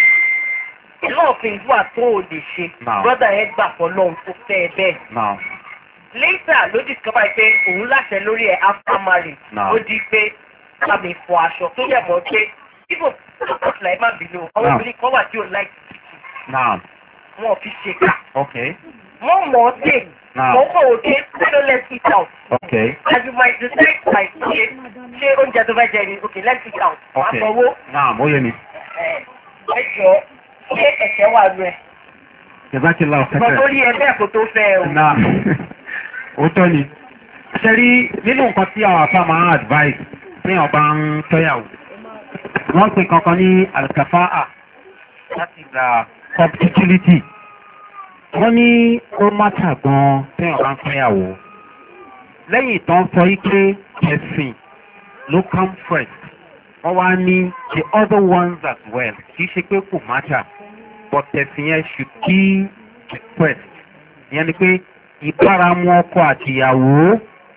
Ìlọ́ọ̀fin wà tó o lè ṣe. Brọ́dà yẹn gbà fọ́ lọ́hùn tó fẹ́ ẹ bẹ́ẹ̀. Later ló discover pé òun láṣẹ lórí ẹ̀ after marriage. Ó di pé kámi fọ aṣọ tó yẹ mọ́ pé ibò ọ̀sùn ẹ̀ má bínú. Àwọn obìnrin kan wà tí ò láì tìtì. Wọ́n fi ṣe kà. Wọ́n mọ̀ ọ́ dé. Mo kọ̀ òkè so let's eat out. Okay. As you might decide like ṣe ṣé oúnjẹ tó fẹ́ jẹ ni okay let's eat out. Okay. Àfọwọ́. Náà mo yẹ mi. Ẹ jọ ṣé ẹ̀ṣẹ̀ wà lú ẹ̀? Jẹ́bákìlá ọ̀fẹ́ fẹ́. Mo tó rí ẹgbẹ́ ẹ̀kọ́ tó fẹ́ o. Náà òótọ́ ni. Ṣé rí nínú nǹkan tí àwọn afá máa advice ní ọba ń tọ́yàwó? Wọ́n pe kankan ní alkafa'a láti gba compatibility. Wọ́n ní ó mátà gan-an tí ọba ń fẹ́yàwó. Lẹ́yìn ìtàn sọ wípé ẹ̀sìn ló come first. Wọ́n wá ní the other ones as well. Kì í ṣe pé kò mátà but ẹ̀sìn yẹn should be the first. Ìyẹn ni pé ìbáramu ọkọ àtìyàwó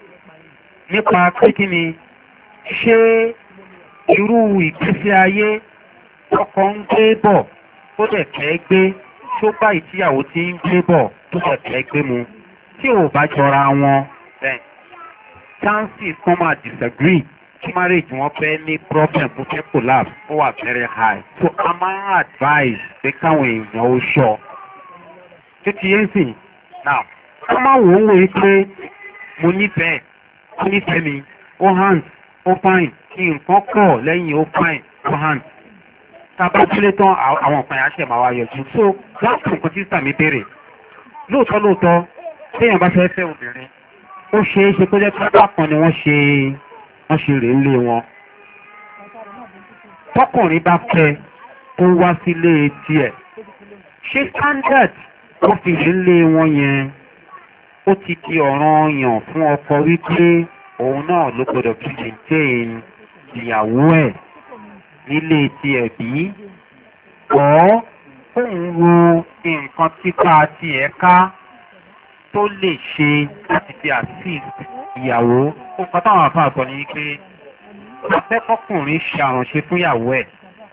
nípa pé kí ni ṣé irú ìgbésí ayé ọkọ ń gbé bọ̀ tó dẹ̀ fẹ́ gbé tó bá ìtíyàwó tí ń gbé bọ̀ tó dẹ̀ fẹ́ gbé mu tí ò bá jọra wọn then chances kan máa disagree kí marriage wọn fẹ́ ní problem tó fẹ́ collapse ó wà very high so a máa advise pé káwọn èèyàn ó ṣọ tó ti yẹn sìn now ká máa wò ó wòye pé mo nífẹ̀ẹ́ ó nífẹ̀ẹ́ mi ó hands ó fine kí nǹkan pọ̀ lẹ́yìn ó fine ó hands tábà délé tán àwọn nǹkan yẹn á ṣẹ̀ máa wá yọjú. so láti nǹkan tí sàmì béèrè lóòótọ́ lóòótọ́ téèyàn bá fẹ́ fẹ́ obìnrin ó ṣeé ṣe kó jẹ́ pápá kan ni wọ́n ṣe wọ́n ṣe rèé lé wọn. tọkùnrin bá fẹ́ kó wá sílé tiẹ̀ ṣé standard wọ́n fi rèé lé wọn yẹn ó ti di ọ̀ràn yàn fún ọkọ wípé òun náà ló gbọdọ̀ fi maintain ìyàwó ẹ̀ nílé tiẹ̀ bí ọ̀ fóun wo nǹkan típa tiẹ̀ ká tó lè ṣe láti fi assist ìyàwó. ó kọ́ táwọn àfáà sọ ní pé afẹ́kọ́kùnrin ṣe àránṣe fún ìyàwó ẹ̀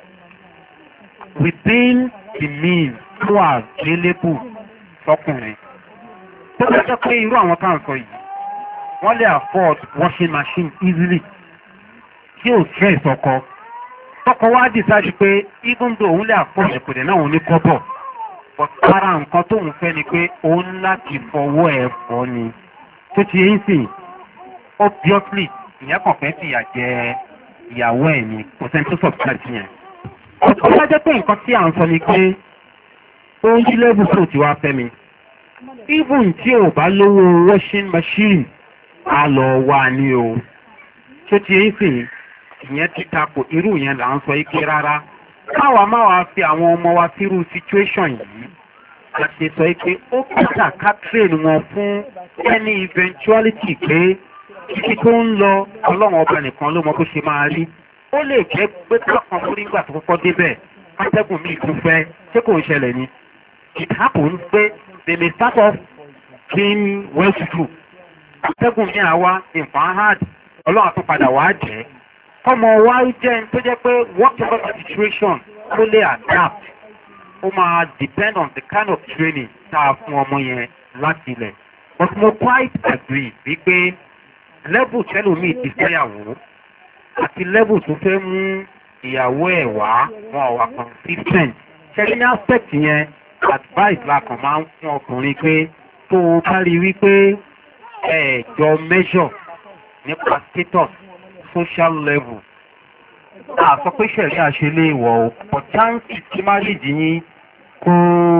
within the means tó wà available fọkùnrin. tó bá jẹ́ pé irú àwọn táwọn sọ yìí wọ́n lè afford washing machine easily tí ò stress ọkọ. tọkọ wá decide pé even though òun lè afford ìpèdè náà òun ní kọ́bọ̀ but ara nǹkan tóun fẹ́ ni pé òun láti fọwọ́ ẹ̀ fọ́ ni. tó ti yẹn sìn obviously ìyẹn kàn fẹ́ fìyà jẹ ìyàwó ẹ̀ ni kò sẹ́ni tó subscribe yẹn. ọ̀tọ̀ bá jẹ́ pé nǹkan tí à ń sọ ni pé ó ń yí level tó ti wá fẹ́ mi. even tí ò bá lówó washing machine a lọ wá ní o. tó ti yẹn sìn ìyẹn ti takò irú yẹn là ń sọ ike rárá. káwa máa wá fi àwọn ọmọ wa sírú situation yìí a ṣe sọ pé ó kọjá ká train wọn fún any eventuality pé títí tó ń lọ ọlọ́run ọba nìkan ló mọ bó ṣe máa rí. ó lè jẹ́ pé kákan fún nígbà tó kọ́kọ́ débẹ̀ atẹ́gùn mi tún fẹ́ ṣé kò ń ṣẹlẹ̀ ni. it happens pé they may start off being well to do. atẹ́gùn mi àwa nǹkan hard ọlọ́run àtúnpadà wàá jẹ́. ọmọ wa jẹ́ tó jẹ́ pé whatever the situation ó lè adapt. ó máa depend on the kind of training tá a fún ọmọ yẹn láti ilẹ̀. but mo quite agree wípé level tẹ́lómi ti fẹ́yàwó àti level tó fẹ́ mú ìyàwó ẹ̀ wá wọn wà consistent. ṣẹ́ni ní aspect yẹn advice la kàn máa ń fún ọkùnrin pé tó o bá rí wípé ẹ̀ẹ́jọ measure nípa status social level. a sọ pé ṣẹ̀rí àṣelé ìwọ̀ o but chance tí má lè dín yín kó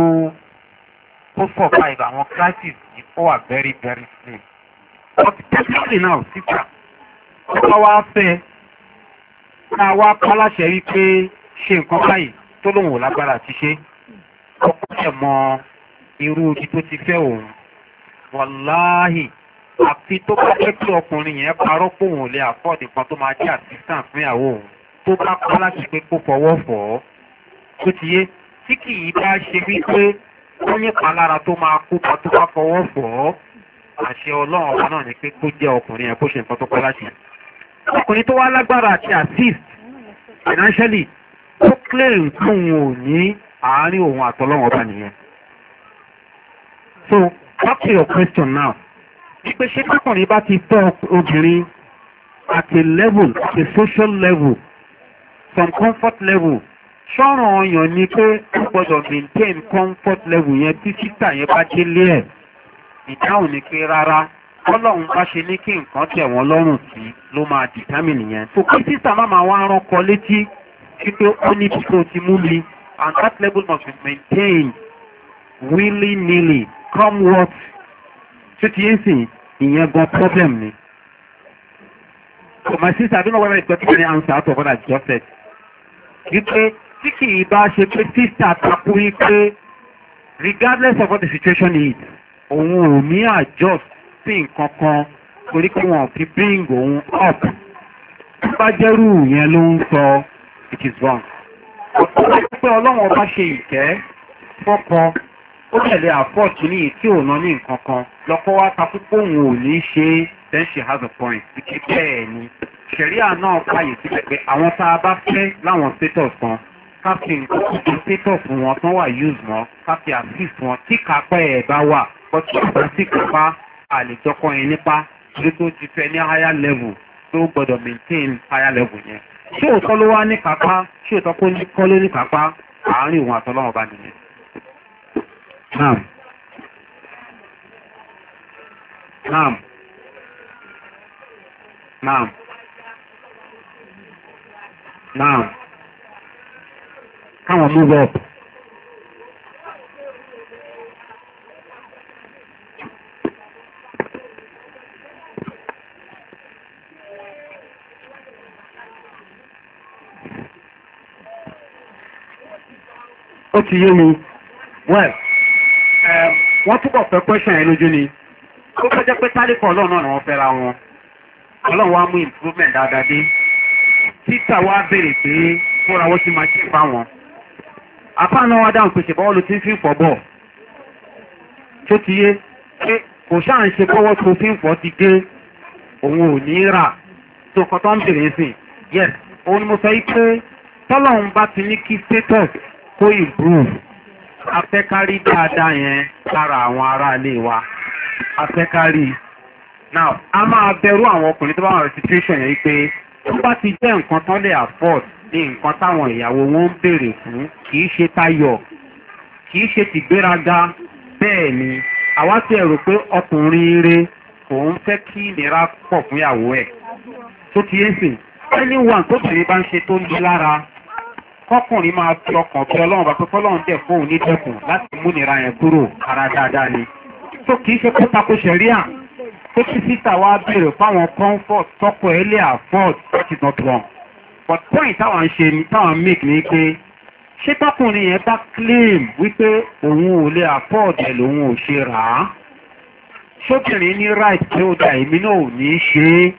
kó survive àwọn crisis yìí ó wà very very slim. but technically now sísà ọba wa fẹ́ ká wá paláṣẹ wípé ṣe nǹkan báyìí tó lóun ò lágbára àti ṣe ọkọ ẹ̀ mọ irú ojú tó ti fẹ́ òun wàláhì àfi tó bá jẹ́ pé ọkùnrin yẹn parọ́ pé òun ò lè afford nǹkan tó máa jẹ́ assistant fún ìyàwó òun tó bá paláṣẹ pé kó fọwọ́ fọ̀ ọ́ tó ti yé tí kì í bá ṣe wípé ó ní palára tó máa kópa tó bá fọwọ́ fọ̀ ọ́ àṣẹ ọlọ́run ọba náà ni pé kó jẹ́ ọkùnrin yẹn kó ṣe nǹkan tó paláṣẹ. ọkùnrin tó wá lágbára àti assist financially ó claim fún òun ò ní àárín òun àtọ́lọ́run ọba nìyẹn. so back to your question now wípé ṣé kákùnrin bá ti tọ́ obìnrin at a level at a social level some comfort level ṣọ́ràn ọyàn ni pé ó gbọ́dọ̀ maintain comfort level yẹn tí sísà yẹn bá délé ẹ̀. ìdáhùn ni pé rárá ọlọ́run bá ṣe ní kí nǹkan tẹ̀ wọ́n lọ́rùn sí ló máa determine yẹn. so kí sísà má máa wá rán kọ létí wípé ó ní bí tó ti mú mi and that level must be maintained willy nilly come what ṣé ti yé sìn ìyẹn gan problem ni. so my sister I don't know whether it's got any answer to what I just said. wípé tí kì í bá ṣe pé sísà takú wípé regardless of what the situation is òun ò ní adjust sí nǹkan kan torí pé wọn fi bring òun up. tó bá jẹ́rù yẹn ló ń sọ it is wrong. ọ̀pọ̀ pé ọlọ́run ọba ṣe ìkẹ́ fọ́kọ ó tẹ̀lé àfọ́ọ̀tù ní ìtí òun ní nǹkan kan lọ́kọ́ wá takú pé òun ò ní ṣe then she has a point. ìké bẹ́ẹ̀ ni ṣẹ̀ríà náà fàyè sílẹ̀ pé àwọn tá a bá fẹ́ láwọn status kan ká fi nǹkan tó status wọn tán wà use mọ́ ká fi assist wọn tí kápẹ́ ẹ̀ bá wà bọ́tí ọ̀pá sí kápá àlejòkọ́ yẹn nípa torí tó ti fẹ́ ní higher level tó gbọ́dọ̀ maintain higher level yẹn. ṣé òótọ́ ló wá ní kápá ṣé òótọ́ kọ́ ló ní kápá àárín òun àtọ́lọ́wọ́ bá nìyẹn. naam naam naam naam kan move up. ó ti yé mi well wọ́n túbọ̀ fẹ́ question ẹ lójú ni ó fẹ́ jẹ́ pé tálíkọ̀ ọlọ́run náà ni wọ́n fẹ́ra wọn ọlọ́run wá mú improvement dáadáa dé títà wá bèrè pé fúnra wọ́n ti máa ṣe fá wọn apá náà wá dáhùn pé ṣe bọ́wọ́ ló ti ń fi fọ́ bọ̀ tó ti yé pé kò ṣáà ń ṣe bọ́wọ́ tó fi ń fọ́ ti gé òun ò ní rà tó kọ́ tó ń bèrè sí yes òun ni mo sọ yí pé tọ́lọ́run bá ti ní kí status kó improve afẹ́kárí dáadáa yẹn lára àwọn ará ilé wa afẹ́kárí now a máa bẹ̀rù àwọn ọkùnrin tó bá wà situation yẹn pé tó bá ti jẹ́ nǹkan tán lè afford ní nǹkan táwọn ìyàwó wọn ń béèrè fún kìí ṣe tayọ̀ kìí ṣe tìgbéraga bẹ́ẹ̀ ni àwa ti ẹ̀rù pé ọkùnrin ire kò ń fẹ́ kí ìnira pọ̀ fún ìyàwó ẹ̀ tó ti yé sìn anyone tó bìnrin bá ń ṣe tó ń di lára kọkùnrin máa fi ọkàn bí ọlọ́run bá pẹ́pẹ́ ọlọ́run dẹ̀ fóun ní dẹ́kun láti múnira yẹn kúrò ara dáadáa ni tó kìí ṣe kó tako ṣẹ̀ríà tó kí sísà wá bèèrè fáwọn comfort tọ́kọ ẹ̀ lè afford that is not wrong but point táwọn ń ṣe ni táwọn make ni pé ṣé tọkùnrin yẹn bá claim wípé òun ò lè afford ẹ̀ lòun ò ṣe rà á ṣóbìnrin ní right pé ó dà èmi náà ò ní í ṣe é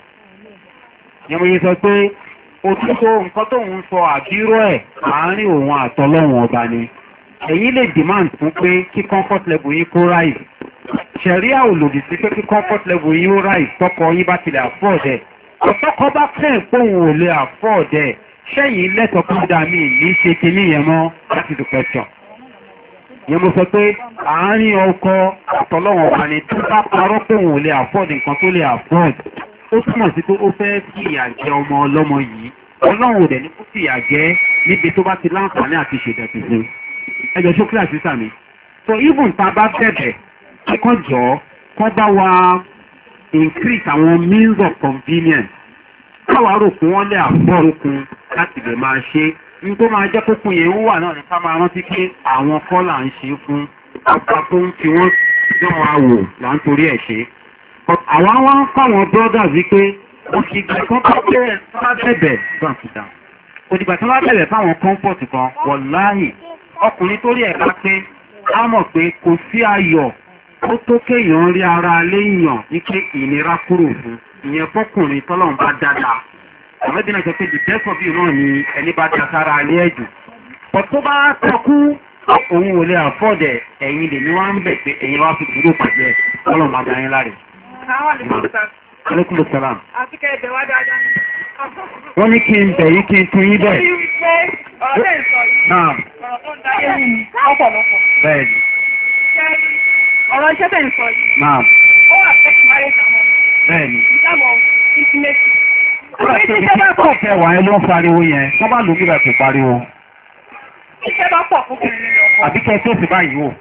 yẹn mo yẹ sọ pé òtútù nǹkan tó ń sọ àbírò ẹ̀ àárín òun àtọlọ́wọ̀n ọba ni èyí lè demand fún pé kí comfort level yín kó rise ṣẹ̀ríà ò lòdì sí pé kí comfort level yín ó rise tọkọ yín bá tilẹ̀ afford ẹ̀ ọ̀tọ́kọ bá fẹ́ póun ò lè afford ẹ̀ ṣẹ́yìn lẹ́tọ̀ọ́ kó dà mí ní ṣe kinní yẹn mọ́ láti the question yẹn mo sọ pé àárín ọkọ àtọlọ́wọ̀n ọba ni tó bá parọ́ póun ò lè afford nǹkan tó lè afford ó túmọ̀ sí pé ó fẹ́ kí ìyà jẹ ọmọ ọlọ́mọ yìí ọlọ́run ò dẹ̀ ní kó sì ìyà jẹ́ níbi tó bá ti láǹfààní àti ṣèdẹ̀tì fún ẹjọ́ ṣó kíláàsì sàmì so even tá a bá bẹ̀bẹ̀ kíkọ́ jọ kọ́ bá wa increase àwọn means of convenience káwa rò pé wọ́n lè àbọ̀rùkun láti lè máa ṣe ní tó máa jẹ́ kókun yẹn ń wà náà ní ká máa rántí pé àwọn kọ́là ń ṣe fún ọ̀pá tó ń fi wọ́n dán wa wò là ń torí ẹ̀ ṣe àwọn wá ń fáwọn brothers wípé òṣìgbà kan bá bẹ̀rẹ̀ bá bẹ̀bẹ̀ gbọ́n fìdá òṣìgbà kan bá bẹ̀rẹ̀ fáwọn comfort kan wọ̀láhì ọkùnrin tó rí ẹ̀ka pé á mọ̀ pé kò sí ayọ̀ ó tó kéèyàn rí ara léèyàn ní pé ìnira kúrò fún ìyẹn fọkùnrin tọ́lọ́run bá dáadáa ọ̀mẹ́bí náà sọ pé the best of you náà ni ẹni bá da sára alẹ́ ẹ̀jù pọ̀ tó bá tọkú òun ò lè àfọ́ọ̀dẹ̀ ẹ̀yin lèmi wá ń bẹ̀ pé ẹ̀yin wá fi dúró pàjẹ́ ọlọ́run bá dá yín láre. Aleykum salam. Wọ́n ní kí n bẹ̀ yí kí n tún yí bẹ̀. Náà. Bẹ́ẹ̀ni. Ọ̀rọ̀ iṣẹ́ tẹ̀ ń sọ yìí. Náà. Ó wà fẹ́ kí máa yẹ sàmọ́. Bẹ́ẹ̀ni. Ìjábọ̀ intimacy. Ọ̀rọ̀ iṣẹ́ kọ̀ fẹ́ wà ẹ́ ló ń pariwo yẹn. Wọ́n bá lò nígbà tó pariwo. Iṣẹ́ bá pọ̀ fún kìrìnì lọ́kọ̀. Àbí kẹ́ tó sì báyìí wò.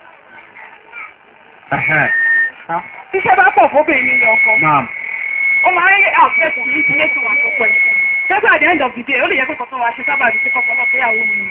Iṣẹ́ bá pọ̀ fóbìnrin ní ọkọ̀. Naam. Ó máa ń rí àfẹ́kù ní ilé tí wà tó pẹ̀. Ṣẹ́gbà at the end of the day, ó lè yẹ pé kọ̀kan wa ṣe sábà rí sí kọ̀kan náà fẹ́yàwó mi.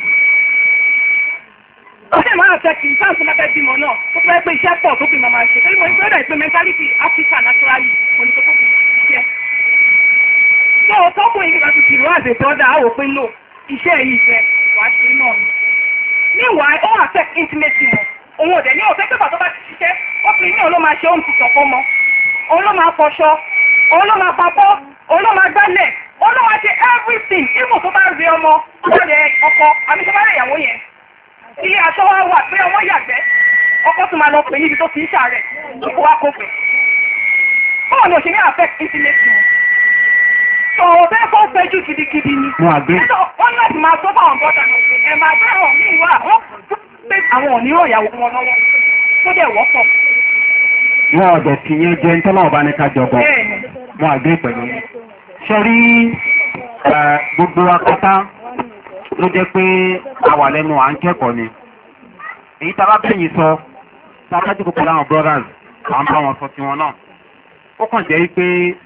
Ó sì máa fẹ́ kí n sáà tó mẹ́fẹ́ bímọ náà, ó fẹ́ pé iṣẹ́ pọ̀ tó fi máa ṣe. Torí mo ní pé ó dà pé mentality Africa naturally, mo ní kó tó fi ṣiṣẹ́. So tọ́kùnrin nígbà tó ti rú àṣẹ brother, á wò pé no, iṣẹ́ yìí fẹ́ wàá ṣe náà ni. Meanwhile, ó affect intimacy wọn. Òun ò dẹ̀ ní òfẹ́ pé bàtọ́ bá ti ṣiṣẹ́, ọkùnrin náà ló máa ṣe ohun tuntun fún ọmọ. Òun ló máa fọṣọ, òun ló máa papọ̀, òun ló máa gbálẹ̀, òun ló máa ṣe everything. Ibùn tó bá rí ọmọ, ó bá rẹ ọkọ, àmì tó bá rẹ ìyàwó yẹn. Ilé aṣọ wa wà pé ọmọ yàgbẹ́, ọkọ tún máa lọ pè níbi tó ti ń ṣàárẹ̀, kó wá kó pè. Báwo ni òṣèré affect intimacy wọn? Sọ̀rọ̀ bẹ́ẹ̀ kó péjú gidigidi ni. Mo àgbé. Wọ́n ní láti máa tó fáwọn bọ́dà náà. Ẹ̀ máa bẹ́ẹ̀ hàn ní ìwà àwọn pé àwọn ò ní rọ̀ ìyàwó wọn lọ́wọ́ tó dẹ̀ wọ́pọ̀. Wọ́n ọ̀dẹ̀ tí yẹn jẹ́ ńtọ́lá ọba ní ká jọgọ. Mo àgbé pẹ̀lú. Ṣé rí gbogbo akọ́tá ló jẹ́ pé a wà lẹ́nu à ń kẹ́kọ̀ọ́ ni. Èyí tá a bá bẹ̀yìn sọ, tá a bá jókòó pẹ̀lú àwọn brothers, à ń bá wọn sọ tiwọn náà. Ó kàn jẹ́ pé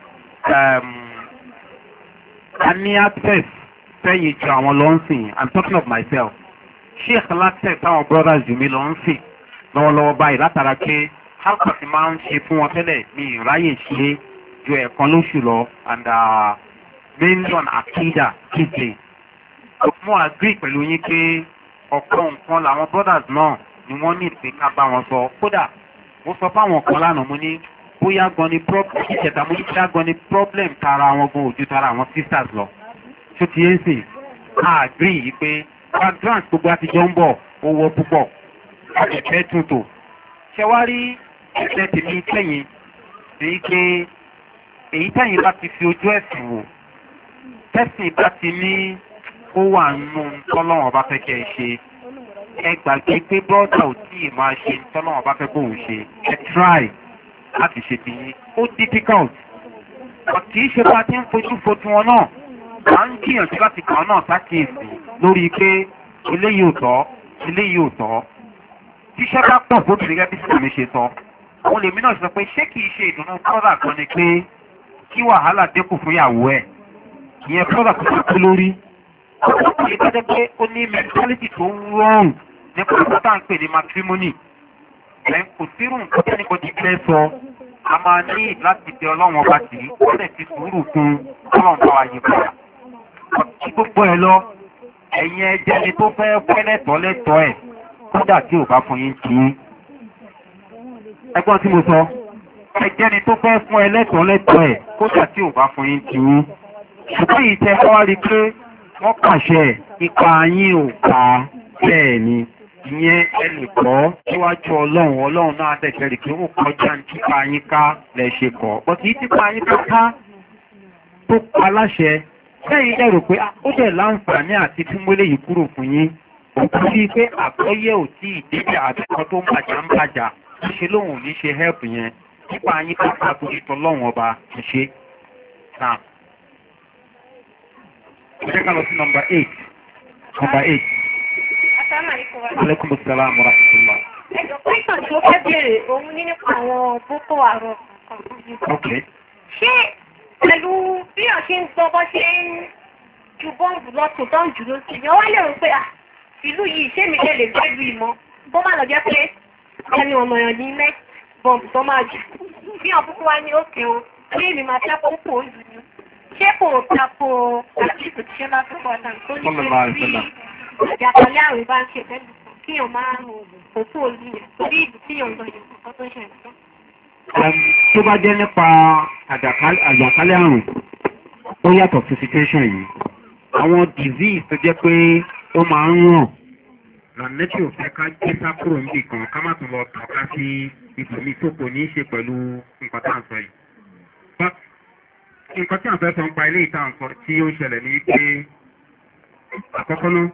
a ní access fẹ́yìn ju àwọn lọ́nsìn. I'm talking of myself. sheikh látẹ̀ táwọn brothers jù mí lọ ń sìn lọ́wọ́lọ́wọ́ báyìí látara pé halkọ̀ ti máa ń ṣe fún wọn tẹ́lẹ̀ ní ìráyè ṣe ju ẹ̀kan lóṣù lọ and uh, million akida kìtì. mo agree pẹ̀lú yín pé ọ̀pọ̀ nǹkan làwọn brothers náà ni wọ́n ní ìpín ká bá wọn sọ kódà mo sọ fáwọn kan lánàá mo ní bóyá gan ni problem ìṣẹ̀dá mo ní bóyá gan ni problem tara wọn gan ojú tara àwọn sisters lọ tó ti yé sìn á agree yìí pé background gbogbo àtijọ́ ń bọ̀ owó púpọ̀ ẹ̀fẹ́ tuntun ṣe wá rí ẹ̀fẹ́ tèmi tẹ̀yìn sí pé èyí tẹ̀yìn bá ti fi ojú ẹ̀sìn wò tẹ̀sìn bá ti ní ó wà nínú tọ́lọ́wọ̀n bá fẹ́ kẹ́ ẹ ṣe ẹ gbàgbé pé bọ́ọ̀dà ò tí ì máa ṣe tọ́lọ́wọ̀n bá fẹ́ kóhùn ṣe ẹ try láti ṣe tìyín ó difficult kì í ṣe bá ti ń fojú fo tiwọn náà à ń gbìyànjú láti kàn náà sákìyèsí lórí pé eléyìí ò tọ́ eléyìí ò tọ́ tíṣẹ́ bá pọ̀ bó ti gẹ́gẹ́ bí sísèmí ṣe sọ àwọn lèmi náà sọ pé ṣé kìí ṣe ìdùnnú brọ́dà kan ni pé kí wàhálà dínkù fún ìyàwó ẹ̀ ìyẹn brọ́dà tó ti kú lórí ọkùnrin tó jẹ́ pé ó ní mentality tó ń rọrùn nípa ìpátá ń pè ní matrimony ẹ̀ kò sírù nǹkan tí ẹnìkan ti fẹ́ sọ a máa ní láti bẹ ọlọ́run ọba sí ó lè ti sùúrù fún ọlọ́run bá wa yí padà ọtí gbogbo ẹ lọ ẹ̀yin ẹjẹ́ ni tó fẹ́ fẹ́ lẹ́tọ̀ọ́ lẹ́tọ̀ọ́ ẹ̀ kódà tí ò bá fún yín kí ẹgbọ́n tí mo sọ ẹjẹ́ ni tó fẹ́ fún ẹ lẹ́tọ̀ọ́ lẹ́tọ̀ọ́ ẹ̀ kódà tí ò bá fún yín kí ṣùgbọ́n yìí tẹ́ kọ́ wá rí pé wọ́n pàṣẹ ipa yín ò ká bẹ́ẹ̀ ni ìyẹn ẹ lè kọ́ síwájú ọlọ́run ọlọ́run náà dẹ̀kẹ́ rí pé ó kọjá ní típa yín ká lẹ̀ ṣe kọ́ bọ́tí yìí típa yín ká ká tó pa láṣẹ lẹ́yìn lẹ́rù pé ó dẹ̀ láǹfààní àti tí mo lè yìí kúrò fún yín òkú sí pé àkọ́yẹ́ ò tí ìdíje àbíkọ́ tó ń bàjá ń bàjá ṣe lóhùn ò ní ṣe help yẹn nípa yín tó ká torí tọ́ lọ́hùn ọba ṣe náà. Ẹ jẹ́ ká lọ sí nọmba eight. Nọmba eight. Aleykum salaam wa rahmatulah. Ẹ̀jọ̀ pẹ́sàn tí ó fẹ́ bèèrè òun ní nípa àwọn Boko Haram. Ok. Ṣé pẹ̀lú bí ọ̀ ṣe ń gbọ́ bọ́ ṣe ń ju bọ́ǹbù lọ́tún tó ń jù ló sí yan wá lè rò pé ìlú yìí ṣé mi lè lè gbé ìlú ìmọ̀ bó má lọ jẹ́ pé ẹni ọmọ èèyàn ní next bọ́ǹbù tó máa jù bí ọ̀ púpọ̀ wá ní òkè o ṣé èmi máa fẹ́ kó pò ó jù ní ṣé kò tako àdìsù tí ṣe máa tó bọ̀ tàn tó ní pé bí àjàkálẹ̀ àrùn bá ń ṣe pẹ̀lú kíyàn máa ń òkú òlù yẹn torí ìlú tíyàn lọ yẹn nǹkan tó ń ṣe nǹkan. Tó bá jẹ́ nípa àjàkálẹ̀ àrùn ó yàtọ̀ sí situation yìí àwọn disease tó jẹ́ pé ó máa ń ràn lànàtì ò fẹ́ ká gbé sákúrò níbì kan ká má tún lọ tàka sí ibòmí tó kò ní í ṣe pẹ̀lú nǹkan tá à ń sọ yìí. Nǹkan tí à ń fẹ́ sọ ń pa ilé ìta nǹkan tí ó ń ṣẹlẹ̀ ní pé àkọ́kọ́ náà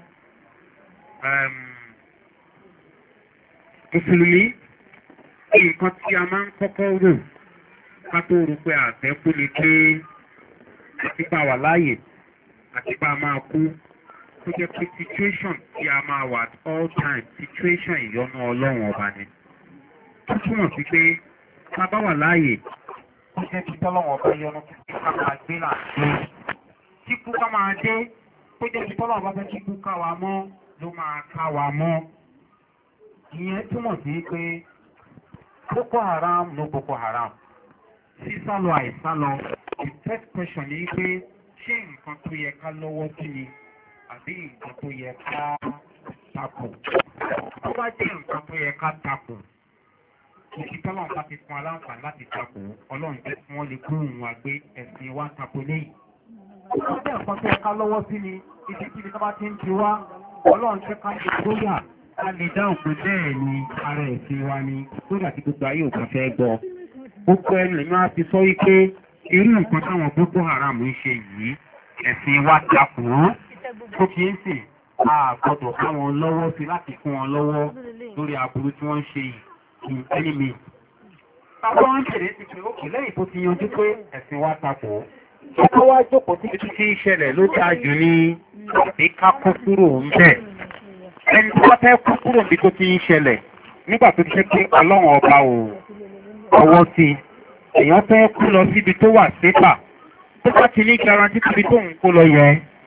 mùsùlùmí nǹkan tí a máa ń kọ́kọ́ rò ká tó rò pé àfẹ́kú ni pé àtìpá wà láàyè àtìpá máa kú tó jẹ́ pé situation tí a máa wà at all time situation ìyọnu ọlọ́run ọba ni. tó túmọ̀ sí pé ká bá wà láàyè ó jẹ́ kí tọ́lọ́run ọba yọnu kí ká máa gbé là ń gbé. tí kú ká máa dé tó jẹ́ kí tọ́lọ́run ọba fẹ́ kí kú ká wa mọ́ ló máa ká wa mọ́. ìyẹn túmọ̀ sí pé Boko Haram no Boko Haram sísálọ àìsálọ the third question ni pé ṣé nǹkan tó yẹ ká lọ́wọ́ sí ni àbí nǹkan tó yẹ ká takò tó bá jẹ́ nǹkan tó yẹ ká takò ìfi tọ́lọ́run bá ti fún aláǹfààní láti takò ọlọ́run jẹ́ kí wọ́n lè kó òun wá gbé ẹ̀sìn wa takò léyìí. tó bá jẹ́ nǹkan tó yẹ ká lọ́wọ́ sí ni ibi kíbi tó bá ti ń ti wá ọlọ́run jẹ́ ká lè gbóyà ká lè dáhùn pé bẹ́ẹ̀ ni ara ẹ̀sìn wa ni kódà tí gbogbo ayé ò kàn fẹ́ gbọ́. gbogbo ẹnu lèmi á fi sọ wípé irú nǹkan táwọn Boko Haram ń ṣe yìí ẹ̀sìn wa takò ó tó kí ń sìn a gbọ́dọ̀ fún wọn lọ́wọ́ sí láti fún wọn lọ́wọ́ lórí aburú tí wọ́n ń ṣe yìí ẹni mi. àwọn ń ṣèlè ti pé òkè lẹ́yìn tó ti yanjú pé ẹ̀sìn wa takò ó. ọkọ̀ wá jókòó tí títí ń ṣẹlẹ̀ ló dáa jù ní àbí ká kó kúrò ń bẹ̀. ẹni tó bá fẹ́ kú kúrò níbi tó ti ń ṣẹlẹ̀ nígbà tó ti ṣe pé ọlọ́run ọba ò ọwọ́ sí i èèyàn fẹ́ kú lọ síbi tó wà sípà tó bá ti ní garanti tóbi tó ń kó lọ yẹ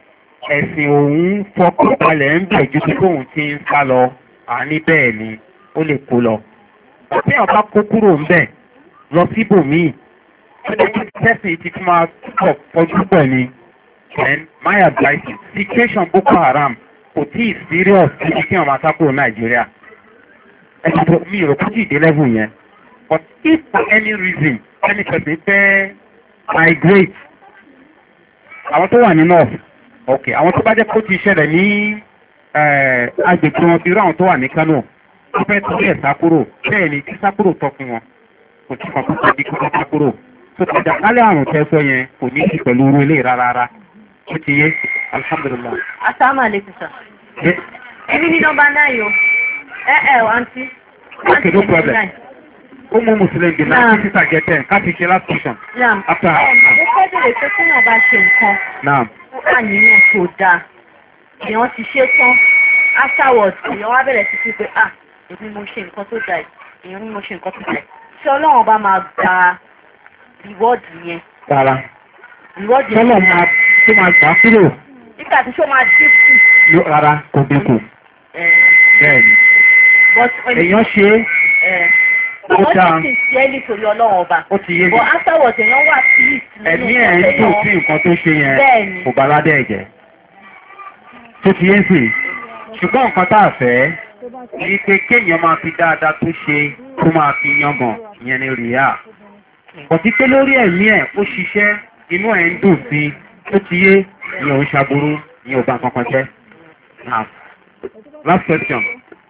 ẹ̀sìn òun fọkànbalẹ̀ ń bẹ̀ ju pé tóun ti ń sá lọ àní bẹ́ẹ̀ ni ó lè kó lọ. tí àwọn bá kó kúrò ń bẹ̀ lọ síbòmíì ó lè kí tẹ́sí ti fi máa túbọ̀ fọjú pọ̀ ni. then my advice is situation Boko Haram kò tí ì serious títí kí àwọn máa kúrò Nàìjíríà. ẹ̀sìn tó mi rò kó tí ì dé level yẹn. but if for any reason any person fẹ́ migrate àwọn tó wà ní north ok àwọn tó bá jẹ́ kó ti ṣẹlẹ̀ ní agbègbè wọn bí irú àwọn tó wà ní Kano wọ́n fẹ́ torí ẹ̀ sákúrò bẹ́ẹ̀ ni tí sákúrò tọ́ fún wọn kò tí kan tó di kó sákúrò tó tẹ̀dá kálẹ̀ àrùn tẹ́sọ yẹn kò ní í pẹ̀lú orú ilé rárá ó ti yé alhamdulillah. asalaamualeykum sir. èmi ní nọ́mbà náà yìí o ẹ ẹ o àǹtí. ok no problem. ó mú mùsùlùmí bí náà kí sísà jẹ ten káfí ṣe last question. after her. mo fẹ́ bèrè pé kí wọ́n bá ṣe nǹkan. naam. ó àníyàn tó dáa èèyàn ti ṣe tán afterwards èèyàn wá bẹ̀rẹ̀ sí sí pé ah èmi mo ṣe nǹkan tó dáa èèyàn ni mo ṣe nǹkan tó dáa ṣé ọlọ́run bá máa gba reward yẹn. rárá. reward yẹn. sọlọ máa tó máa gbà kúrò. nígbà tí ṣó máa dínkù. rárá kò dínkù. bẹ́ẹ̀ni. èèyàn ṣe é. ó dáa. wọ́n ti ṣe é nítorí ọlọ́run ọba. ó ti yé mi. but afterwards èèyàn wà please nínú ẹ̀mí ẹ̀ ń dùn sí nǹkan tó ṣe yẹn kò bá ládẹ́ ẹ̀jẹ̀. tó ti yé sí ṣùgbọ́n nǹkan tá a fẹ́ ní pé kéèyàn máa fi dáadáa tó ṣe kó máa fi yangàn ìyẹn ni rìíyà. bọ̀tí pé lórí ẹ̀mí ẹ̀ ó ṣiṣẹ́ inú ẹ̀ ń dùn sí tó ti yé ìyẹn ò ń ṣàbúrú ìyẹn ò bá nǹkan kan jẹ́. last question.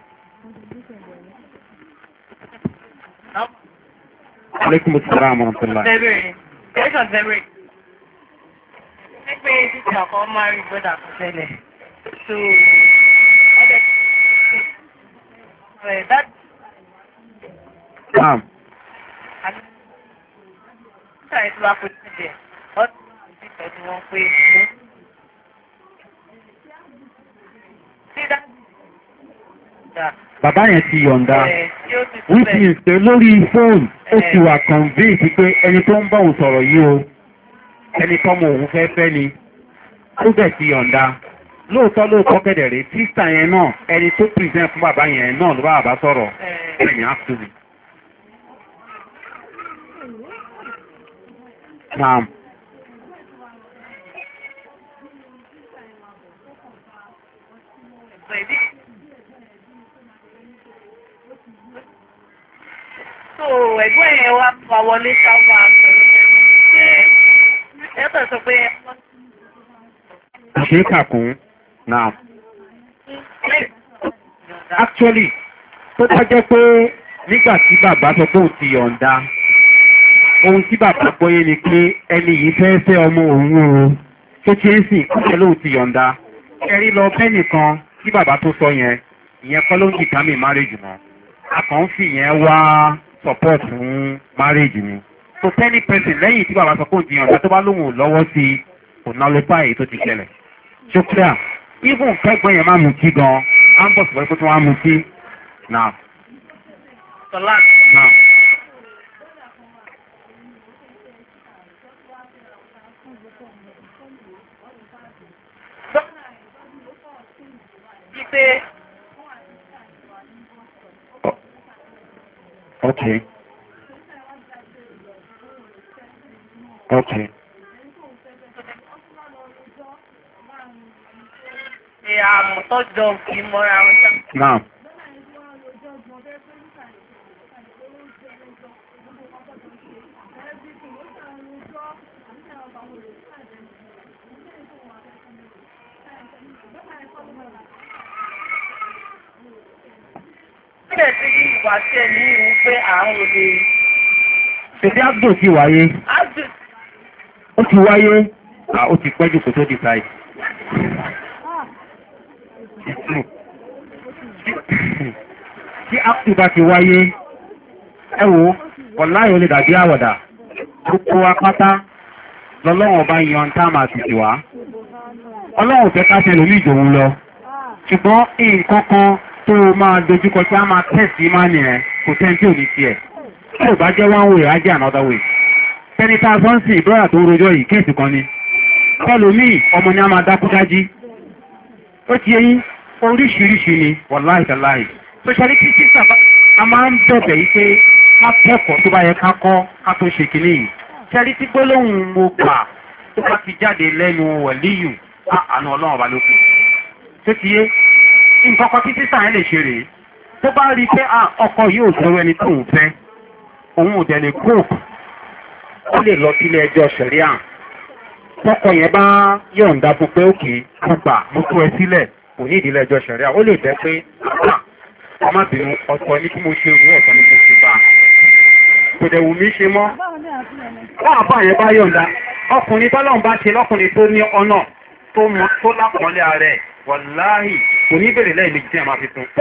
Aleykum salaam wa rahmatulah. February. Question February. Ṣé pé títí ọkọ̀ máa rí gbọ́dọ̀ àkọsílẹ̀? So, ọ̀dẹ̀ ẹ̀ that. Naam. Àbí sáré tí wàá pè sí díẹ̀, ọ̀dẹ̀ ti tọ́jú wọn pé mo. Ṣé dá? Bàbá yẹn ti yọ̀ǹda. Which means pé lórí fóònù ó ti wà convince pé ẹni tó ń bá òun sọ̀rọ̀ yìí o ẹni tọ́mọ òun fẹ́ fẹ́ ni ó bẹ̀ ti yọ̀ǹda. Lóòótọ́ lóòótọ́ kẹ̀dẹ̀ rèé sísà yẹn náà ẹni tó present fún bàbá yẹn náà ló bá bàbá sọ̀rọ̀ ẹ̀yìn àtúnṣe. Naam. So ẹ̀gbọ́n yẹn wá pa wọlé sábà pẹ̀lú ṣe ẹ̀tọ́ sọ pé. Ṣé kàkún? Now. Actually, tó bá jẹ́ pé nígbà tí bàbá sọ pé òun ti yọ̀ǹda, ohun tí bàbá gbọ́yé ni pé ẹni yìí fẹ́ fẹ́ ọmọ òun o, tó ti ń sìn kọ́kẹ́ lóun ti yọ̀ǹda. Ẹ̀rí lọ bẹ́ẹ̀ nìkan tí bàbá tó sọ yẹn, ìyẹn kọ́ ló ń dìtámì marriage mọ́. A kàn ń fi ìyẹn wá support fún marriage ni. So any person lẹ́yìn tí bàbá sọ pé òun ti yọ̀ǹda tó bá lóun lọ́wọ́ sí kò náà ló báyìí tó ti ṣẹlẹ̀. So clear, even kẹ́gbọ́n yẹn máa mú kí gan, á ń bọ̀ sọ̀rọ̀ pé tí wọ́n á mú kí. Now. Salat. Now. Pé. Okay. Okay. Ṣé àmọ̀tọ́jọ́ kì í mọ́ra wọn ṣá? Now. Ṣé ti ní ìwà tí ẹ ní ìwú pé àrùn òde? Ṣètí Abdul ti wáyé. Abdul. Ó ti wáyé. À ó ti pẹ́jù kò tó di sáì. Tí Abdul bá ti wáyé, ẹ wo, ọ̀láyò lè dàbí àwọ̀dà. Gbogbo apáta lọ́lọ́wọ̀n bá yan táàmà sì ti wá. Ọlọ́run fẹ́ ká ṣẹlẹ̀ ní ìdòwú lọ. Ṣùgbọ́n nǹkan kan tó máa dojúkọ tí a máa tẹ̀sí máa nìyẹn kò tẹ́ tí ò ní tiẹ̀. Tí ò bá jẹ́ one way, á jẹ́ another way. Tẹ́nita Sọ́nsìn ìdọ́rà tó rojọ́ yìí kéèsì kan ni. Kọlù míì ọmọ ni a máa dákú dájí. ó ti yẹyìn oríṣiríṣi ni wàláì tàláì social criticism a máa ń bẹ̀bẹ̀ yìí pé ká kẹ́kọ̀ọ́ tó bá yẹ ká kọ́ ká tó ṣe kìíní yìí ṣẹ́rí tí gbólóhùn mo gbà tó bá ti jáde lẹ́nu wẹ̀líyù àánú ọlọ́run ọba ló kù tó ti yé nǹkan kan títí sàn yẹn lè ṣe rèé tó bá rí i pé ọkọ yóò sọ̀rọ̀ ẹni tó ń fẹ́ òun ò dẹ̀ lè kóòpù ó lè lọ sílé ẹjọ́ sẹ̀ríà tọkọ yẹn bá yọ̀ǹda fún pé òkè gbà mo tó ẹ sílẹ̀ kò ní ìdílé ẹjọ́ sẹ̀ríà ó lè jẹ́ pé àbá ọmọbìnrin ọ̀tọ̀ ní kí mo ṣe òun ọ̀tọ̀ ní kí mo ṣe bá kò dẹ̀ wù mí ṣe mọ́ wọ́n àbá yẹn bá yọ̀ǹda ọkùnrin tọ́lọ́run bá ṣe lọ́kùnrin tó ní ọ̀nà tó mọ tó lápọ̀ọ́lé ara ẹ̀ wọ̀láhì kò ní bèrè lẹ́yìn méjì tí a máa fi tún.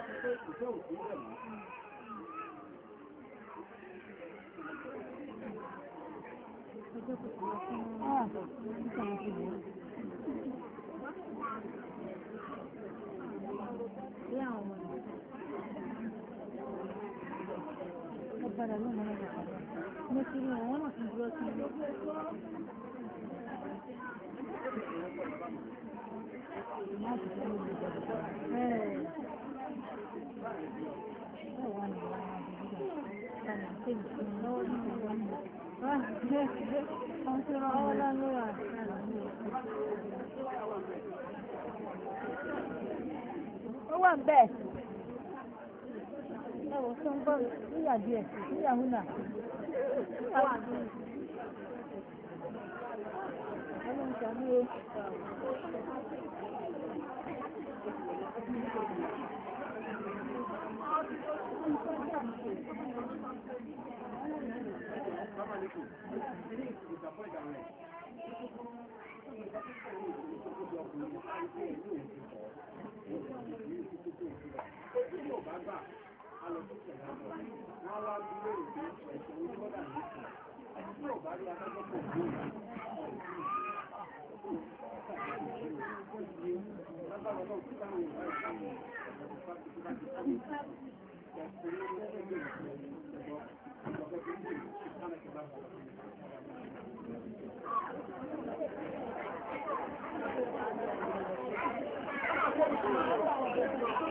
Ó wà ń bẹ́ẹ̀. Ẹ wò tó ń gbọ́ níyà díẹ̀ níyàwó náà. Ọlọ́run ṣàmú o. Thank you.